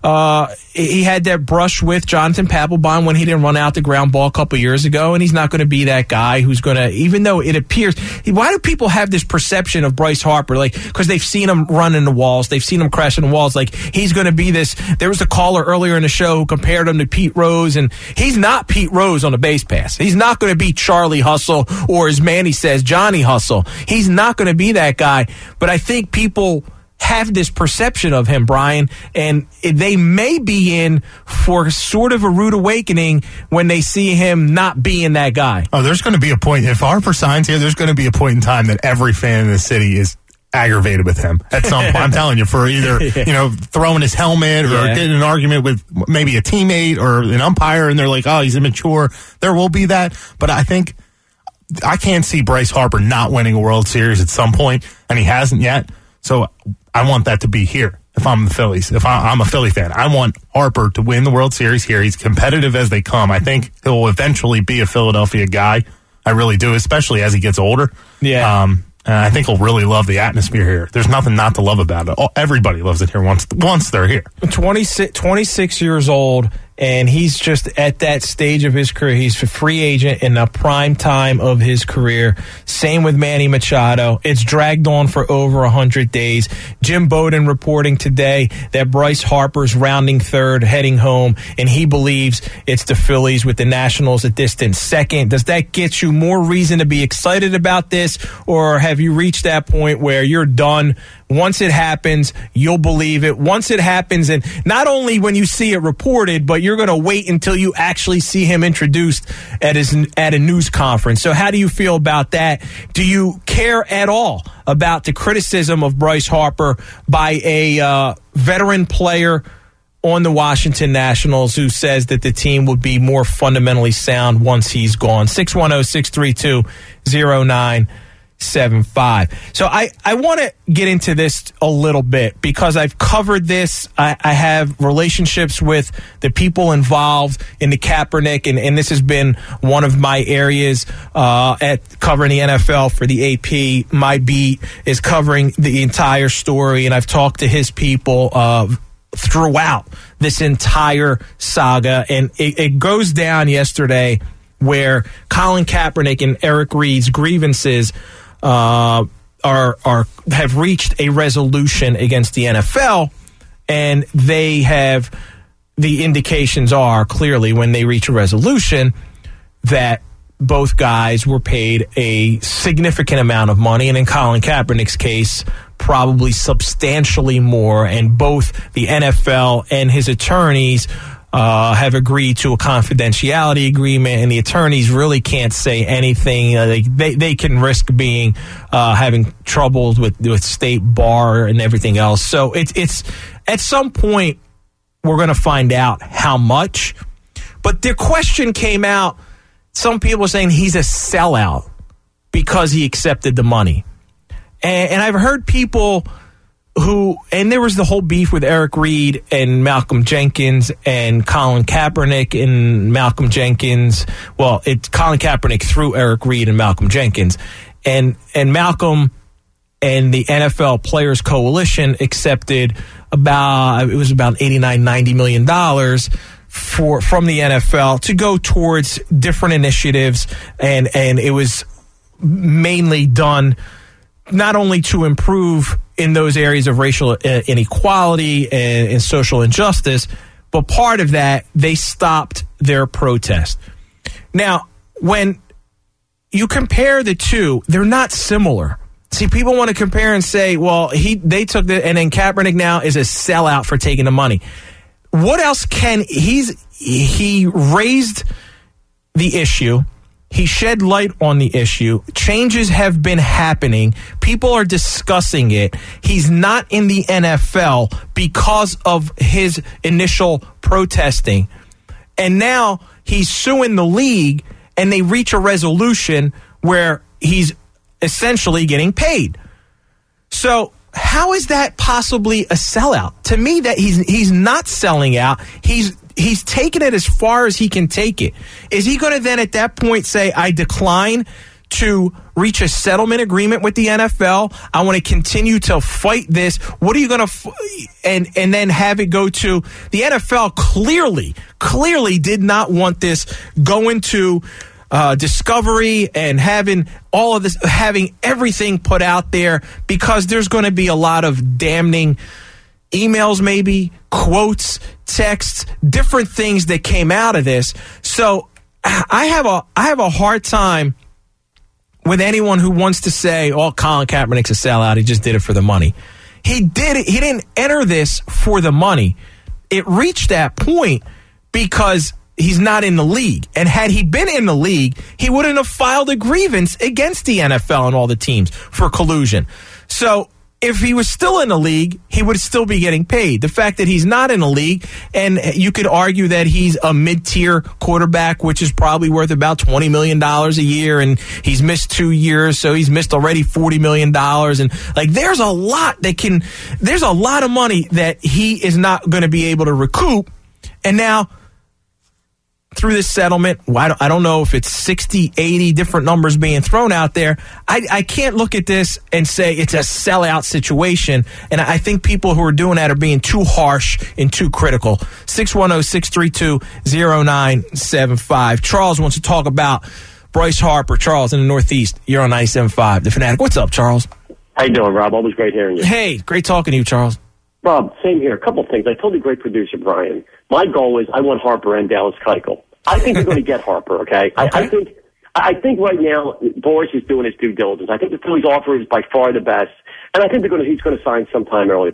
He had that brush with Jonathan Papelbon when he didn't run out the ground ball a couple years ago, and he's not going to be that guy who's going to, even though it appears, why do people have this perception of Bryce Harper? Like, because they've seen him run into walls, they've seen him crash into walls, like he's going to be this. There was a caller earlier in the show who compared him to Pete Rose, and he's not Pete Rose on a base pass. He's not going to be Charlie Hustle, or as Manny says, Johnny Hustle. He's not going to be that guy, but I think people have this perception of him, Brian, and they may be in for sort of a rude awakening when they see him not being that guy. Oh, there's going to be a point. If Harper signs here, there's going to be a point in time that every fan in the city is aggravated with him at some point. I'm telling you, for either throwing his helmet or getting in an argument with maybe a teammate or an umpire, and they're like, oh, he's immature. There will be that, but I think I can't see Bryce Harper not winning a World Series at some point, and he hasn't yet. So I want that to be here if I'm the Phillies. If I'm a Philly fan, I want Harper to win the World Series here. He's competitive as they come. I think he'll eventually be a Philadelphia guy. I really do, especially as he gets older. Yeah. And I think he'll really love the atmosphere here. There's nothing not to love about it. Everybody loves it here once they're here. 26 years old, and he's just at that stage of his career. He's a free agent in the prime time of his career. Same with Manny Machado. It's dragged on for over 100 days. Jim Bowden reporting today that Bryce Harper's rounding third, heading home, and he believes it's the Phillies with the Nationals a distant second. Does that get you more reason to be excited about this, or have you reached that point where you're done? Once it happens, you'll believe it. Once it happens, and not only when you see it reported, but you're going to wait until you actually see him introduced at a news conference. So how do you feel about that? Do you care at all about the criticism of Bryce Harper by a veteran player on the Washington Nationals who says that the team would be more fundamentally sound once he's gone? 610-632-0975. So I want to get into this a little bit because I've covered this. I have relationships with the people involved in the Kaepernick, and this has been one of my areas at covering the NFL for the AP. My beat is covering the entire story, and I've talked to his people throughout this entire saga, and it goes down yesterday where Colin Kaepernick and Eric Reid's grievances have reached a resolution against the NFL, and the indications are clearly when they reach a resolution that both guys were paid a significant amount of money, and in Colin Kaepernick's case, probably substantially more, and both the NFL and his attorneys have agreed to a confidentiality agreement, and the attorneys really can't say anything. They can risk being having troubles with state bar and everything else. So it's at some point we're going to find out how much. But the question came out. Some people are saying he's a sellout because he accepted the money, and I've heard people and there was the whole beef with Eric Reid and Malcolm Jenkins and Colin Kaepernick and Malcolm Jenkins. Well, it's Colin Kaepernick through Eric Reid and Malcolm Jenkins. And Malcolm and the NFL Players Coalition accepted about $89-90 million from the NFL to go towards different initiatives, and it was mainly done not only to improve in those areas of racial inequality and social injustice, but part of that, they stopped their protest. Now, when you compare the two, they're not similar. See, people want to compare and say, well, they took the, and then Kaepernick now is a sellout for taking the money. What else he raised the issue. He shed light on the issue. Changes have been happening. People are discussing it. He's not in the NFL because of his initial protesting. And now he's suing the league, and they reach a resolution where he's essentially getting paid. So how is that possibly a sellout? To me, that he's not selling out. He's taken it as far as he can take it. Is he going to then at that point say, I decline to reach a settlement agreement with the NFL? I want to continue to fight this. What are you going to and then have it go to the NFL? Clearly did not want this going to Discovery and having all of this, having everything put out there, because there's going to be a lot of damning emails, maybe quotes, texts, different things that came out of this. So I have a hard time with anyone who wants to say, "Oh, Colin Kaepernick's a sellout. He just did it for the money." He did it. He didn't enter this for the money. It reached that point because he's not in the league. And had he been in the league, he wouldn't have filed a grievance against the NFL and all the teams for collusion. So if he was still in the league, he would still be getting paid. The fact that he's not in the league, and you could argue that he's a mid-tier quarterback, which is probably worth about $20 million a year, and he's missed 2 years, so he's missed already $40 million. And there's a lot of money that he is not going to be able to recoup. And now, through this settlement, I don't know if it's 60, 80 different numbers being thrown out there. I can't look at this and say it's a sellout situation, and I think people who are doing that are being too harsh and too critical. 610-632-0975. Charles wants to talk about Bryce Harper. Charles in the Northeast. You're on 97.5. The Fanatic. What's up, Charles? How you doing, Rob? Always great hearing you. Hey, great talking to you, Charles. Rob, same here. A couple things. I told the great producer, Brian, my goal is I want Harper and Dallas Keuchel. I think they're going to get Harper, okay? I think right now Boris is doing his due diligence. I think the Phillies offer is by far the best, and I think he's going to sign sometime early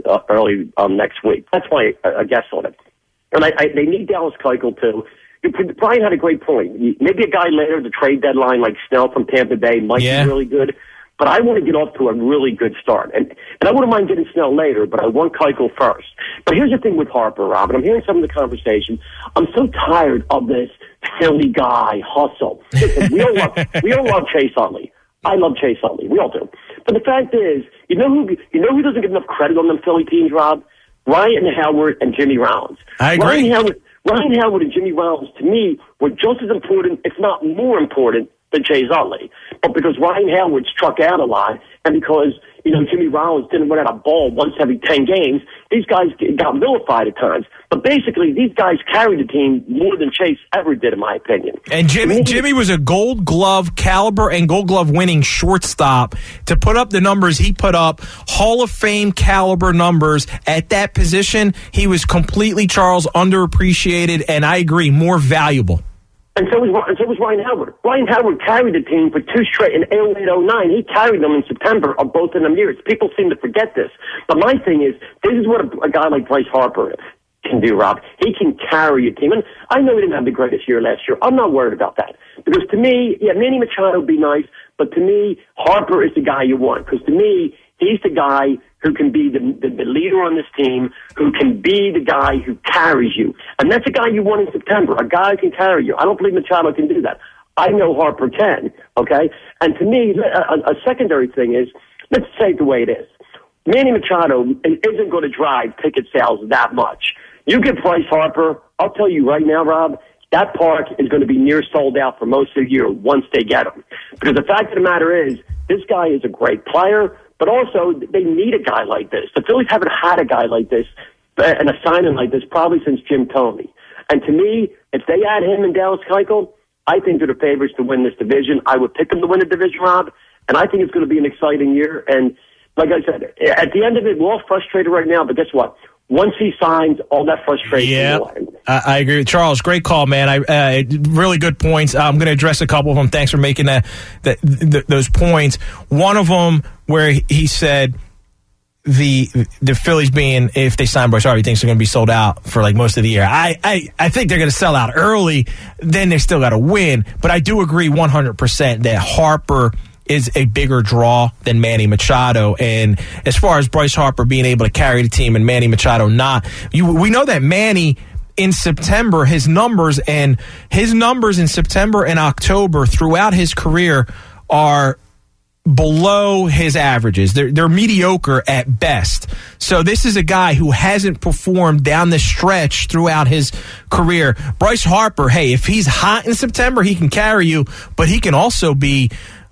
next week. That's my guess on it. And they need Dallas Keuchel too. Brian had a great point. Maybe a guy later at the trade deadline like Snell from Tampa Bay might be really good. But I want to get off to a really good start. And I wouldn't mind getting Snell later, but I want Keuchel first. But here's the thing with Harper, Rob, and I'm hearing some of the conversation. I'm so tired of this Philly guy hustle. Listen, we all love Chase Utley. I love Chase Utley. We all do. But the fact is, you know who doesn't get enough credit on them Philly teams, Rob? Ryan Howard and Jimmy Rollins. I agree. Ryan Howard and Jimmy Rollins, to me, were just as important, if not more important, than Chase Utley. But because Ryan Howard struck out a lot, and because, Jimmy Rollins didn't run out a ball once every 10 games, these guys got vilified at times. But basically, these guys carried the team more than Chase ever did, in my opinion. And Jimmy was a Gold Glove caliber and Gold Glove winning shortstop. To put up the numbers he put up, Hall of Fame caliber numbers at that position, he was completely, Charles, underappreciated, and I agree, more valuable. And so was Ryan Howard. Ryan Howard carried the team for two straight in 08-09. He carried them in September of both of them years. People seem to forget this. But my thing is, this is what a guy like Bryce Harper can do, Rob. He can carry a team. And I know he didn't have the greatest year last year. I'm not worried about that. Because to me, Manny Machado would be nice, but to me, Harper is the guy you want. Because to me, he's the guy who can be the leader on this team, who can be the guy who carries you. And that's a guy you want in September, a guy who can carry you. I don't believe Machado can do that. I know Harper can, okay? And to me, a secondary thing is, let's say it the way it is. Manny Machado isn't going to drive ticket sales that much. You get Bryce Harper, I'll tell you right now, Rob, that park is going to be near sold out for most of the year once they get him. Because the fact of the matter is, this guy is a great player, but also they need a guy like this. The Phillies haven't had a guy like this and a signing like this probably since Jim Thome. And to me, if they add him and Dallas Keuchel, I think they're the favorites to win this division. I would pick them to win the division, Rob, and I think it's going to be an exciting year. And like I said, at the end of it, we're all frustrated right now, but guess what? Once he signs, all that frustration will end. I agree with Charles. Great call, man. Really good points. I'm going to address a couple of them. Thanks for making those points. One of them where he said the Phillies being, if they sign Bryce Harper, he thinks they're going to be sold out for like most of the year. I think they're going to sell out early, then they still got to win. But I do agree 100% that Harper is a bigger draw than Manny Machado. And as far as Bryce Harper being able to carry the team and Manny Machado not, we know that Manny in September, his numbers in September and October throughout his career are below his averages. They're mediocre at best. So this is a guy who hasn't performed down the stretch throughout his career. Bryce Harper, hey, if he's hot in September, he can carry you, but he can also be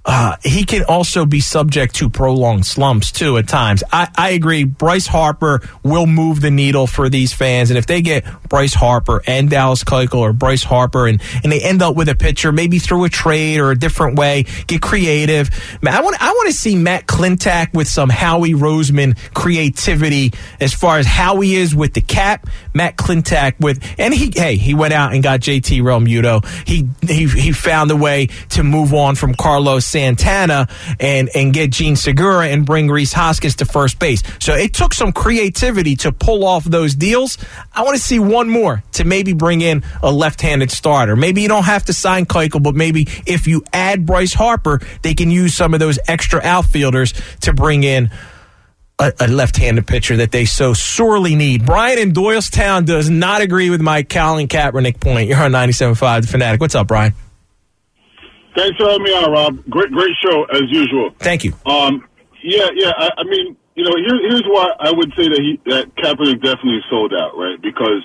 subject to prolonged slumps, too, at times. I agree. Bryce Harper will move the needle for these fans. And if they get Bryce Harper and Dallas Keuchel or Bryce Harper and they end up with a pitcher, maybe through a trade or a different way, get creative. I want to see Matt Klentak with some Howie Roseman creativity as far as how he is with the cap. Matt Klentak he went out and got JT Realmuto. He found a way to move on from Carlos Santana and get Gene Segura and bring Rhys Hoskins to first base. So it took some creativity to pull off those deals. I want to see one more to maybe bring in a left-handed starter. Maybe you don't have to sign Keuchel, but maybe if you add Bryce Harper, they can use some of those extra outfielders to bring in a left-handed pitcher that they so sorely need. Brian in Doylestown does not agree with my Colin Kaepernick point. You're on 97.5 The Fanatic. What's up, Brian? Thanks for having me on, Rob. Great show as usual. Thank you. I mean, here's why I would say that Kaepernick definitely sold out, right? Because,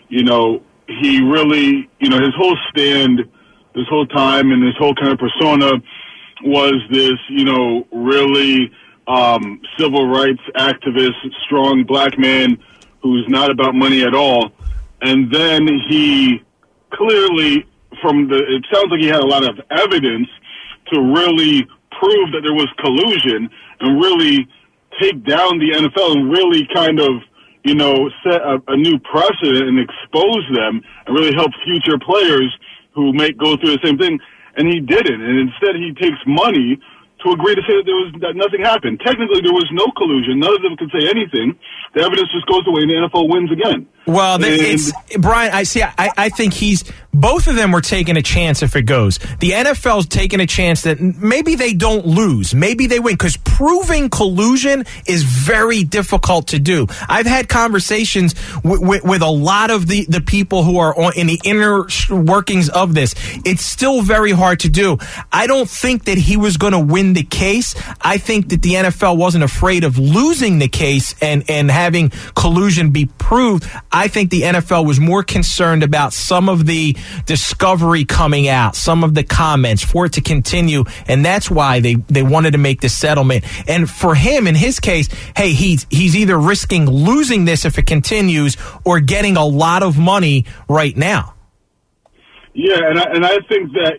he really, his whole stand this whole time and his whole kind of persona was this, really civil rights activist, strong black man who's not about money at all. And then he clearly, it sounds like he had a lot of evidence to really prove that there was collusion and really take down the NFL and really kind of, set a new precedent and expose them and really help future players who may go through the same thing. And he didn't. And instead he takes money to agree to say that nothing happened. Technically, there was no collusion. None of them could say anything. The evidence just goes away and the NFL wins again. Well, Brian, I think both of them were taking a chance if it goes. The NFL's taking a chance that maybe they don't lose. Maybe they win, because proving collusion is very difficult to do. I've had conversations with a lot of the people who are in the inner workings of this. It's still very hard to do. I don't think that he was going to win the case. I think that the NFL wasn't afraid of losing the case and having collusion be proved. I think the NFL was more concerned about some of the discovery coming out, some of the comments for it to continue, and that's why they wanted to make this settlement. And for him, in his case, hey, he's either risking losing this if it continues or getting a lot of money right now. Yeah, and I think that,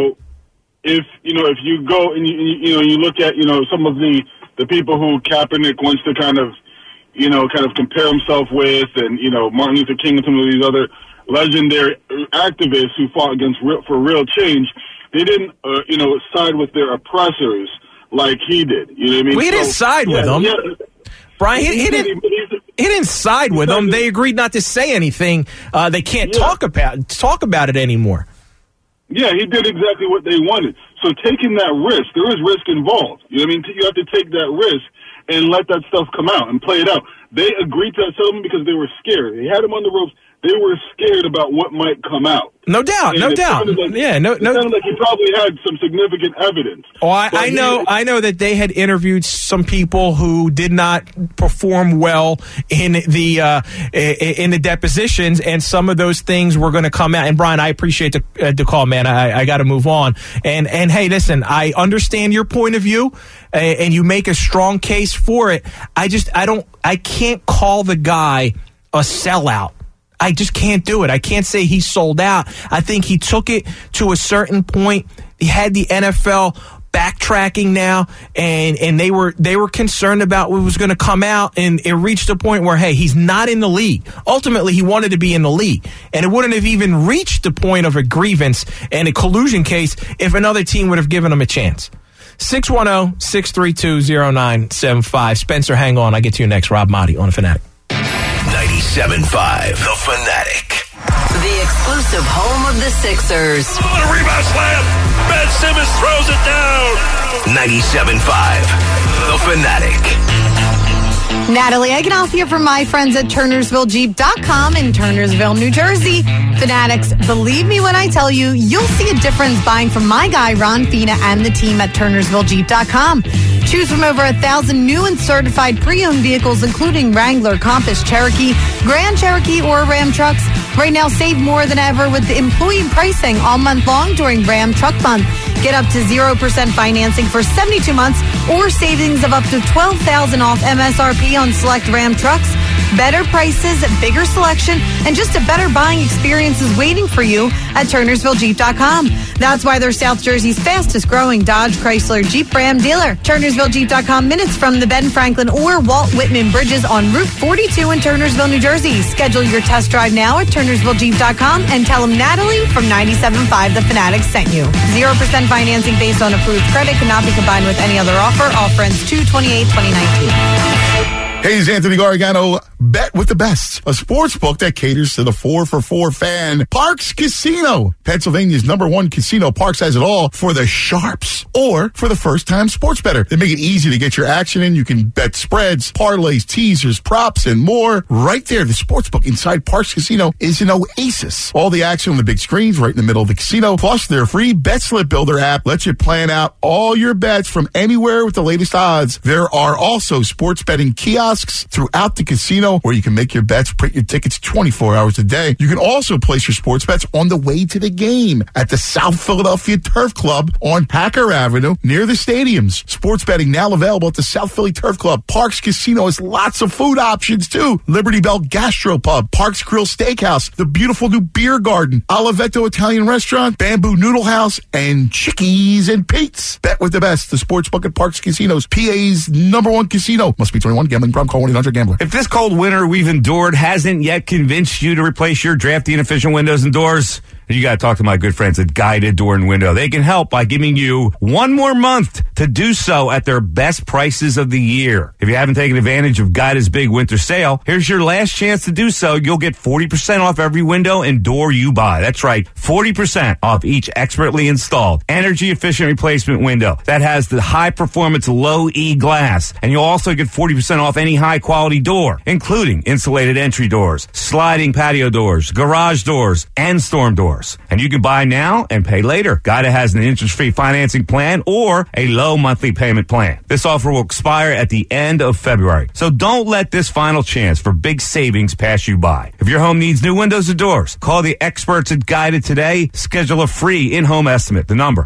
if you go and you look at, some of the people who Kaepernick wants to kind of compare himself with, and, Martin Luther King and some of these other legendary activists who fought for real change, they didn't, side with their oppressors like he did. You know what I mean? We didn't side with them. Yeah. Brian, he didn't side with them. They agreed not to say anything. They can't talk about it anymore. Yeah, he did exactly what they wanted. So taking that risk, there is risk involved. You know what I mean? You have to take that risk and let that stuff come out and play it out. They agreed to that settlement because they were scared. They had him on the ropes. They were scared about what might come out. No doubt, no doubt. It sounded like he probably had some significant evidence. Oh, I know that they had interviewed some people who did not perform well in the depositions, and some of those things were going to come out. And Brian, I appreciate the call, man. I got to move on. And hey, listen, I understand your point of view, and you make a strong case for it. I can't call the guy a sellout. I just can't do it. I can't say he sold out. I think he took it to a certain point. He had the NFL backtracking now, and they were concerned about what was going to come out, and it reached a point where, hey, he's not in the league. Ultimately, he wanted to be in the league, and it wouldn't have even reached the point of a grievance and a collusion case if another team would have given him a chance. 610-632-0975. Spencer, hang on. I'll get to you next. Rob Motti on The Fanatic. 97.5, The Fanatic. The exclusive home of the Sixers. What a rebound slam! Ben Simmons throws it down. 97.5, The Fanatic. Natalie Eggenhoff here from my friends at TurnersvilleJeep.com in Turnersville, New Jersey. Fanatics, believe me when I tell you, you'll see a difference buying from my guy, Ron Fina, and the team at TurnersvilleJeep.com. Choose from over 1,000 new and certified pre-owned vehicles, including Wrangler, Compass, Cherokee, Grand Cherokee, or Ram trucks. Right now, save more than ever with the employee pricing all month long during Ram Truck Month. Get up to 0% financing for 72 months or savings of up to $12,000 off MSRP on select Ram trucks. Better prices, bigger selection, and just a better buying experience is waiting for you at TurnersvilleJeep.com. That's why they're South Jersey's fastest growing Dodge, Chrysler, Jeep, Ram dealer. TurnersvilleJeep.com, minutes from the Ben Franklin or Walt Whitman bridges on Route 42 in Turnersville, New Jersey. Schedule your test drive now at TurnersvilleJeep.com and tell them Natalie from 97.5 The Fanatic sent you. 0% financing based on approved credit cannot be combined with any other offer. Offer ends 2/28/2019. Hey, it's Anthony Gargano. Bet with the best. A sports book that caters to the 4-for-4 fan. Parx Casino. Pennsylvania's #1 casino. Parx has it all for the sharps or for the first-time sports bettor. They make it easy to get your action in. You can bet spreads, parlays, teasers, props, and more. Right there, the sports book inside Parx Casino is an oasis. All the action on the big screens right in the middle of the casino. Plus, their free Bet Slip Builder app lets you plan out all your bets from anywhere with the latest odds. There are also sports betting kiosks throughout the casino where you can make your bets, print your tickets 24 hours a day. You can also place your sports bets on the way to the game at the South Philadelphia Turf Club on Packer Avenue near the stadiums. Sports betting now available at the South Philly Turf Club. Parx Casino has lots of food options too. Liberty Bell Gastropub, Parx Grill Steakhouse, the beautiful new beer garden, Oliveto Italian Restaurant, Bamboo Noodle House, and Chickies and Pete's. Bet with the best. The sports book at Parx Casinos, PA's #1 casino. Must be 21. Gambling problem. Call 1-800-GAMBLER. If this cold winter we've endured hasn't yet convinced you to replace your drafty and efficient windows and doors, you got to talk to my good friends at Guided Door and Window. They can help by giving you one more month to do so at their best prices of the year. If you haven't taken advantage of Guided's big winter sale, here's your last chance to do so. You'll get 40% off every window and door you buy. That's right, 40% off each expertly installed, energy-efficient replacement window that has the high-performance low-E glass. And you'll also get 40% off any high-quality door, including insulated entry doors, sliding patio doors, garage doors, and storm doors. And you can buy now and pay later. Guida has an interest-free financing plan or a low monthly payment plan. This offer will expire at the end of February. So don't let this final chance for big savings pass you by. If your home needs new windows or doors, call the experts at Guida today. Schedule a free in-home estimate. The number,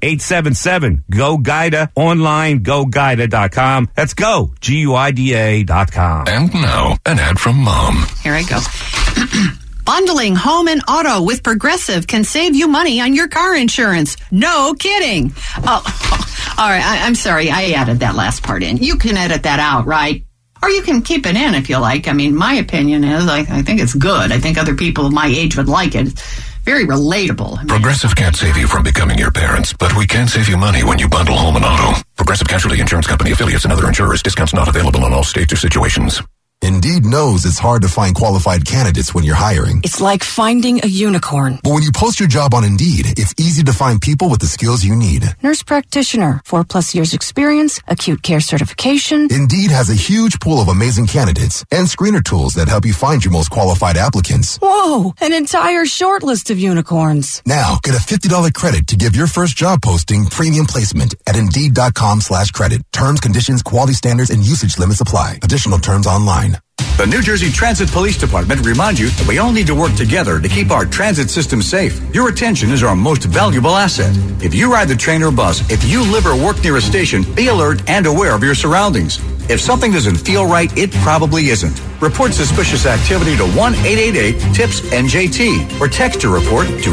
1-877-GO-GUIDA. Online, GoGuida.com. That's go, GUIDA.com. And now, an ad from Mom. Here I go. Bundling home and auto with Progressive can save you money on your car insurance. No kidding. Oh, all right. I'm sorry. I added that last part in. You can edit that out, right? Or you can keep it in if you like. I mean, my opinion is I think it's good. I think other people of my age would like it. It's very relatable. I mean, Progressive can't save you from becoming your parents, but we can save you money when you bundle home and auto. Progressive Casualty Insurance Company, affiliates, and other insurers. Discounts not available in all states or situations. Indeed knows it's hard to find qualified candidates when you're hiring. It's like finding a unicorn. But when you post your job on Indeed, it's easy to find people with the skills you need. Nurse practitioner, 4+ years experience, acute care certification. Indeed has a huge pool of amazing candidates and screener tools that help you find your most qualified applicants. Whoa, an entire short list of unicorns. Now, get a $50 credit to give your first job posting premium placement at Indeed.com/credit. Terms, conditions, quality standards, and usage limits apply. Additional terms online. The New Jersey Transit Police Department reminds you that we all need to work together to keep our transit system safe. Your attention is our most valuable asset. If you ride the train or bus, if you live or work near a station, be alert and aware of your surroundings. If something doesn't feel right, it probably isn't. Report suspicious activity to 1-888-TIPS-NJT or text your report to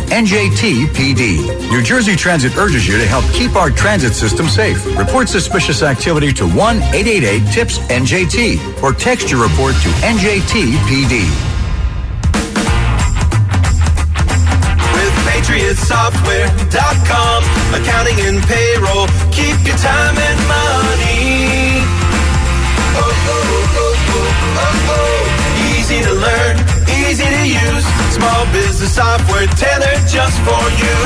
NJTPD. New Jersey Transit urges you to help keep our transit system safe. Report suspicious activity to 1-888-TIPS-NJT or text your report to NJTPD. PatriotSoftware.com. Accounting and payroll. Keep your time and money. Easy to learn, easy to use. Small business software tailored just for you.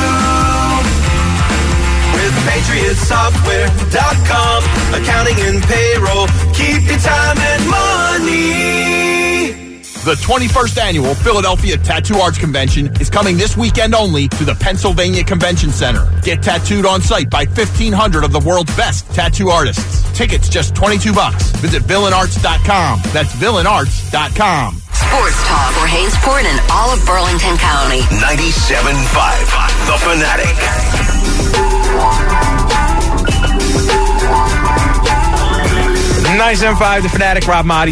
With PatriotSoftware.com. Accounting and payroll. Keep your time and money. The 21st Annual Philadelphia Tattoo Arts Convention is coming this weekend only to the Pennsylvania Convention Center. Get tattooed on site by 1,500 of the world's best tattoo artists. Tickets just $22. Visit villainarts.com. That's villainarts.com. Sports talk for Hainsport and all of Burlington County. 97.5, The Fanatic. 975, The Fanatic, Rob Motti,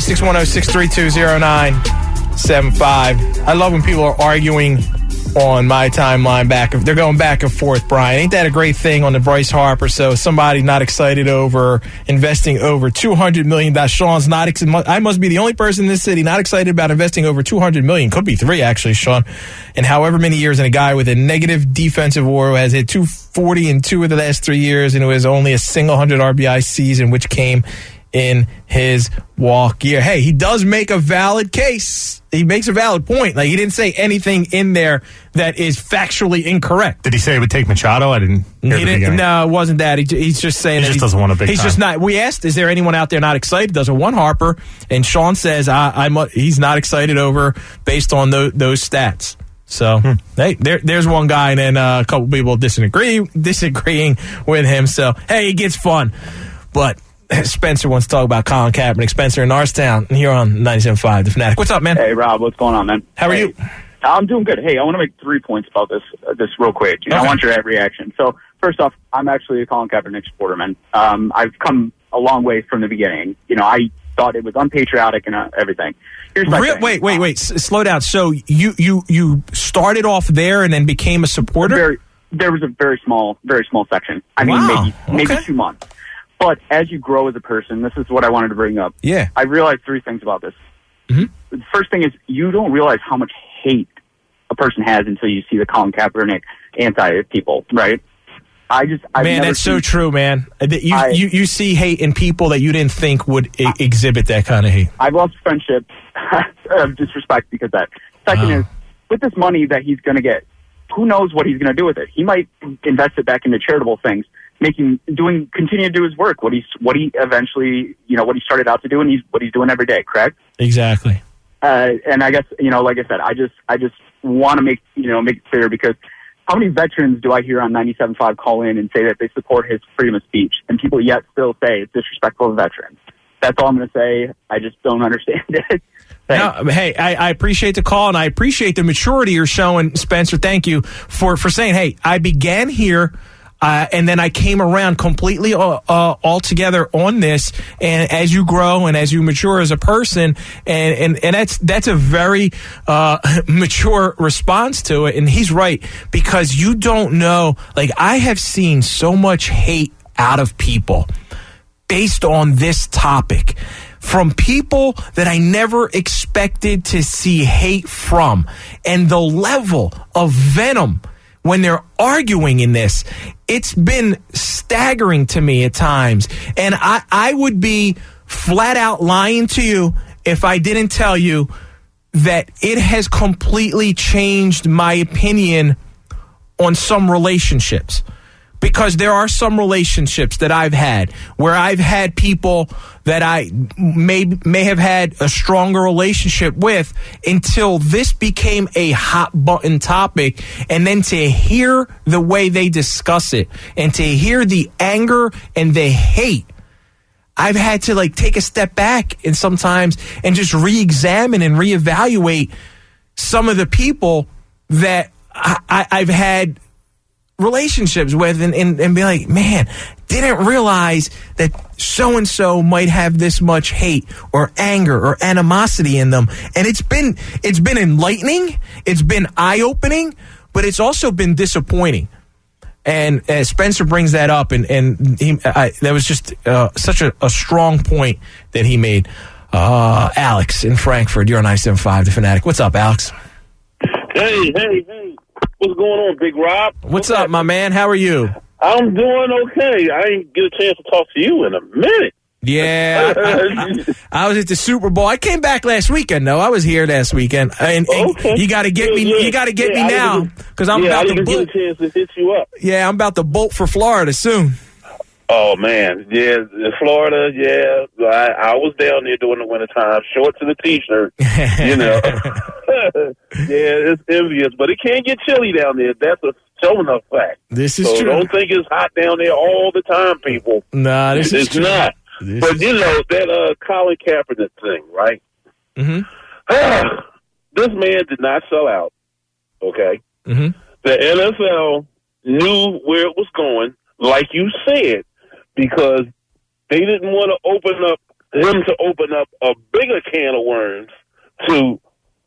610-632-0975. I love when people are arguing on my timeline they're going back and forth, Brian. Ain't that a great thing on the Bryce Harper? So somebody not excited over investing over $200 million. Sean's not I must be the only person in this city not excited about investing over $200 million. Could be three, actually, Sean. In however many years, and a guy with a negative defensive WAR who has hit 240 in 2 of the last 3 years, and it was only a single 100 RBI season, which came in his walk year. Hey, he does make a valid case. He makes a valid point. Like, he didn't say anything in there that is factually incorrect. Did he say it would take Machado? I didn't hear the beginning. No, it wasn't that. He's just saying he just doesn't want a big He's time. just not. We asked, is there anyone out there not excited? Does a one Harper? And Sean says he's not excited over based on those stats. So, hey, there's one guy, and then a couple people disagreeing with him. So, hey, it gets fun. But Spencer wants to talk about Colin Kaepernick. Spencer in Norristown, here on 97.5 The Fanatic. What's up, man? Hey, Rob, what's going on, man? How are you? I'm doing good. Hey, I want to make 3 points about this real quick. I want your reaction. So, first off, I'm actually a Colin Kaepernick supporter, man. I've come a long way from the beginning. I thought it was unpatriotic and everything. Here's my thing. Wait. Slow down. So, you started off there and then became a supporter? There was a very small section. I mean, maybe 2 months. But as you grow as a person, this is what I wanted to bring up. Yeah. I realized 3 things about this. Mm-hmm. The first thing is you don't realize how much hate a person has until you see the Colin Kaepernick anti-people, right? That's so true, man. You see hate in people that you didn't think would exhibit that kind of hate. I've lost friendships of disrespect because of that. Second is, with this money that he's going to get, who knows what he's going to do with it? He might invest it back into charitable things. Continue to do his work, what he eventually, what he started out to do, and what he's doing every day. Correct? Exactly. And I guess, like I said, I just want to make it clear, because how many veterans do I hear on 97.5 call in and say that they support his freedom of speech, and people yet still say it's disrespectful to veterans? That's all I'm going to say. I just don't understand it. No, hey, I appreciate the call, and I appreciate the maturity you're showing, Spencer. Thank you for saying, hey, I began here. And then I came around completely altogether on this. And as you grow and as you mature as a person, and that's a very mature response to it. And he's right, because you don't know. Like, I have seen so much hate out of people based on this topic, from people that I never expected to see hate from, and the level of venom when they're arguing in this, it's been staggering to me at times. And I would be flat out lying to you if I didn't tell you that it has completely changed my opinion on some relationships. Because there are some relationships that I've had where I've had people that I may have had a stronger relationship with until this became a hot button topic. And then to hear the way they discuss it and to hear the anger and the hate, I've had to take a step back and sometimes and just re-examine and reevaluate some of the people that I've had relationships with and be like, man, didn't realize that so-and-so might have this much hate or anger or animosity in them. And it's been enlightening, it's been eye-opening, but it's also been disappointing. And Spencer brings that up, and that was just such a strong point that he made. Alex in Frankfurt, you're on 97.5 The Fanatic. What's up, Alex? Hey. What's going on, Big Rob? What's up, my man? How are you? I'm doing okay. I didn't get a chance to talk to you in a minute. Yeah, I was at the Super Bowl. I came back last weekend, though. I was here last weekend, and you got to get me. You got to get me now because I'm about to bolt. Get a chance to hit you up. Yeah, I'm about to bolt for Florida soon. Oh man, yeah, Florida. Yeah, I was down there during the wintertime, shorts and a t-shirt. You know, yeah, it's envious, but it can get chilly down there. That's a show enough fact. This is so true. Don't think it's hot down there all the time, people. Nah, this is true. It's not. But you know that Colin Kaepernick thing, right? Mm-hmm. This man did not sell out. Okay. Mm-hmm. The NFL knew where it was going, like you said, because they didn't want to open up a bigger can of worms to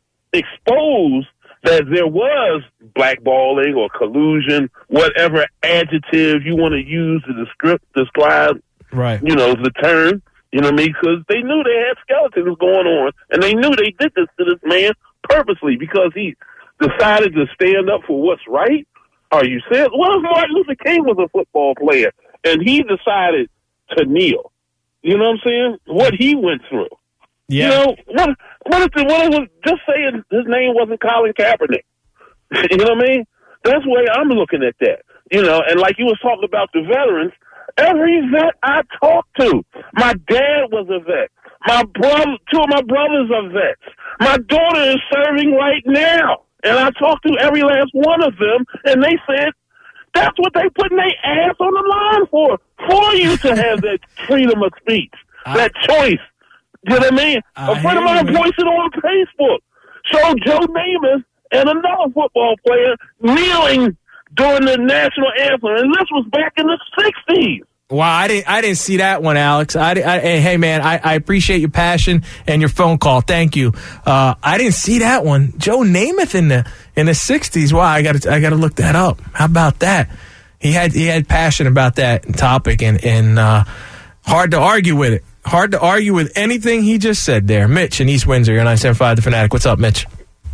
expose that there was blackballing or collusion, whatever adjective you want to use to describe. Right. You know, the term, you know what I mean? Because they knew they had skeletons going on, and they knew they did this to this man purposely because he decided to stand up for what's right. Are you serious? What if Martin Luther King was a football player, and he decided to kneel? You know what I'm saying? What he went through. Yeah. You know, what if it was just saying his name wasn't Colin Kaepernick? You know what I mean? That's the way I'm looking at that. You know, and like you was talking about the veterans, every vet I talked to, my dad was a vet. Two of my brothers are vets. My daughter is serving right now. And I talked to every last one of them, and they said that's what they putting their ass on the line for you to have that freedom of speech, that choice. You know what I mean? A friend of mine posted on Facebook, showed Joe Namath and another football player kneeling during the national anthem, and this was back in the 60s. Wow, I didn't see that one, Alex. Hey man, I appreciate your passion and your phone call. Thank you. I didn't see that one. Joe Namath in the 60s. Wow, I got to look that up. How about that? He had passion about that topic and hard to argue with it. Hard to argue with anything he just said there. Mitch in East Windsor, you're 975 The Fanatic. What's up, Mitch?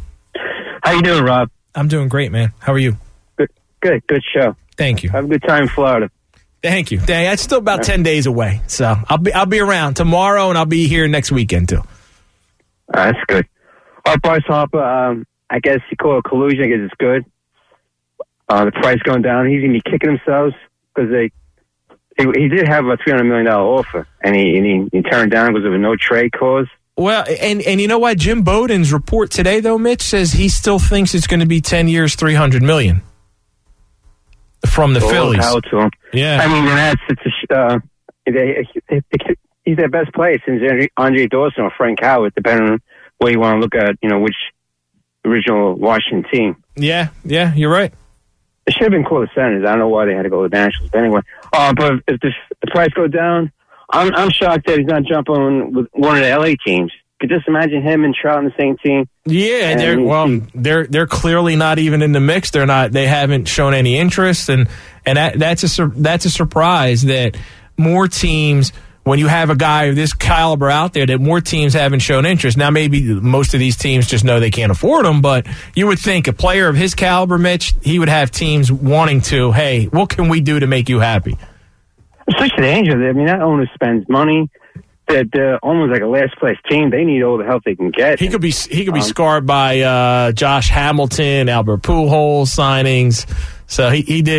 How you doing, Rob? I'm doing great, man. How are you? Good show. Thank you. Have a good time in Florida. Thank you. That's still about 10 days away, so I'll be around tomorrow, and I'll be here next weekend too. That's good. Bryce Harper, I guess you call it collusion. I guess it's good. The price going down. He's gonna be kicking themselves because he did have a $300 million offer, and he turned down because of a no trade clause. Well, and you know what? Jim Bowden's report today, though, Mitch, says he still thinks it's going to be 10 years, $300 million. From the Phillies. Yeah. I mean, he's their best player since Andre Dawson or Frank Howard, depending on where you want to look at, which original Washington team. Yeah, you're right. It should have been called the Senators. I don't know why they had to go to the Nationals. But anyway, but if the price goes down, I'm shocked that he's not jumping with one of the LA teams. Could just imagine him and Trout on the same team. Yeah, they're clearly not even in the mix. They haven't shown any interest, and that's a surprise that more teams, when you have a guy of this caliber out there, that more teams haven't shown interest. Now, maybe most of these teams just know they can't afford him, but you would think a player of his caliber, Mitch, he would have teams wanting to, hey, what can we do to make you happy? Especially the Angels. I mean, that owner spends money. They're almost like a last place team. They need all the help they can get. He could be scarred by Josh Hamilton, Albert Pujols signings. So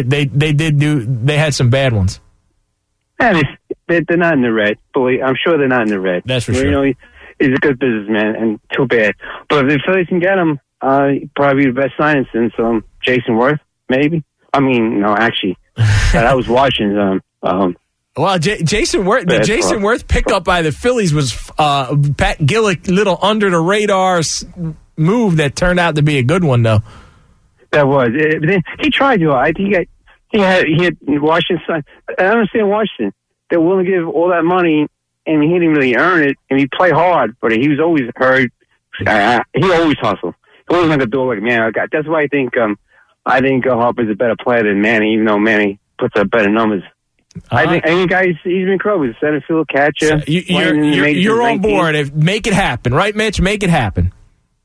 they had some bad ones. Yeah, they're not in the red. I'm sure they're not in the red. That's for sure. He's a good businessman, and too bad. But if the Phillies can get him, probably the best signing since Jason Worth, maybe. I mean, no, actually, I was watching Well, Jason Worth pickup by the Phillies was Pat Gillick, little under the radar move that turned out to be a good one, though. That was. He tried to. I think he had Washington. I understand Washington. They're willing to give all that money, and he didn't really earn it. And he played hard, but he was always hurt. He always hustled. He wasn't like a dog like Manny. That's why I think Harper's a better player than Manny, even though Manny puts up better numbers. I think guys, he's been Crow. He's a center field catcher. So you're on board. Make it happen, right, Mitch? Make it happen.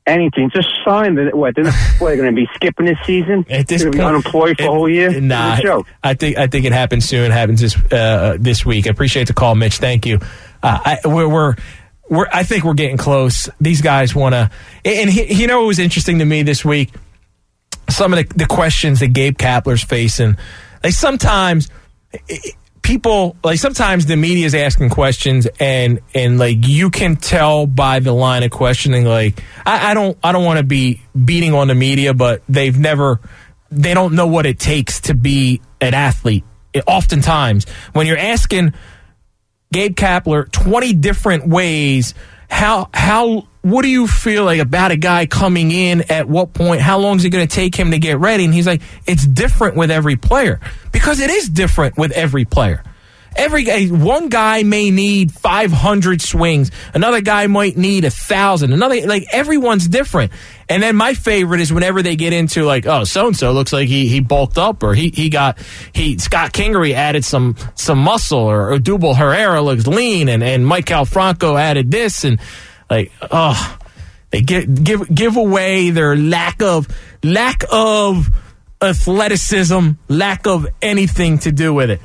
anything. Just sign that. What? They're going to be skipping this season? At this They're going to be unemployed for a whole year? Nah, It's a joke. I think it happens soon. It happens this week. I appreciate the call, Mitch. Thank you. I think we're getting close. These guys want to. And you know what was interesting to me this week? Some of the questions that Gabe Kapler's facing. Like sometimes sometimes the media is asking questions and like you can tell by the line of questioning. Like I don't want to be beating on the media, but they don't know what it takes to be an athlete. Oftentimes, when you're asking Gabe Kapler 20 different ways, what do you feel like about a guy coming in at what point? How long is it going to take him to get ready? And he's like, it's different with every player, because it is different with every player. One guy may need 500 swings. Another guy might need 1,000. Everyone's different. And then my favorite is whenever they get into like, oh, so-and-so looks like he bulked up, or Scott Kingery added some muscle, or Odubel Herrera looks lean, and Maikel Franco added this, and like, oh, they give away their lack of athleticism, lack of anything to do with it.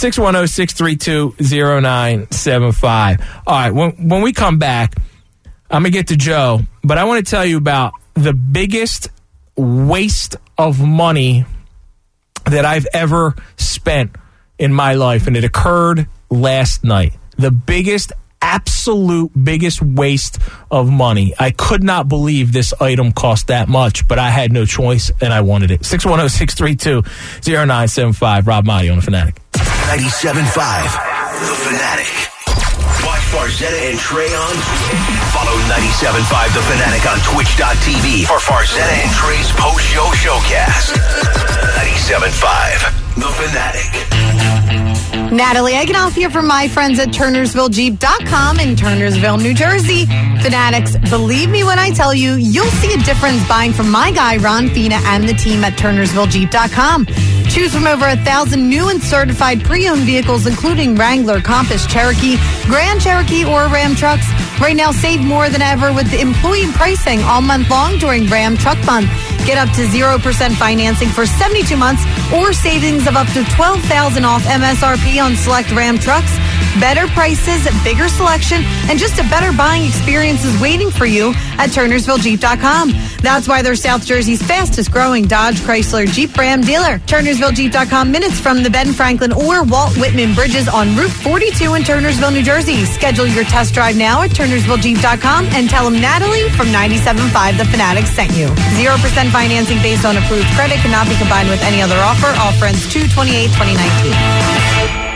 610-632-0975. All right, when we come back, I'm going to get to Joe, but I want to tell you about the biggest waste of money that I've ever spent in my life, and it occurred last night. The absolute biggest waste of money. I could not believe this item cost that much, but I had no choice and I wanted it. 610-632-0975. Rob Motti on The Fanatic. 97.5, The Fanatic. Watch Farzetta and Trey on Twitch. Follow 97.5 The Fanatic on Twitch.tv for Farzetta and Trey's post-show showcast. 97.5 The Fanatic. Natalie Eganoff here from my friends at TurnersvilleJeep.com in Turnersville, New Jersey. Fanatics, believe me when I tell you, you'll see a difference buying from my guy, Ron Fina, and the team at TurnersvilleJeep.com. Choose from over 1,000 new and certified pre-owned vehicles, including Wrangler, Compass, Cherokee, Grand Cherokee, or Ram trucks. Right now, save more than ever with the employee pricing all month long during Ram Truck Month. Get up to 0% financing for 72 months or savings of up to $12,000 off MSRP on select Ram trucks. Better prices, bigger selection, and just a better buying experience is waiting for you at TurnersvilleJeep.com. That's why they're South Jersey's fastest growing Dodge, Chrysler, Jeep, Ram dealer. TurnersvilleJeep.com, minutes from the Ben Franklin or Walt Whitman bridges on Route 42 in Turnersville, New Jersey. Schedule your test drive now at TurnersvilleJeep.com and tell them Natalie from 97.5 The Fanatic sent you. 0% financing based on approved credit cannot be combined with any other offer. Offer ends 2/28/2019.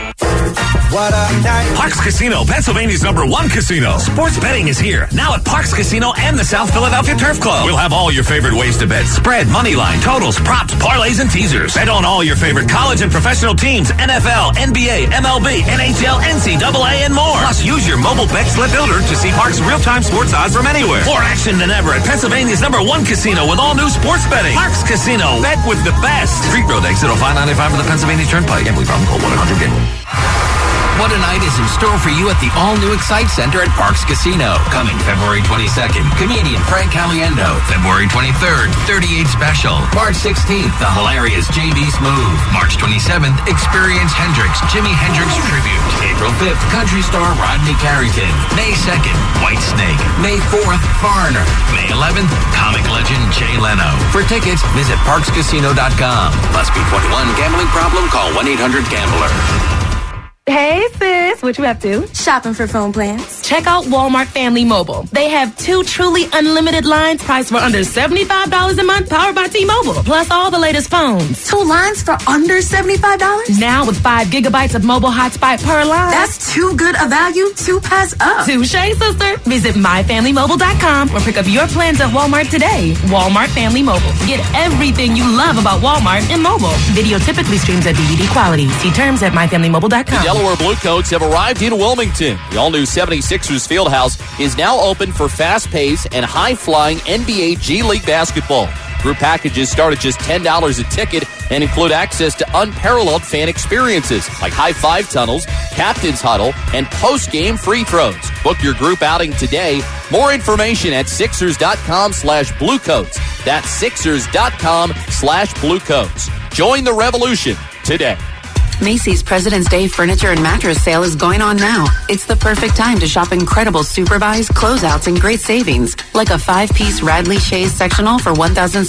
Parx Casino, Pennsylvania's #1 casino. Sports betting is here, now at Parx Casino and the South Philadelphia Turf Club. We'll have all your favorite ways to bet: spread, money line, totals, props, parlays, and teasers. Bet on all your favorite college and professional teams: NFL, NBA, MLB, NHL, NCAA, and more. Plus, use your mobile bet slip builder to see Parx real-time sports odds from anywhere. More action than ever at Pennsylvania's #1 casino with all new sports betting. Parx Casino, bet with the best. Street Road, exit 0595 of the Pennsylvania Turnpike. Gambling problem, call 1-800-GAMBLER. What a night is in store for you at the all-new Excite Center at Parx Casino. Coming February 22nd, comedian Frank Caliendo. February 23rd, 38 Special. March 16th, the hilarious JB Smoove. March 27th, Experience Hendrix, Jimi Hendrix Tribute. April 5th, country star Rodney Carrington. May 2nd, White Snake. May 4th, Foreigner. May 11th, comic legend Jay Leno. For tickets, visit ParxCasino.com. Must be 21. Gambling problem? Call 1-800-GAMBLER. Hey sis, what you up to? Shopping for phone plans. Check out Walmart Family Mobile. They have 2 truly unlimited lines priced for under $75 a month, powered by T-Mobile. Plus all the latest phones. 2 lines for under $75? Now with 5 gigabytes of mobile hotspot per line. That's too good a value to pass up. Touche, sister. Visit myfamilymobile.com or pick up your plans at Walmart today. Walmart Family Mobile. Get everything you love about Walmart in mobile. Video typically streams at DVD quality. See terms at myfamilymobile.com. Delaware Bluecoats have arrived in Wilmington. The all-new 76ers Fieldhouse is now open for fast-paced and high-flying NBA G League basketball. Group packages start at just $10 a ticket and include access to unparalleled fan experiences like high-five tunnels, captain's huddle, and post-game free throws. Book your group outing today. More information at Sixers.com/Bluecoats. That's Sixers.com/Bluecoats. Join the revolution today. Macy's President's Day Furniture and Mattress Sale is going on now. It's the perfect time to shop incredible superbuys, closeouts, and great savings, like a 5-piece Radley Chaise sectional for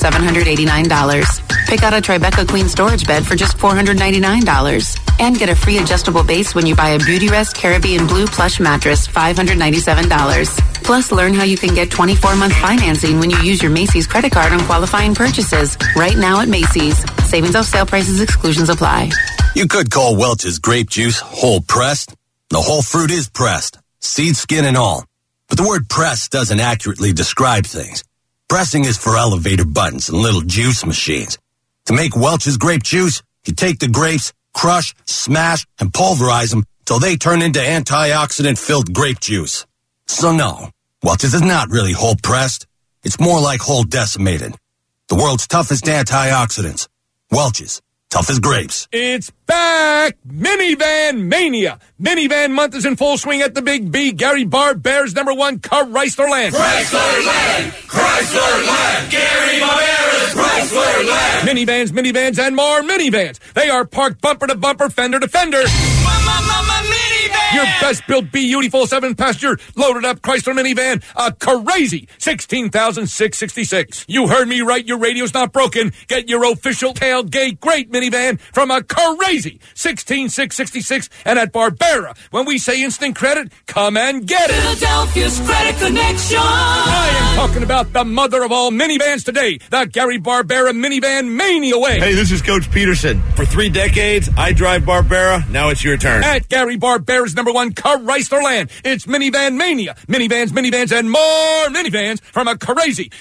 $1,789. Pick out a Tribeca Queen storage bed for just $499. And get a free adjustable base when you buy a Beautyrest Caribbean Blue plush mattress, $597. Plus, learn how you can get 24-month financing when you use your Macy's credit card on qualifying purchases. Right now at Macy's. Savings off sale prices, exclusions apply. You could call Welch's grape juice whole pressed. The whole fruit is pressed, seed, skin, and all. But the word pressed doesn't accurately describe things. Pressing is for elevator buttons and little juice machines. To make Welch's grape juice, you take the grapes, crush, smash, and pulverize them till they turn into antioxidant-filled grape juice. So no, Welch's is not really whole pressed. It's more like whole decimated. The world's toughest antioxidants. Welch's. Tough as grapes. It's back! Minivan Mania! Minivan month is in full swing at the Big B. Gary Barbera's #1 Chryslerland. Chryslerland! Chryslerland! Gary Barbera's Chryslerland! Minivans, and more minivans. They are parked bumper to bumper, fender to fender. Your best built, beautiful 7-passenger, loaded up Chrysler minivan, a crazy 16,666. You heard me right. Your radio's not broken. Get your official tailgate great minivan from a crazy 16,666 and at Barbera. When we say instant credit, come and get it. Philadelphia's Credit Connection. I am talking about the mother of all minivans today, the Gary Barbera Minivan Mania way. Hey, this is Coach Peterson. For 3 decades, I drive Barbera. Now it's your turn. At Gary Barbera's #1 Chryslerland, it's Minivan Mania. Minivans, and more minivans from a crazy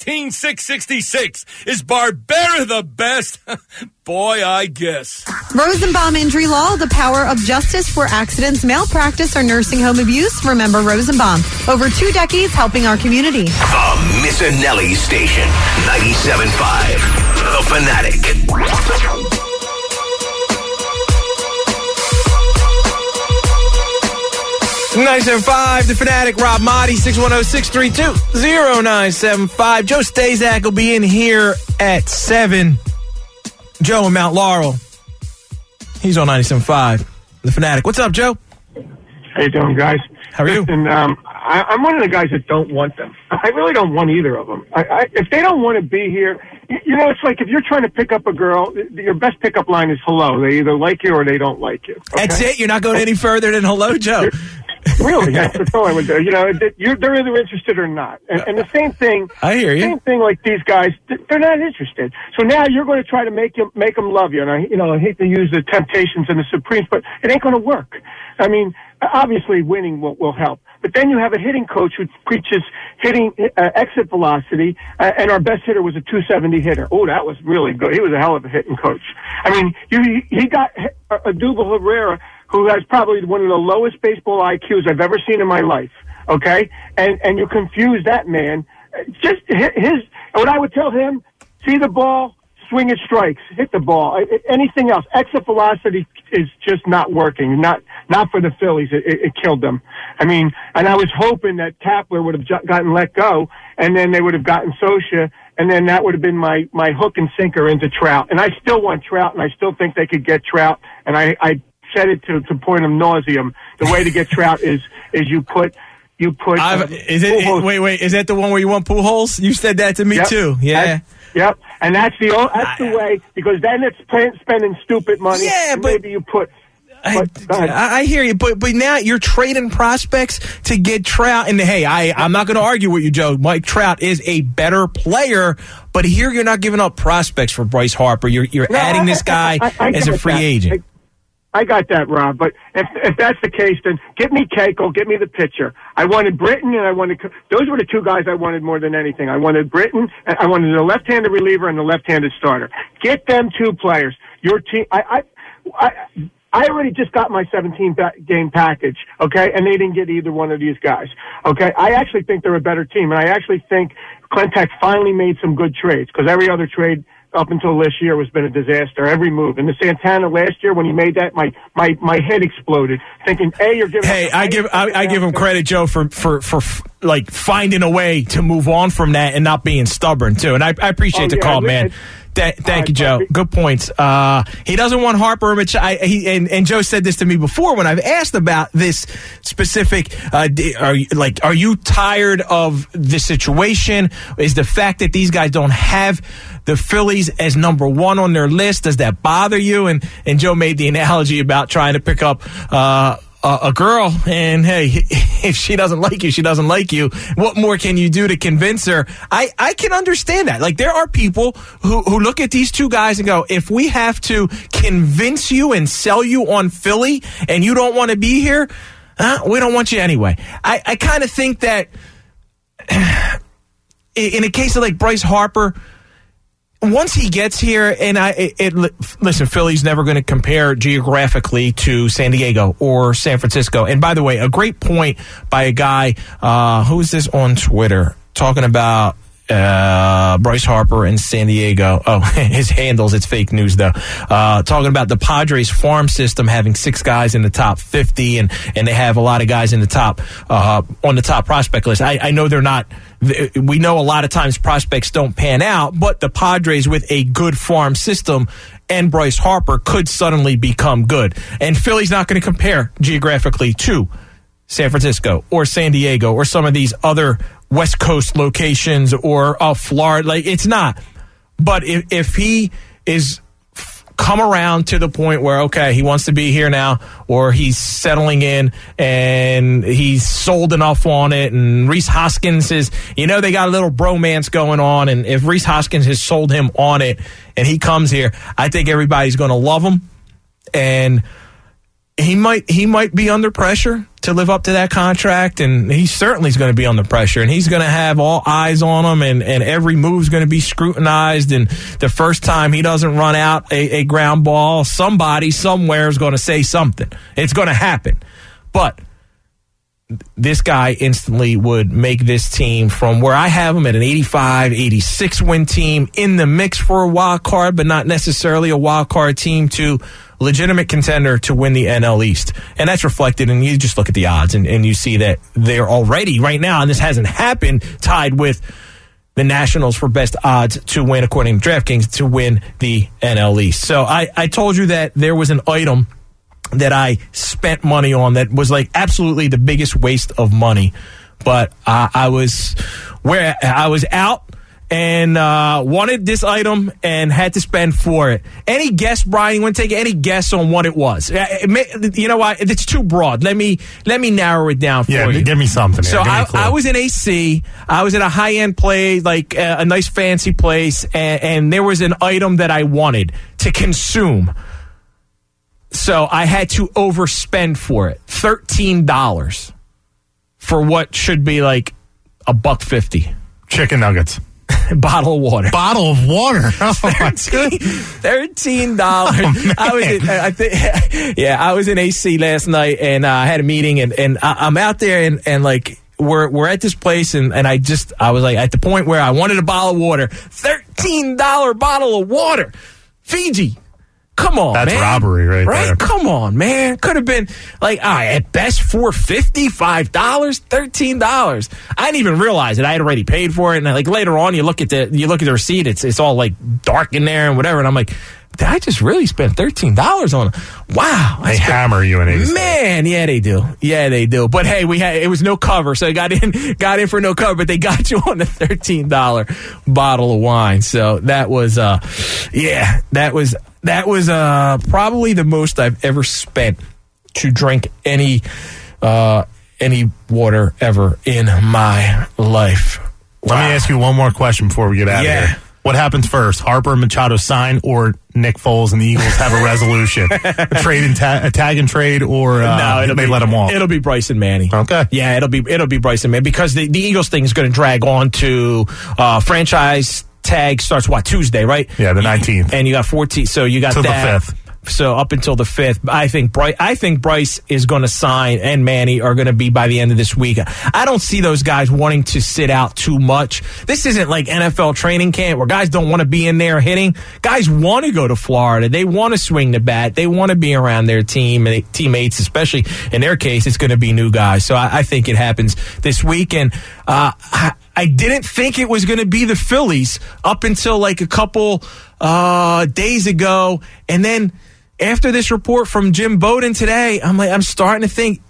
16,666. Is Barbera the best? Boy, I guess. Rosenbaum Injury Law, the power of justice for accidents, malpractice, or nursing home abuse. Remember Rosenbaum. Over 2 decades helping our community. The Missinelli Station, 97.5, The Fanatic. 97.5, The Fanatic, Rob Motti, 610-632-0975. Joe Stazak will be in here at 7. Joe in Mount Laurel. He's on 97.5, The Fanatic. What's up, Joe? How you doing, guys? How are you? Listen, I'm one of the guys that don't want them. I really don't want either of them. If they don't want to be here, you know, it's like if you're trying to pick up a girl, your best pickup line is hello. They either like you or they don't like you. Okay? That's it? You're not going any further than hello, Joe? Really, that's all I would do. You know, they're either interested or not. And the same thing. I hear you. Same thing like these guys. They're not interested. So now you're going to try to make them love you. And I hate to use the Temptations and the Supremes, but it ain't going to work. I mean, obviously winning will help. But then you have a hitting coach who preaches hitting exit velocity, and our best hitter was a 270 hitter. Oh, that was really good. He was a hell of a hitting coach. I mean, he got Odubel Herrera, who has probably one of the lowest baseball IQs I've ever seen in my life, okay? And you confuse that man. Just what I would tell him, see the ball, swing at strikes, hit the ball. Anything else, exit velocity is just not working. Not for the Phillies. It killed them. I mean, and I was hoping that Kapler would have gotten let go, and then they would have gotten Scioscia, and then that would have been my hook and sinker into Trout. And I still want Trout, and I still think they could get Trout, and I said it to point of nauseum. The way to get Trout is you put. Wait, is that the one where you want Pujols? You said that to me too. Yeah. Yep. And that's the way, because then it's spending stupid money. Yeah, but maybe you put. I hear you, but now you're trading prospects to get Trout. And hey, I'm not going to argue with you, Joe. Mike Trout is a better player, but here you're not giving up prospects for Bryce Harper. You're adding this guy as a free agent. I got that, Rob. But if that's the case, then get me Keiko, get me the pitcher. I wanted Britton, and those were the 2 guys I wanted more than anything. I wanted Britton, and I wanted the left-handed reliever and the left-handed starter. Get them 2 players. Your team. I already just got my 17-game package, okay, and they didn't get either one of these guys, okay. I actually think they're a better team, and I actually think Klentak finally made some good trades, because every other trade up until this year has been a disaster. Every move. And the Santana last year when he made that, my head exploded. Thinking, you're giving. Hey, I give him credit, Joe, for like finding a way to move on from that and not being stubborn too. And I appreciate the call, man. Thank you, Joe. Good points. He doesn't want Harper. And Joe said this to me before when I've asked about this specific. Are you tired of the situation? Is the fact that these guys don't have the Phillies as number one on their list, does that bother you? And Joe made the analogy about trying to pick up a girl, and hey, if she doesn't like you, she doesn't like you. What more can you do to convince her? I can understand that. Like, there are people who look at these two guys and go, if we have to convince you and sell you on Philly and you don't want to be here, we don't want you anyway. I kind of think that in a case of like Bryce Harper, once he gets here, and listen, Philly's never going to compare geographically to San Diego or San Francisco. And by the way, a great point by a guy, who is this on Twitter, talking about Bryce Harper in San Diego. Oh, his handles, it's fake news though. Talking about the Padres farm system having 6 guys in the top 50, and they have a lot of guys in the top on the top prospect list. I know they're not. We know a lot of times prospects don't pan out, but the Padres with a good farm system and Bryce Harper could suddenly become good. And Philly's not going to compare geographically to San Francisco or San Diego or some of these other West Coast locations or Florida. Like, it's not. But if he is come around to the point where, okay, he wants to be here now, or he's settling in and he's sold enough on it, and Rhys Hoskins is, they got a little bromance going on, and if Rhys Hoskins has sold him on it and he comes here, I think everybody's going to love him, and he might be under pressure to live up to that contract, and he certainly is going to be under pressure, and he's going to have all eyes on him, and every move is going to be scrutinized, and the first time he doesn't run out a ground ball, somebody somewhere is going to say something. It's going to happen. But this guy instantly would make this team from where I have him at an 85, 86 win team in the mix for a wild card, but not necessarily a wild card team, to legitimate contender to win the NL East. And that's reflected, and you just look at the odds and you see that they're already right now, and this hasn't happened, tied with the Nationals for best odds to win, according to DraftKings, to win the NL East. So I told you that there was an item that I spent money on that was like absolutely the biggest waste of money. But I was out and wanted this item and had to spend for it. Any guess, Brian? You want to take any guess on what it was? You know what? It's too broad. Let me narrow it down for you. Yeah, give me something. So I was in AC. I was at a high-end place, like a nice fancy place, and there was an item that I wanted to consume. So I had to overspend for it. $13 for what should be like $1.50. Chicken nuggets. Bottle of water. Bottle of water. Oh, $13. Oh, I was in AC last night, and I had a meeting, and I'm out there, and like we're at this place, and I was like at the point where I wanted a bottle of water. $13 bottle of water. Fiji. Come on, That's man. robbery right there. Come on, man. Could have been like, at best $4.50, $5, $13. I didn't even realize it. I had already paid for it, and like later on, you look at the receipt. It's all like dark in there and whatever, and I'm like, did I just really spend $13 on it? Wow. They hammer you in AC. Man, yeah, they do. Yeah, they do. But hey, it was no cover, so I got in for no cover, but they got you on the $13 bottle of wine. So that was probably the most I've ever spent to drink any water ever in my life. Wow. Let me ask you one more question before we get out of here. What happens first? Harper and Machado sign, or Nick Foles and the Eagles have a resolution? A tag and trade, or no, they let him walk? It'll be Bryson Manning. Okay. Yeah, it'll be Bryson Manning, because the Eagles thing is going to drag on to franchise tag starts Tuesday, right? Yeah, the 19th. And you got 14, so you got to that. the 5th. so up until the 5th. I think Bryce is going to sign and Manny are going to be by the end of this week. I don't see those guys wanting to sit out too much. This isn't like NFL training camp where guys don't want to be in there hitting. Guys want to go to Florida. They want to swing the bat. They want to be around their team and teammates, especially in their case, it's going to be new guys. So I think it happens this week. And I didn't think it was going to be the Phillies up until like a couple days ago. And then after this report from Jim Bowden today, I'm starting to think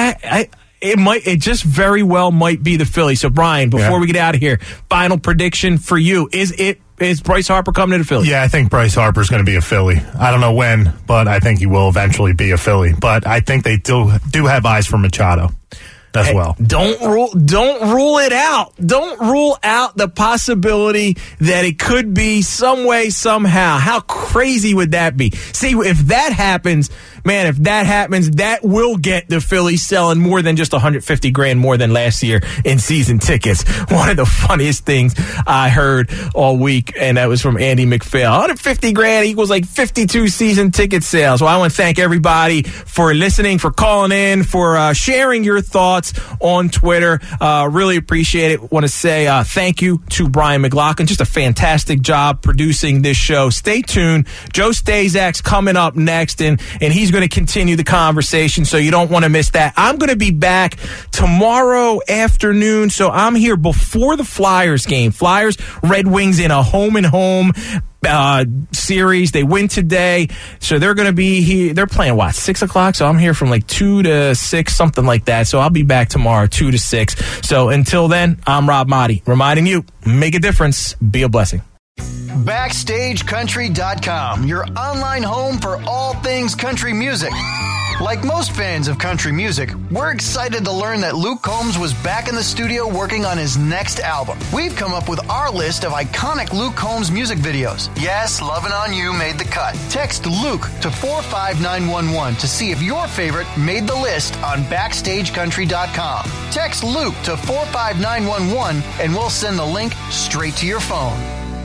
it just very well might be the Phillies. So Brian, before we get out of here, final prediction for you. Is Bryce Harper coming to the Phillies? Yeah, I think Bryce Harper's going to be a Philly. I don't know when, but I think he will eventually be a Philly. But I think they do have eyes for Machado as well. Don't rule it out. Don't rule out the possibility that it could be some way, somehow. How crazy would that be? See, if that happens, that will get the Phillies selling more than just $150,000 more than last year in season tickets. One of the funniest things I heard all week, and that was from Andy McPhail. $150,000 equals like 52 season ticket sales. Well, I want to thank everybody for listening, for calling in, for sharing your thoughts on Twitter. Really appreciate it. Want to say thank you to Brian McLaughlin. Just a fantastic job producing this show. Stay tuned. Joe Stazak's coming up next, and he's going to continue the conversation, so you don't want to miss that. I'm going to be back tomorrow afternoon, so I'm here before the Flyers game. Flyers, Red Wings in a home-and-home series. They win today, so they're going to be here. They're playing 6 o'clock, so I'm here from like 2 to 6, something like that. So I'll be back tomorrow 2 to 6. So until then, I'm Rob Motti reminding you, make a difference, be a blessing. BackstageCountry.com, your online home for all things country music. Like most fans of country music, we're excited to learn that Luke Combs was back in the studio working on his next album. We've come up with our list of iconic Luke Combs music videos. Yes, Lovin' On You made the cut. Text Luke to 45911 to see if your favorite made the list on BackstageCountry.com. Text Luke to 45911 and we'll send the link straight to your phone.